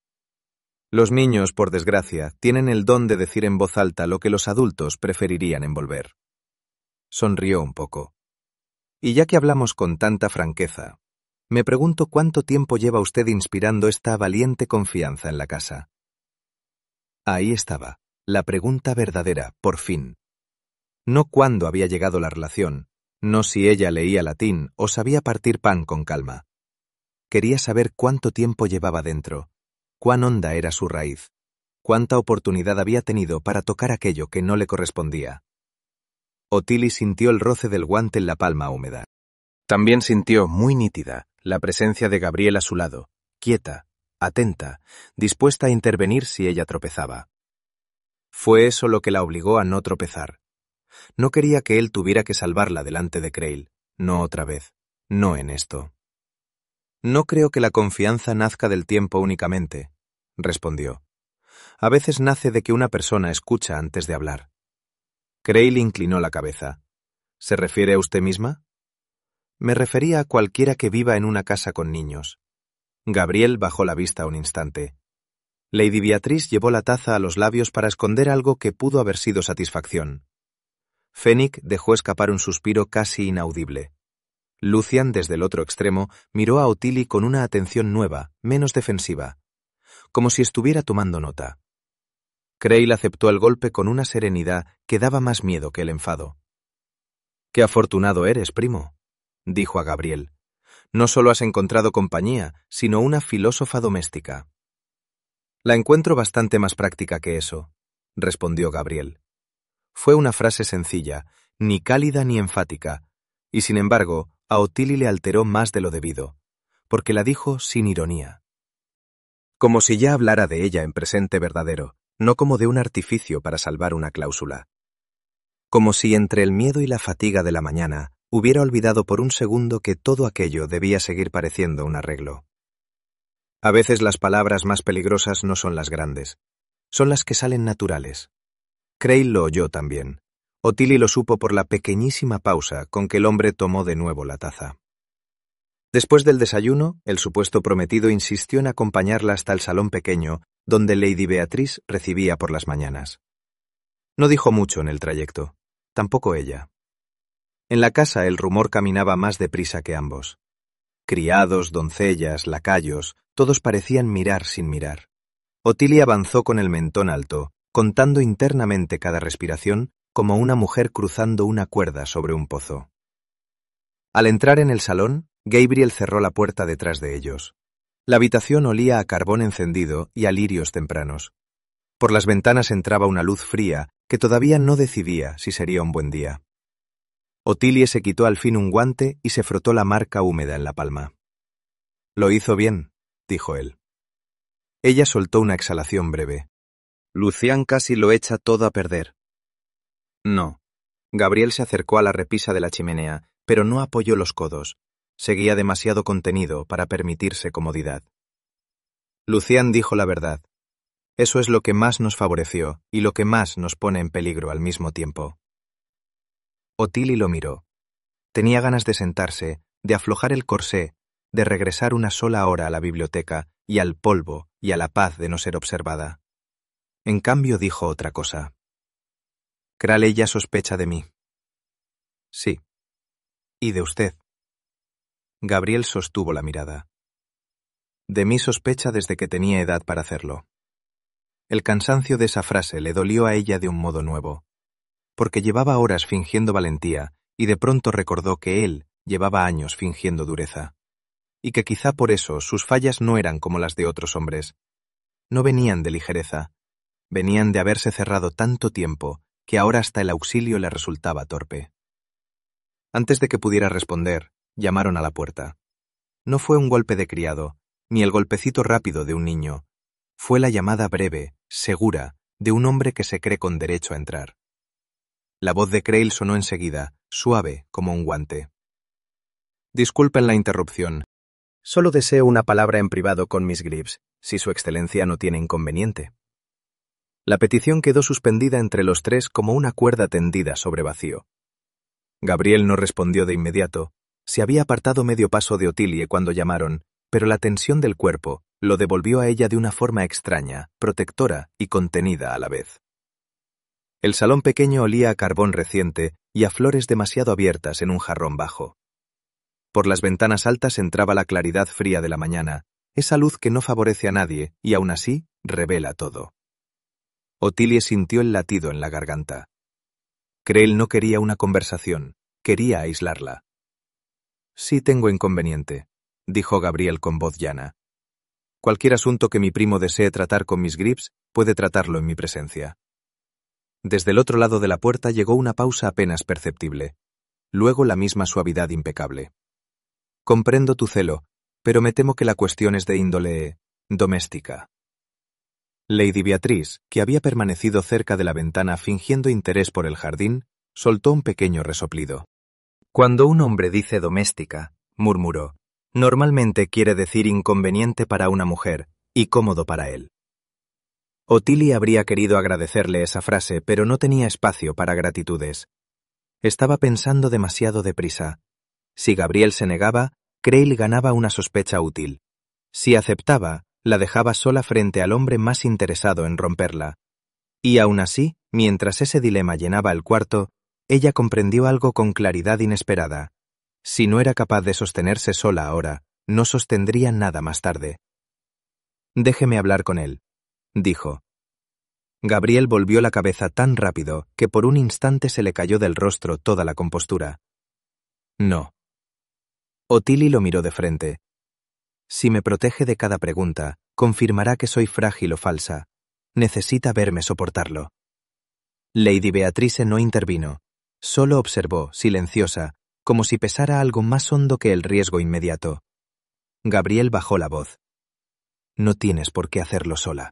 Los niños, por desgracia, tienen el don de decir en voz alta lo que los adultos preferirían envolver. Sonrió un poco. Y ya que hablamos con tanta franqueza, me pregunto cuánto tiempo lleva usted inspirando esta valiente confianza en la casa. Ahí estaba, la pregunta verdadera, por fin. No cuándo había llegado la relación, no si ella leía latín o sabía partir pan con calma. Quería saber cuánto tiempo llevaba dentro, cuán honda era su raíz, cuánta oportunidad había tenido para tocar aquello que no le correspondía. Ottilie sintió el roce del guante en la palma húmeda. También sintió, muy nítida, la presencia de Gabriel a su lado, quieta, atenta, dispuesta a intervenir si ella tropezaba. Fue eso lo que la obligó a no tropezar. No quería que él tuviera que salvarla delante de Creil, no otra vez, no en esto. «No creo que la confianza nazca del tiempo únicamente», respondió. «A veces nace de que una persona escucha antes de hablar». Creil inclinó la cabeza. «¿Se refiere a usted misma?» «Me refería a cualquiera que viva en una casa con niños». Gabriel bajó la vista un instante. Lady Beatrice llevó la taza a los labios para esconder algo que pudo haber sido satisfacción. Fenwick dejó escapar un suspiro casi inaudible. Lucian, desde el otro extremo, miró a Ottilie con una atención nueva, menos defensiva, como si estuviera tomando nota. Creil aceptó el golpe con una serenidad que daba más miedo que el enfado. «Qué afortunado eres, primo», dijo a Gabriel. «No solo has encontrado compañía, sino una filósofa doméstica». «La encuentro bastante más práctica que eso», respondió Gabriel. Fue una frase sencilla, ni cálida ni enfática, y sin embargo, a Ottilie le alteró más de lo debido, porque la dijo sin ironía. Como si ya hablara de ella en presente verdadero, no como de un artificio para salvar una cláusula. Como si entre el miedo y la fatiga de la mañana hubiera olvidado por un segundo que todo aquello debía seguir pareciendo un arreglo. A veces las palabras más peligrosas no son las grandes, son las que salen naturales. Creil lo oyó también. Ottilie lo supo por la pequeñísima pausa con que el hombre tomó de nuevo la taza. Después del desayuno, el supuesto prometido insistió en acompañarla hasta el salón pequeño, donde Lady Beatrice recibía por las mañanas. No dijo mucho en el trayecto, tampoco ella. En la casa el rumor caminaba más deprisa que ambos. Criados, doncellas, lacayos, todos parecían mirar sin mirar. Otilia avanzó con el mentón alto, contando internamente cada respiración como una mujer cruzando una cuerda sobre un pozo. Al entrar en el salón, Gabriel cerró la puerta detrás de ellos. La habitación olía a carbón encendido y a lirios tempranos. Por las ventanas entraba una luz fría que todavía no decidía si sería un buen día. Otilie se quitó al fin un guante y se frotó la marca húmeda en la palma. «Lo hizo bien», dijo él. Ella soltó una exhalación breve. Lucián casi lo echa todo a perder. No. Gabriel se acercó a la repisa de la chimenea, pero no apoyó los codos. Seguía demasiado contenido para permitirse comodidad. Lucián dijo la verdad. Eso es lo que más nos favoreció y lo que más nos pone en peligro al mismo tiempo. Otilie lo miró. Tenía ganas de sentarse, de aflojar el corsé, de regresar una sola hora a la biblioteca y al polvo y a la paz de no ser observada. En cambio dijo otra cosa. «Crale ya sospecha de mí». «Sí». «Y de usted». Gabriel sostuvo la mirada. «De mí sospecha desde que tenía edad para hacerlo». El cansancio de esa frase le dolió a ella de un modo nuevo, porque llevaba horas fingiendo valentía y de pronto recordó que él llevaba años fingiendo dureza, y que quizá por eso sus fallas no eran como las de otros hombres. No venían de ligereza, venían de haberse cerrado tanto tiempo que ahora hasta el auxilio le resultaba torpe. Antes de que pudiera responder, llamaron a la puerta. No fue un golpe de criado, ni el golpecito rápido de un niño. Fue la llamada breve, segura, de un hombre que se cree con derecho a entrar. La voz de Crail sonó enseguida, suave como un guante. «Disculpen la interrupción. Solo deseo una palabra en privado con Miss Greaves, si su excelencia no tiene inconveniente». La petición quedó suspendida entre los tres como una cuerda tendida sobre vacío. Gabriel no respondió de inmediato. Se había apartado medio paso de Otilie cuando llamaron, pero la tensión del cuerpo lo devolvió a ella de una forma extraña, protectora y contenida a la vez. El salón pequeño olía a carbón reciente y a flores demasiado abiertas en un jarrón bajo. Por las ventanas altas entraba la claridad fría de la mañana, esa luz que no favorece a nadie y aún así revela todo. Otilie sintió el latido en la garganta. Crail no quería una conversación, quería aislarla. «Sí tengo inconveniente», dijo Gabriel con voz llana. «Cualquier asunto que mi primo desee tratar con Miss Greaves puede tratarlo en mi presencia». Desde el otro lado de la puerta llegó una pausa apenas perceptible. Luego la misma suavidad impecable. «Comprendo tu celo, pero me temo que la cuestión es de índole doméstica». Lady Beatrice, que había permanecido cerca de la ventana fingiendo interés por el jardín, soltó un pequeño resoplido. «Cuando un hombre dice doméstica», murmuró, «normalmente quiere decir inconveniente para una mujer y cómodo para él». Otilie habría querido agradecerle esa frase, pero no tenía espacio para gratitudes. Estaba pensando demasiado deprisa. Si Gabriel se negaba, Crail ganaba una sospecha útil. Si aceptaba, la dejaba sola frente al hombre más interesado en romperla. Y aún así, mientras ese dilema llenaba el cuarto, ella comprendió algo con claridad inesperada. Si no era capaz de sostenerse sola ahora, no sostendría nada más tarde. «Déjeme hablar con él», dijo. Gabriel volvió la cabeza tan rápido que por un instante se le cayó del rostro toda la compostura. «No». Otilie lo miró de frente. «Si me protege de cada pregunta, confirmará que soy frágil o falsa. Necesita verme soportarlo». Lady Beatrice no intervino. Solo observó, silenciosa, como si pesara algo más hondo que el riesgo inmediato. Gabriel bajó la voz. «No tienes por qué hacerlo sola».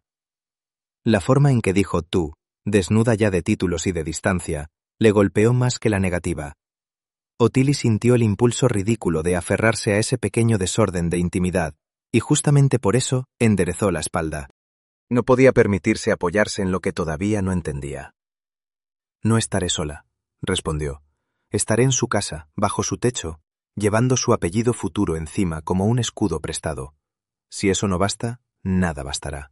La forma en que dijo tú, desnuda ya de títulos y de distancia, le golpeó más que la negativa. Otilie sintió el impulso ridículo de aferrarse a ese pequeño desorden de intimidad, y justamente por eso enderezó la espalda. No podía permitirse apoyarse en lo que todavía no entendía. «No estaré sola», respondió. «Estaré en su casa, bajo su techo, llevando su apellido futuro encima como un escudo prestado. Si eso no basta, nada bastará».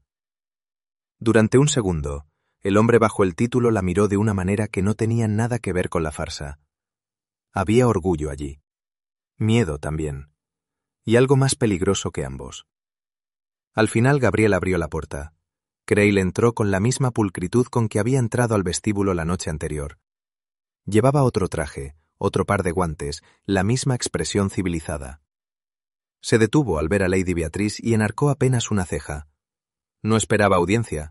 Durante un segundo, el hombre bajo el título la miró de una manera que no tenía nada que ver con la farsa. Había orgullo allí. Miedo también. Y algo más peligroso que ambos. Al final Gabriel abrió la puerta. Creil entró con la misma pulcritud con que había entrado al vestíbulo la noche anterior. Llevaba otro traje, otro par de guantes, la misma expresión civilizada. Se detuvo al ver a Lady Beatrice y enarcó apenas una ceja. No esperaba audiencia.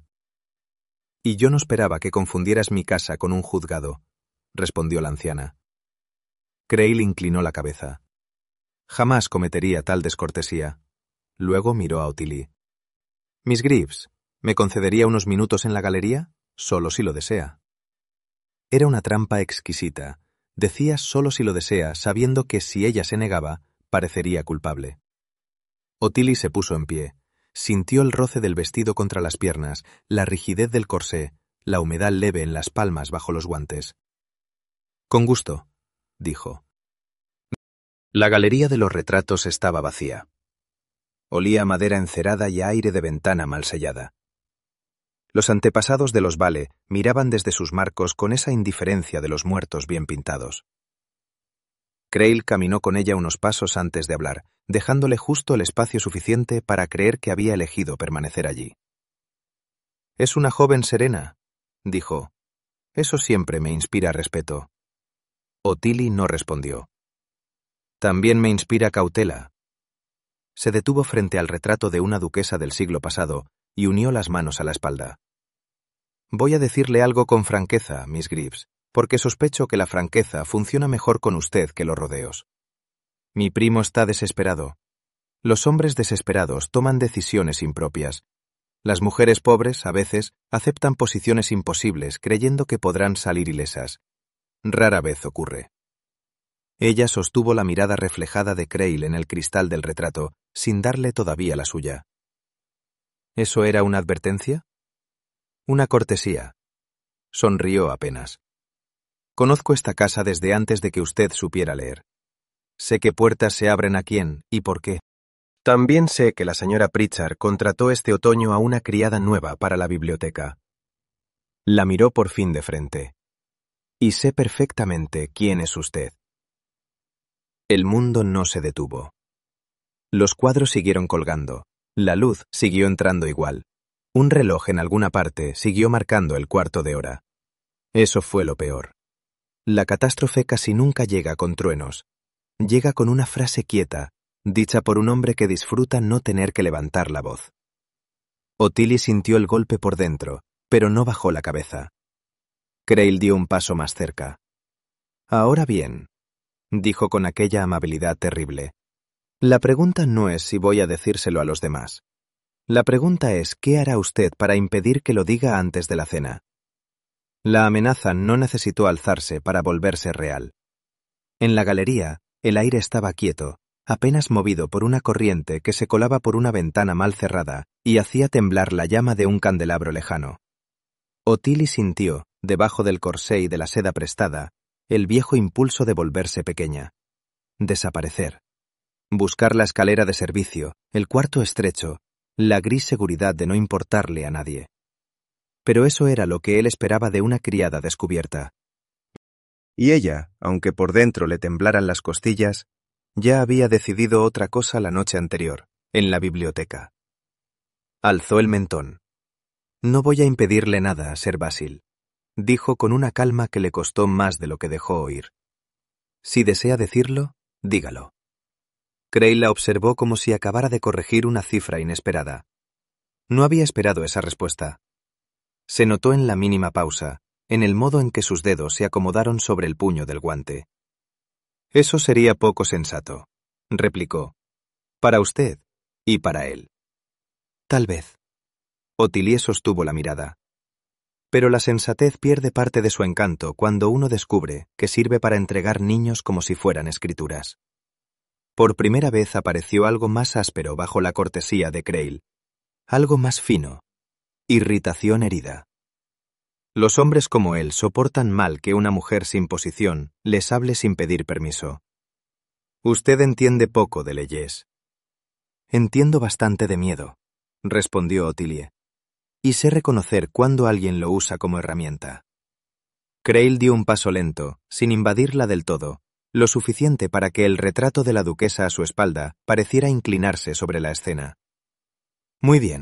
Y yo no esperaba que confundieras mi casa con un juzgado, respondió la anciana. Creil inclinó la cabeza. Jamás cometería tal descortesía. Luego miró a Ottilie. Miss Greaves, ¿me concedería unos minutos en la galería? Solo si lo desea. Era una trampa exquisita. Decía solo si lo desea, sabiendo que si ella se negaba, parecería culpable. Ottilie se puso en pie. Sintió el roce del vestido contra las piernas, la rigidez del corsé, la humedad leve en las palmas bajo los guantes. Con gusto, dijo. La galería de los retratos estaba vacía. Olía a madera encerada y a aire de ventana mal sellada. Los antepasados de los Vale miraban desde sus marcos con esa indiferencia de los muertos bien pintados. Creil caminó con ella unos pasos antes de hablar, dejándole justo el espacio suficiente para creer que había elegido permanecer allí. «Es una joven serena», dijo. «Eso siempre me inspira respeto». Ottilie no respondió. «También me inspira cautela». Se detuvo frente al retrato de una duquesa del siglo pasado y unió las manos a la espalda. «Voy a decirle algo con franqueza, Miss Greaves, porque sospecho que la franqueza funciona mejor con usted que los rodeos. Mi primo está desesperado. Los hombres desesperados toman decisiones impropias. Las mujeres pobres, a veces, aceptan posiciones imposibles creyendo que podrán salir ilesas. Rara vez ocurre». Ella sostuvo la mirada reflejada de Creil en el cristal del retrato, sin darle todavía la suya. ¿Eso era una advertencia? Una cortesía. Sonrió apenas. Conozco esta casa desde antes de que usted supiera leer. Sé qué puertas se abren a quién y por qué. También sé que la señora Pritchard contrató este otoño a una criada nueva para la biblioteca. La miró por fin de frente. Y sé perfectamente quién es usted. El mundo no se detuvo. Los cuadros siguieron colgando. La luz siguió entrando igual. Un reloj en alguna parte siguió marcando el cuarto de hora. Eso fue lo peor. La catástrofe casi nunca llega con truenos. Llega con una frase quieta, dicha por un hombre que disfruta no tener que levantar la voz. Ottilie sintió el golpe por dentro, pero no bajó la cabeza. Creil dio un paso más cerca. «Ahora bien», dijo con aquella amabilidad terrible, «la pregunta no es si voy a decírselo a los demás. La pregunta es ¿qué hará usted para impedir que lo diga antes de la cena?» La amenaza no necesitó alzarse para volverse real. En la galería, el aire estaba quieto, apenas movido por una corriente que se colaba por una ventana mal cerrada y hacía temblar la llama de un candelabro lejano. Ottilie sintió, debajo del corsé y de la seda prestada, el viejo impulso de volverse pequeña. Desaparecer. Buscar la escalera de servicio, el cuarto estrecho, la gris seguridad de no importarle a nadie. Pero eso era lo que él esperaba de una criada descubierta. Y ella, aunque por dentro le temblaran las costillas, ya había decidido otra cosa la noche anterior, en la biblioteca. Alzó el mentón. «No voy a impedirle nada a Sir Basil», dijo con una calma que le costó más de lo que dejó oír. «Si desea decirlo, dígalo». Creil la observó como si acabara de corregir una cifra inesperada. No había esperado esa respuesta. Se notó en la mínima pausa, en el modo en que sus dedos se acomodaron sobre el puño del guante. «Eso sería poco sensato», replicó. «Para usted y para él». «Tal vez». Ottilie sostuvo la mirada. Pero la sensatez pierde parte de su encanto cuando uno descubre que sirve para entregar niños como si fueran escrituras. Por primera vez apareció algo más áspero bajo la cortesía de Creil, algo más fino, irritación herida. Los hombres como él soportan mal que una mujer sin posición les hable sin pedir permiso. «Usted entiende poco de leyes». «Entiendo bastante de miedo», respondió Ottilie. «Y sé reconocer cuándo alguien lo usa como herramienta». Creil dio un paso lento, sin invadirla del todo, lo suficiente para que el retrato de la duquesa a su espalda pareciera inclinarse sobre la escena. «Muy bien»,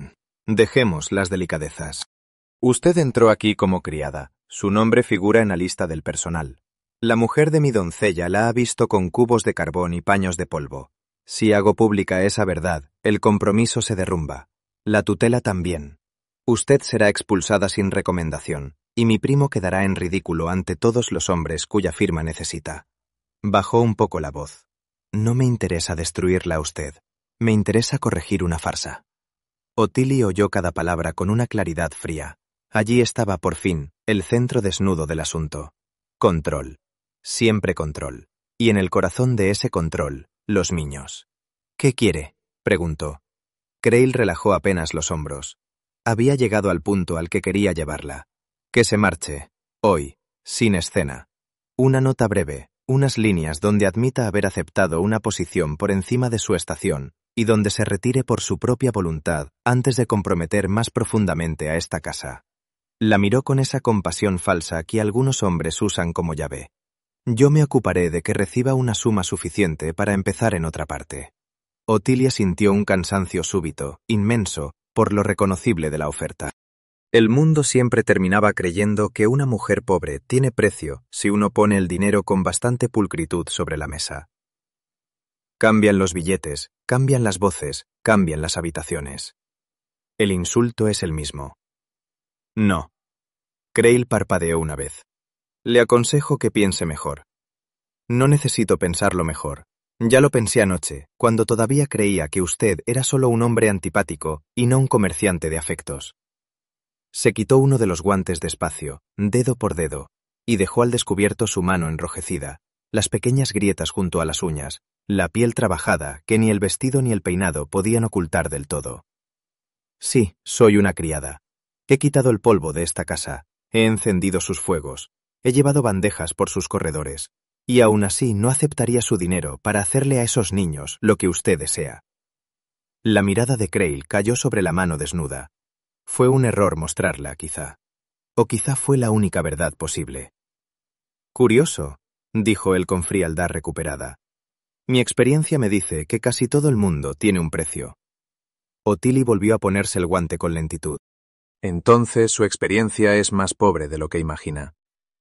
Dejemos las delicadezas. Usted entró aquí como criada. Su nombre figura en la lista del personal. La mujer de mi doncella la ha visto con cubos de carbón y paños de polvo. Si hago pública esa verdad, el compromiso se derrumba. La tutela también. Usted será expulsada sin recomendación, y mi primo quedará en ridículo ante todos los hombres cuya firma necesita. Bajó un poco la voz. No me interesa destruirla a usted. Me interesa corregir una farsa. Ottilie oyó cada palabra con una claridad fría. Allí estaba, por fin, el centro desnudo del asunto. Control. Siempre control. Y en el corazón de ese control, los niños. ¿Qué quiere?, preguntó. Creil relajó apenas los hombros. Había llegado al punto al que quería llevarla. Que se marche. Hoy. Sin escena. Una nota breve, unas líneas donde admita haber aceptado una posición por encima de su estación y donde se retire por su propia voluntad antes de comprometer más profundamente a esta casa. La miró con esa compasión falsa que algunos hombres usan como llave. Yo me ocuparé de que reciba una suma suficiente para empezar en otra parte. Ottilie sintió un cansancio súbito, inmenso, por lo reconocible de la oferta. El mundo siempre terminaba creyendo que una mujer pobre tiene precio si uno pone el dinero con bastante pulcritud sobre la mesa. Cambian los billetes, cambian las voces, cambian las habitaciones. El insulto es el mismo. No. Creil parpadeó una vez. Le aconsejo que piense mejor. No necesito pensarlo mejor. Ya lo pensé anoche, cuando todavía creía que usted era solo un hombre antipático y no un comerciante de afectos. Se quitó uno de los guantes despacio, dedo por dedo, y dejó al descubierto su mano enrojecida, las pequeñas grietas junto a las uñas, la piel trabajada que ni el vestido ni el peinado podían ocultar del todo. Sí, soy una criada. He quitado el polvo de esta casa, he encendido sus fuegos, he llevado bandejas por sus corredores, y aún así no aceptaría su dinero para hacerle a esos niños lo que usted desea. La mirada de Creil cayó sobre la mano desnuda. Fue un error mostrarla, quizá. O quizá fue la única verdad posible. Curioso, dijo él con frialdad recuperada. Mi experiencia me dice que casi todo el mundo tiene un precio. Ottilie volvió a ponerse el guante con lentitud. Entonces su experiencia es más pobre de lo que imagina.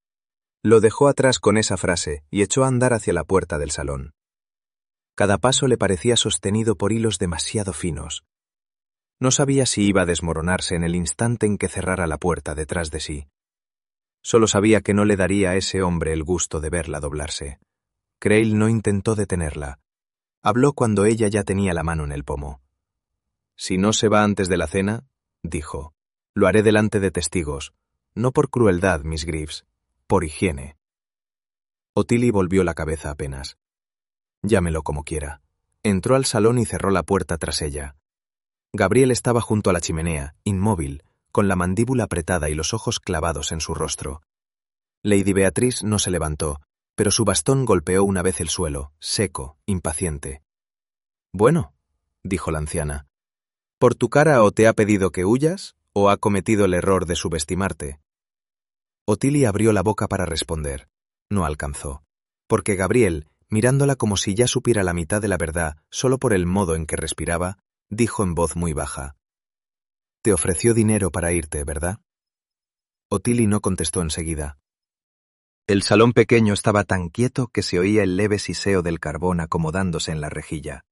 Lo dejó atrás con esa frase y echó a andar hacia la puerta del salón. Cada paso le parecía sostenido por hilos demasiado finos. No sabía si iba a desmoronarse en el instante en que cerrara la puerta detrás de sí. Solo sabía que no le daría a ese hombre el gusto de verla doblarse. Creil no intentó detenerla. Habló cuando ella ya tenía la mano en el pomo. Si no se va antes de la cena, dijo, lo haré delante de testigos, no por crueldad, Miss Greaves, por higiene. Ottilie volvió la cabeza apenas. Llámelo como quiera. Entró al salón y cerró la puerta tras ella. Gabriel estaba junto a la chimenea, inmóvil, con la mandíbula apretada y los ojos clavados en su rostro. Lady Beatrice no se levantó, pero su bastón golpeó una vez el suelo, seco, impaciente. Bueno, dijo la anciana, ¿por tu cara o te ha pedido que huyas, o ha cometido el error de subestimarte? Ottilie abrió la boca para responder. No alcanzó, porque Gabriel, mirándola como si ya supiera la mitad de la verdad solo por el modo en que respiraba, dijo en voz muy baja. Te ofreció dinero para irte, ¿verdad? Ottilie no contestó enseguida. El salón pequeño estaba tan quieto que se oía el leve siseo del carbón acomodándose en la rejilla.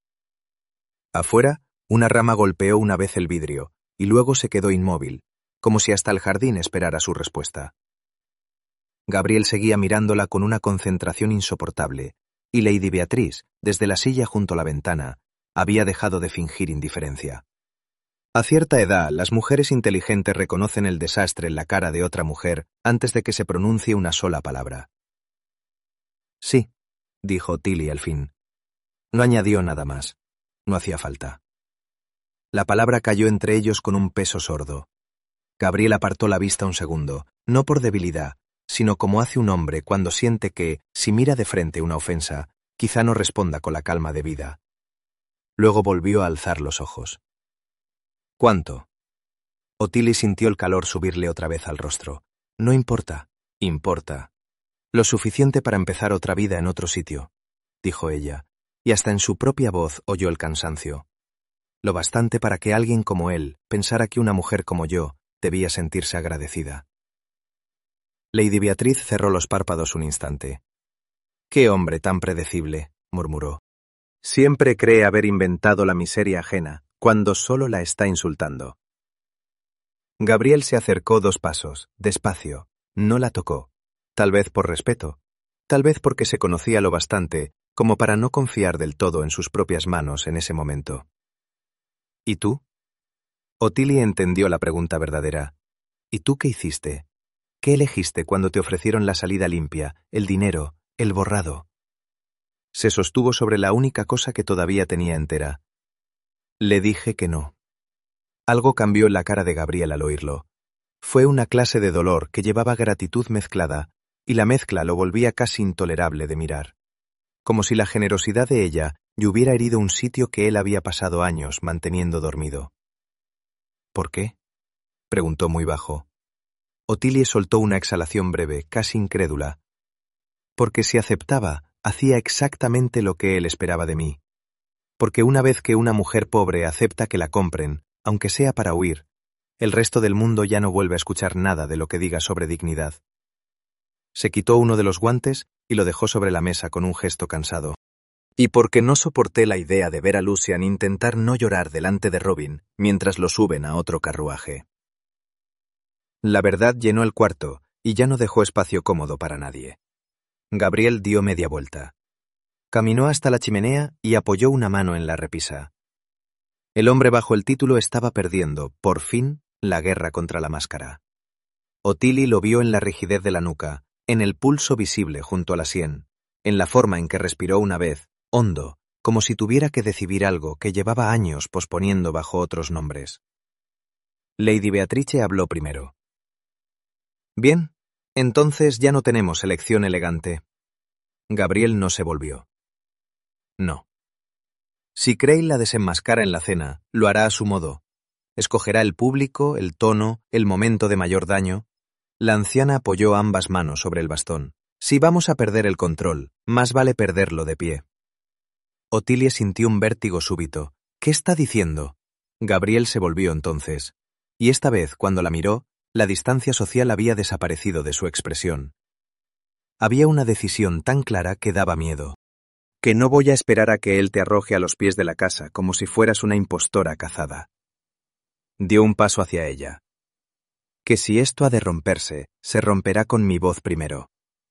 Afuera, una rama golpeó una vez el vidrio, y luego se quedó inmóvil, como si hasta el jardín esperara su respuesta. Gabriel seguía mirándola con una concentración insoportable, y Lady Beatrice, desde la silla junto a la ventana, había dejado de fingir indiferencia. A cierta edad, las mujeres inteligentes reconocen el desastre en la cara de otra mujer antes de que se pronuncie una sola palabra. Sí, dijo Ottilie al fin. No añadió nada más. No hacía falta. La palabra cayó entre ellos con un peso sordo. Gabriel apartó la vista un segundo, no por debilidad, sino como hace un hombre cuando siente que, si mira de frente una ofensa, quizá no responda con la calma debida. Luego volvió a alzar los ojos. ¿Cuánto? Ottilie sintió el calor subirle otra vez al rostro. No importa, importa. Lo suficiente para empezar otra vida en otro sitio, dijo ella, y hasta en su propia voz oyó el cansancio. lo bastante para que alguien como él pensara que una mujer como yo debía sentirse agradecida. Lady Beatriz cerró los párpados un instante. «¡Qué hombre tan predecible!», murmuró. «Siempre cree haber inventado la miseria ajena, cuando solo la está insultando». Gabriel se acercó 2 pasos, despacio. No la tocó. Tal vez por respeto. Tal vez porque se conocía lo bastante como para no confiar del todo en sus propias manos en ese momento. «¿Y tú?». Otilie entendió la pregunta verdadera. «¿Y tú qué hiciste? ¿Qué elegiste cuando te ofrecieron la salida limpia, el dinero, el borrado?». Se sostuvo sobre la única cosa que todavía tenía entera. «Le dije que no». Algo cambió en la cara de Gabriel al oírlo. Fue una clase de dolor que llevaba gratitud mezclada, y la mezcla lo volvía casi intolerable de mirar. Como si la generosidad de ella le hubiera herido un sitio que él había pasado años manteniendo dormido. «¿Por qué?», preguntó muy bajo. Otilie soltó una exhalación breve, casi incrédula. «Porque si aceptaba, hacía exactamente lo que él esperaba de mí. Porque una vez que una mujer pobre acepta que la compren, aunque sea para huir, el resto del mundo ya no vuelve a escuchar nada de lo que diga sobre dignidad». Se quitó uno de los guantes y lo dejó sobre la mesa con un gesto cansado. «Y porque no soporté la idea de ver a Lucian intentar no llorar delante de Robin mientras lo suben a otro carruaje». La verdad llenó el cuarto y ya no dejó espacio cómodo para nadie. Gabriel dio media vuelta. Caminó hasta la chimenea y apoyó una mano en la repisa. El hombre bajo el título estaba perdiendo, por fin, la guerra contra la máscara. Otilie lo vio en la rigidez de la nuca, en el pulso visible junto a la sien, en la forma en que respiró una vez, hondo, como si tuviera que decidir algo que llevaba años posponiendo bajo otros nombres. Lady Beatrice habló primero. «Bien, entonces ya no tenemos elección elegante». Gabriel no se volvió. «No. Si Creil la desenmascara en la cena, lo hará a su modo. Escogerá el público, el tono, el momento de mayor daño». La anciana apoyó ambas manos sobre el bastón. «Si vamos a perder el control, más vale perderlo de pie». Otilie sintió un vértigo súbito. «¿Qué está diciendo?». Gabriel se volvió entonces, y esta vez, cuando la miró, la distancia social había desaparecido de su expresión. Había una decisión tan clara que daba miedo. «Que no voy a esperar a que él te arroje a los pies de la casa como si fueras una impostora cazada». Dio un paso hacia ella. «Que si esto ha de romperse, se romperá con mi voz primero».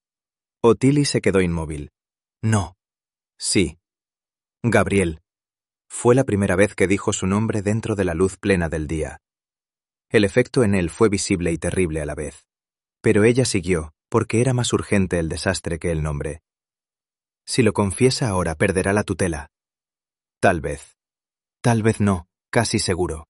Otilie se quedó inmóvil. «No». «Sí». «Gabriel». Fue la primera vez que dijo su nombre dentro de la luz plena del día. El efecto en él fue visible y terrible a la vez. Pero ella siguió, porque era más urgente el desastre que el nombre. «Si lo confiesa ahora, perderá la tutela». «Tal vez». «Tal vez no, casi seguro».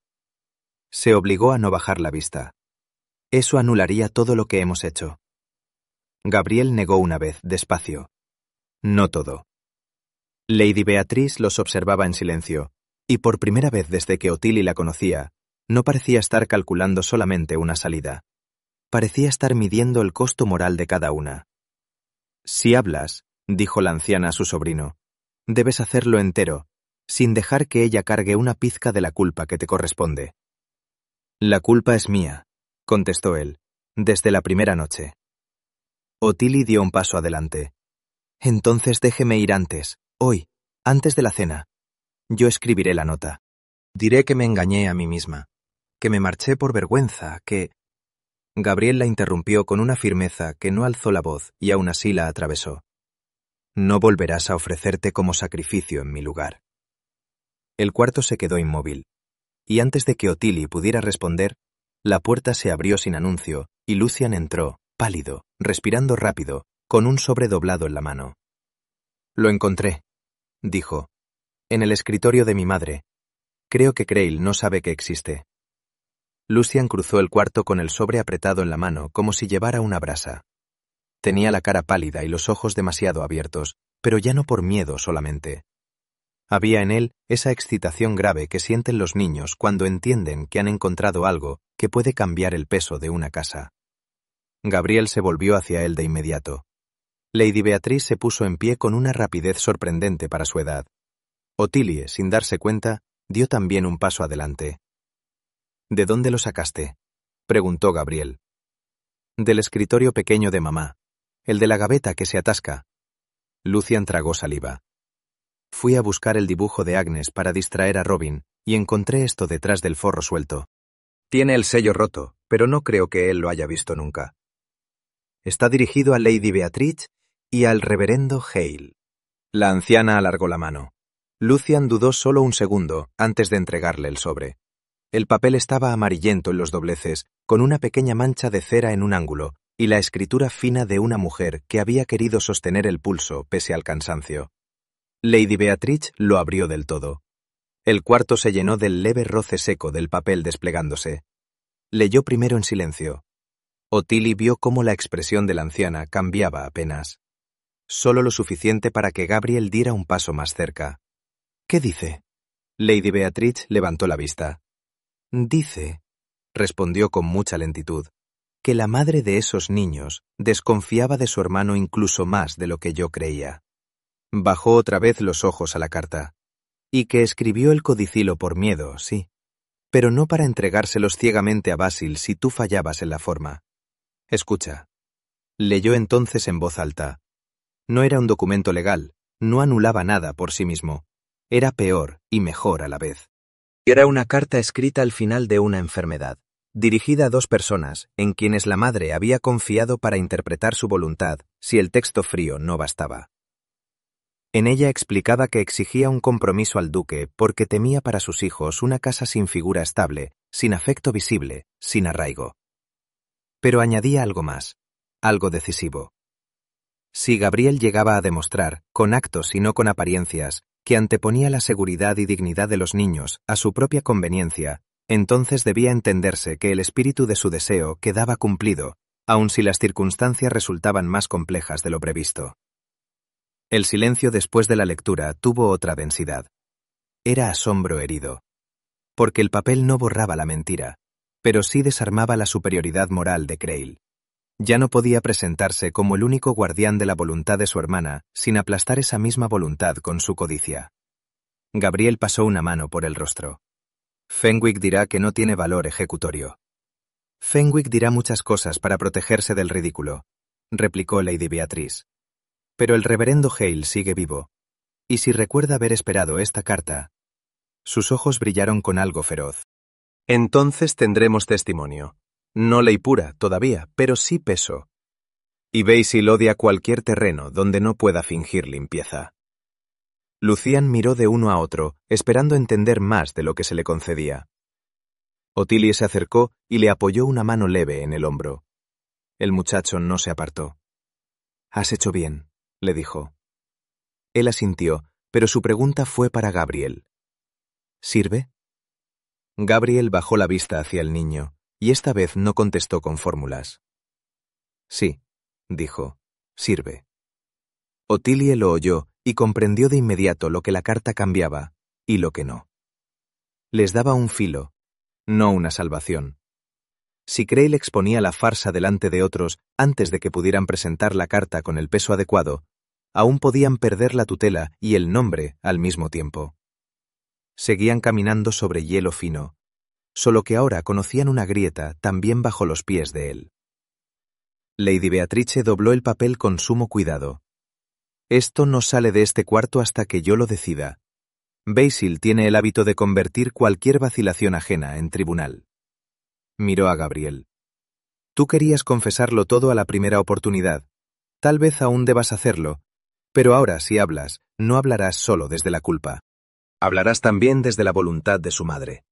Se obligó a no bajar la vista. «Eso anularía todo lo que hemos hecho». Gabriel negó una vez, despacio. «No todo». Lady Beatriz los observaba en silencio, y por primera vez desde que Otilie la conocía, no parecía estar calculando solamente una salida. Parecía estar midiendo el costo moral de cada una. «Si hablas», dijo la anciana a su sobrino, «debes hacerlo entero, sin dejar que ella cargue una pizca de la culpa que te corresponde». «La culpa es mía», contestó él, «desde la primera noche». Otilie dio un paso adelante. «Entonces déjeme ir antes, hoy, antes de la cena. Yo escribiré la nota. Diré que me engañé a mí misma, que me marché por vergüenza, que...». Gabriel la interrumpió con una firmeza que no alzó la voz y aún así la atravesó. «No volverás a ofrecerte como sacrificio en mi lugar». El cuarto se quedó inmóvil, y antes de que Otilie pudiera responder, la puerta se abrió sin anuncio y Lucian entró, pálido, respirando rápido, con un sobre doblado en la mano. «Lo encontré», dijo, «en el escritorio de mi madre. Creo que Creil no sabe que existe». Lucian cruzó el cuarto con el sobre apretado en la mano como si llevara una brasa. Tenía la cara pálida y los ojos demasiado abiertos, pero ya no por miedo solamente. Había en él esa excitación grave que sienten los niños cuando entienden que han encontrado algo que puede cambiar el peso de una casa. Gabriel se volvió hacia él de inmediato. Lady Beatriz se puso en pie con una rapidez sorprendente para su edad. Otilie, sin darse cuenta, dio también un paso adelante. ¿De dónde lo sacaste?, preguntó Gabriel. Del escritorio pequeño de mamá, el de la gaveta que se atasca. Lucian tragó saliva. Fui a buscar el dibujo de Agnes para distraer a Robin y encontré esto detrás del forro suelto. Tiene el sello roto, pero no creo que él lo haya visto nunca. Está dirigido a Lady Beatrice y al reverendo Hale. La anciana alargó la mano. Lucian dudó solo un segundo antes de entregarle el sobre. El papel estaba amarillento en los dobleces, con una pequeña mancha de cera en un ángulo, y la escritura fina de una mujer que había querido sostener el pulso pese al cansancio. Lady Beatrice lo abrió del todo. El cuarto se llenó del leve roce seco del papel desplegándose. Leyó primero en silencio. Ottilie vio cómo la expresión de la anciana cambiaba apenas. Solo lo suficiente para que Gabriel diera un paso más cerca. ¿Qué dice? Lady Beatrice levantó la vista. Dice, respondió con mucha lentitud, que la madre de esos niños desconfiaba de su hermano incluso más de lo que yo creía. Bajó otra vez los ojos a la carta. Y que escribió el codicilo por miedo, sí, pero no para entregárselos ciegamente a Basil si tú fallabas en la forma. Escucha. Leyó entonces en voz alta. No era un documento legal, no anulaba nada por sí mismo. Era peor y mejor a la vez. Era una carta escrita al final de una enfermedad, dirigida a 2 personas, en quienes la madre había confiado para interpretar su voluntad, si el texto frío no bastaba. En ella explicaba que exigía un compromiso al duque porque temía para sus hijos una casa sin figura estable, sin afecto visible, sin arraigo. Pero añadía algo más, algo decisivo. Si Gabriel llegaba a demostrar, con actos y no con apariencias, que anteponía la seguridad y dignidad de los niños a su propia conveniencia, entonces debía entenderse que el espíritu de su deseo quedaba cumplido, aun si las circunstancias resultaban más complejas de lo previsto. El silencio después de la lectura tuvo otra densidad. Era asombro herido. Porque el papel no borraba la mentira, pero sí desarmaba la superioridad moral de Creil. Ya no podía presentarse como el único guardián de la voluntad de su hermana sin aplastar esa misma voluntad con su codicia. Gabriel pasó una mano por el rostro. Fenwick dirá que no tiene valor ejecutorio. Fenwick dirá muchas cosas para protegerse del ridículo, replicó Lady Beatrice. Pero el reverendo Hale sigue vivo, y si recuerda haber esperado esta carta... Sus ojos brillaron con algo feroz. Entonces tendremos testimonio. No ley pura, todavía, pero sí peso. Y Basil odia cualquier terreno donde no pueda fingir limpieza. Lucian miró de uno a otro, esperando entender más de lo que se le concedía. Ottilie se acercó y le apoyó una mano leve en el hombro. El muchacho no se apartó. «Has hecho bien», le dijo. Él asintió, pero su pregunta fue para Gabriel. ¿Sirve? Gabriel bajó la vista hacia el niño, y esta vez no contestó con fórmulas. Sí, dijo, sirve. Ottilie lo oyó y comprendió de inmediato lo que la carta cambiaba y lo que no. Les daba un filo, no una salvación. Si Creil exponía la farsa delante de otros antes de que pudieran presentar la carta con el peso adecuado, aún podían perder la tutela y el nombre al mismo tiempo. Seguían caminando sobre hielo fino, solo que ahora conocían una grieta también bajo los pies de él. Lady Beatrice dobló el papel con sumo cuidado. Esto no sale de este cuarto hasta que yo lo decida. Basil tiene el hábito de convertir cualquier vacilación ajena en tribunal. Miró a Gabriel. Tú querías confesarlo todo a la primera oportunidad. Tal vez aún debas hacerlo, pero ahora si hablas, no hablarás solo desde la culpa. Hablarás también desde la voluntad de su madre.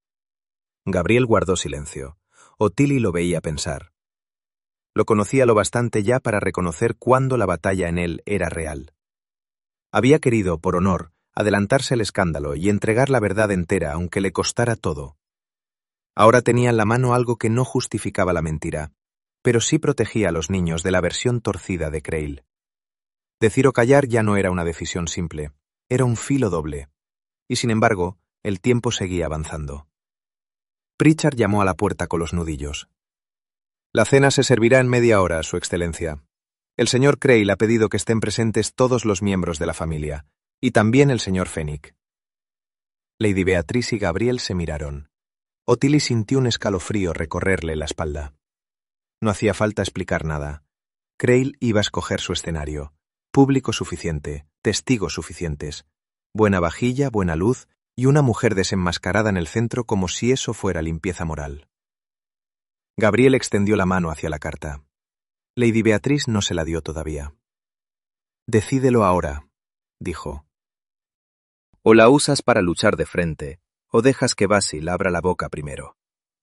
Gabriel guardó silencio. Ottilie lo veía pensar. Lo conocía lo bastante ya para reconocer cuándo la batalla en él era real. Había querido, por honor, adelantarse al escándalo y entregar la verdad entera aunque le costara todo. Ahora tenía en la mano algo que no justificaba la mentira, pero sí protegía a los niños de la versión torcida de Creil. Decir o callar ya no era una decisión simple, era un filo doble. Y sin embargo, el tiempo seguía avanzando. Pritchard llamó a la puerta con los nudillos. La cena se servirá en media hora, Su Excelencia. El señor Creil ha pedido que estén presentes todos los miembros de la familia, y también el señor Fenwick. Lady Beatrice y Gabriel se miraron. Ottilie sintió un escalofrío recorrerle la espalda. No hacía falta explicar nada. Crail iba a escoger su escenario. Público suficiente, testigos suficientes. Buena vajilla, buena luz y una mujer desenmascarada en el centro como si eso fuera limpieza moral. Gabriel extendió la mano hacia la carta. Lady Beatrice no se la dio todavía. «Decídelo ahora», dijo. «O la usas para luchar de frente, o dejas que Basil abra la boca primero».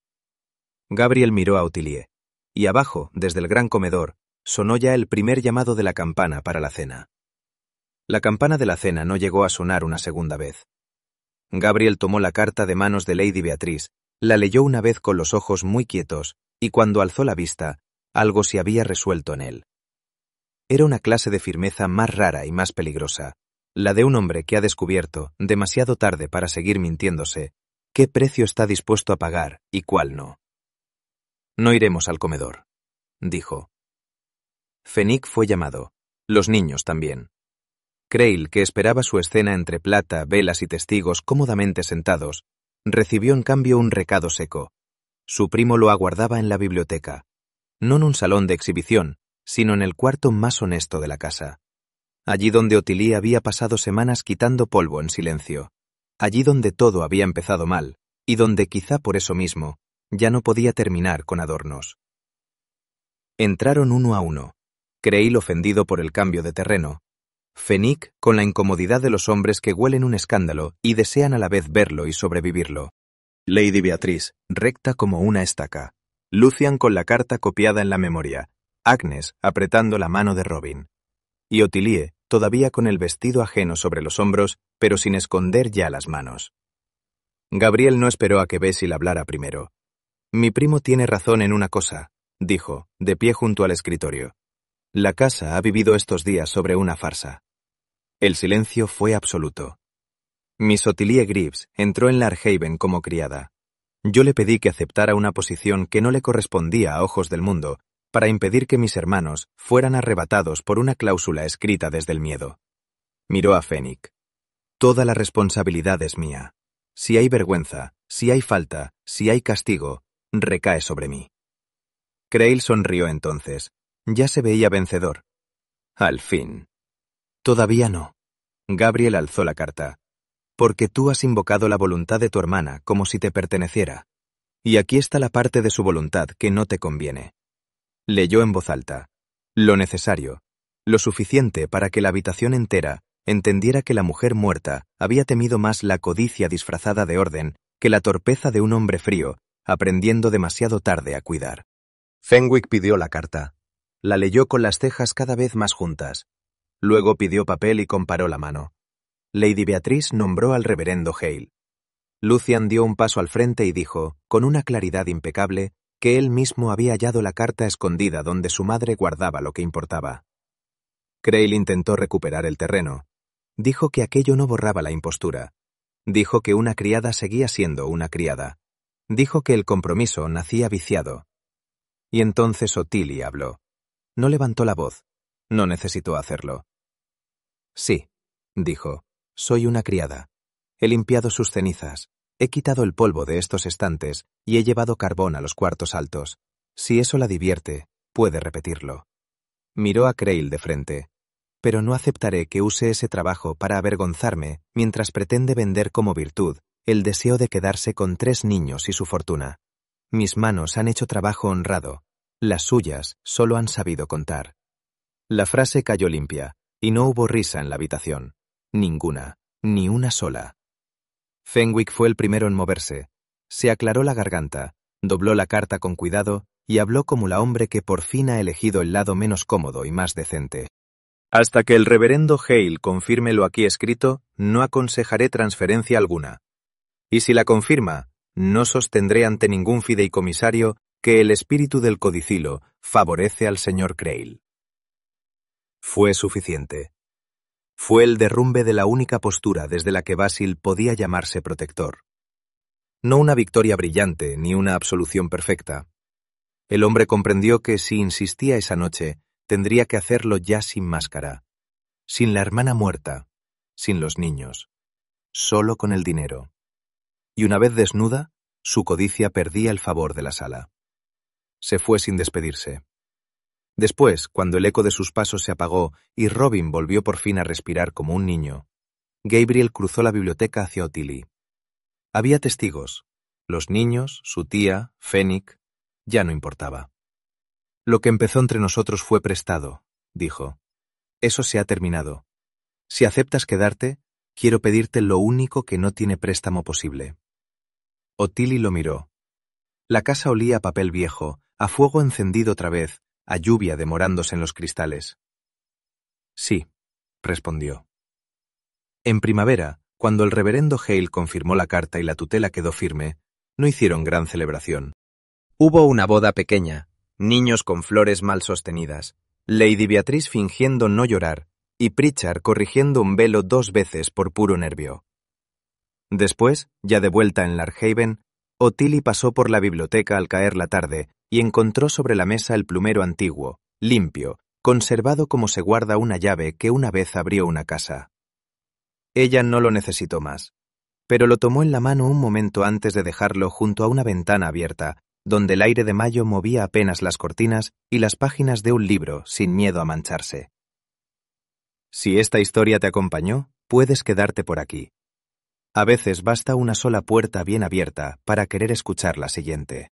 Gabriel miró a Ottilie, y abajo, desde el gran comedor, sonó ya el primer llamado de la campana para la cena. La campana de la cena no llegó a sonar una segunda vez. Gabriel tomó la carta de manos de Lady Beatrice, la leyó una vez con los ojos muy quietos, y cuando alzó la vista, algo se había resuelto en él. Era una clase de firmeza más rara y más peligrosa, la de un hombre que ha descubierto, demasiado tarde para seguir mintiéndose, qué precio está dispuesto a pagar y cuál no. «No iremos al comedor», dijo. Fenwick fue llamado, los niños también. Crail, que esperaba su escena entre plata, velas y testigos cómodamente sentados, recibió en cambio un recado seco. Su primo lo aguardaba en la biblioteca, no en un salón de exhibición, sino en el cuarto más honesto de la casa. Allí donde Ottilie había pasado semanas quitando polvo en silencio. Allí donde todo había empezado mal, y donde quizá por eso mismo, ya no podía terminar con adornos. Entraron uno a uno. Crail ofendido por el cambio de terreno. Fenwick con la incomodidad de los hombres que huelen un escándalo y desean a la vez verlo y sobrevivirlo. Lady Beatrice, recta como una estaca. Lucian con la carta copiada en la memoria. Agnes apretando la mano de Robin. Y Ottilie, todavía con el vestido ajeno sobre los hombros, pero sin esconder ya las manos. Gabriel no esperó a que Basil hablara primero. «Mi primo tiene razón en una cosa», dijo, de pie junto al escritorio. «La casa ha vivido estos días sobre una farsa». El silencio fue absoluto. Miss Ottilie Greaves entró en Larkhaven como criada. Yo le pedí que aceptara una posición que no le correspondía a ojos del mundo, para impedir que mis hermanos fueran arrebatados por una cláusula escrita desde el miedo. Miró a Fenwick. «Toda la responsabilidad es mía. Si hay vergüenza, si hay falta, si hay castigo, recae sobre mí». Crail sonrió entonces. Ya se veía vencedor. «Al fin». «Todavía no». Gabriel alzó la carta. «Porque tú has invocado la voluntad de tu hermana como si te perteneciera. Y aquí está la parte de su voluntad que no te conviene». Leyó en voz alta. Lo necesario, lo suficiente para que la habitación entera entendiera que la mujer muerta había temido más la codicia disfrazada de orden que la torpeza de un hombre frío, aprendiendo demasiado tarde a cuidar. Fenwick pidió la carta. La leyó con las cejas cada vez más juntas. Luego pidió papel y comparó la mano. Lady Beatrice nombró al reverendo Hale. Lucian dio un paso al frente y dijo, con una claridad impecable, que él mismo había hallado la carta escondida donde su madre guardaba lo que importaba. Crail intentó recuperar el terreno. Dijo que aquello no borraba la impostura. Dijo que una criada seguía siendo una criada. Dijo que el compromiso nacía viciado. Y entonces Ottilie habló. No levantó la voz. No necesitó hacerlo. «Sí», dijo, «soy una criada. He limpiado sus cenizas. He quitado el polvo de estos estantes y he llevado carbón a los cuartos altos. Si eso la divierte, puede repetirlo». Miró a Crail de frente. «Pero no aceptaré que use ese trabajo para avergonzarme mientras pretende vender como virtud el deseo de quedarse con 3 niños y su fortuna. Mis manos han hecho trabajo honrado. Las suyas solo han sabido contar». La frase cayó limpia, y no hubo risa en la habitación. Ninguna, ni una sola. Fenwick fue el primero en moverse. Se aclaró la garganta, dobló la carta con cuidado y habló como la hombre que por fin ha elegido el lado menos cómodo y más decente. «Hasta que el reverendo Hale confirme lo aquí escrito, no aconsejaré transferencia alguna. Y si la confirma, no sostendré ante ningún fideicomisario que el espíritu del codicilo favorece al señor Crail». Fue suficiente. Fue el derrumbe de la única postura desde la que Basil podía llamarse protector. No una victoria brillante ni una absolución perfecta. El hombre comprendió que si insistía esa noche, tendría que hacerlo ya sin máscara, sin la hermana muerta, sin los niños, solo con el dinero. y una vez desnuda, su codicia perdía el favor de la sala. Se fue sin despedirse. Después, cuando el eco de sus pasos se apagó y Robin volvió por fin a respirar como un niño, Gabriel cruzó la biblioteca hacia Ottilie. Había testigos. Los niños, su tía, Fennec, ya no importaba. Lo que empezó entre nosotros fue prestado, dijo. Eso se ha terminado. Si aceptas quedarte, quiero pedirte lo único que no tiene préstamo posible. Ottilie lo miró. La casa olía a papel viejo, a fuego encendido otra vez, a lluvia demorándose en los cristales. Sí, respondió. En primavera, cuando el reverendo Hale confirmó la carta y la tutela quedó firme, no hicieron gran celebración. Hubo una boda pequeña, niños con flores mal sostenidas, Lady Beatrice fingiendo no llorar y Pritchard corrigiendo un velo 2 veces por puro nervio. Después, ya de vuelta en Larkhaven, Ottilie pasó por la biblioteca al caer la tarde y encontró sobre la mesa el plumero antiguo, limpio, conservado como se guarda una llave que una vez abrió una casa. Ella no lo necesitó más, pero lo tomó en la mano un momento antes de dejarlo junto a una ventana abierta, donde el aire de mayo movía apenas las cortinas y las páginas de un libro sin miedo a mancharse. Si esta historia te acompañó, puedes quedarte por aquí. A veces basta una sola puerta bien abierta para querer escuchar la siguiente.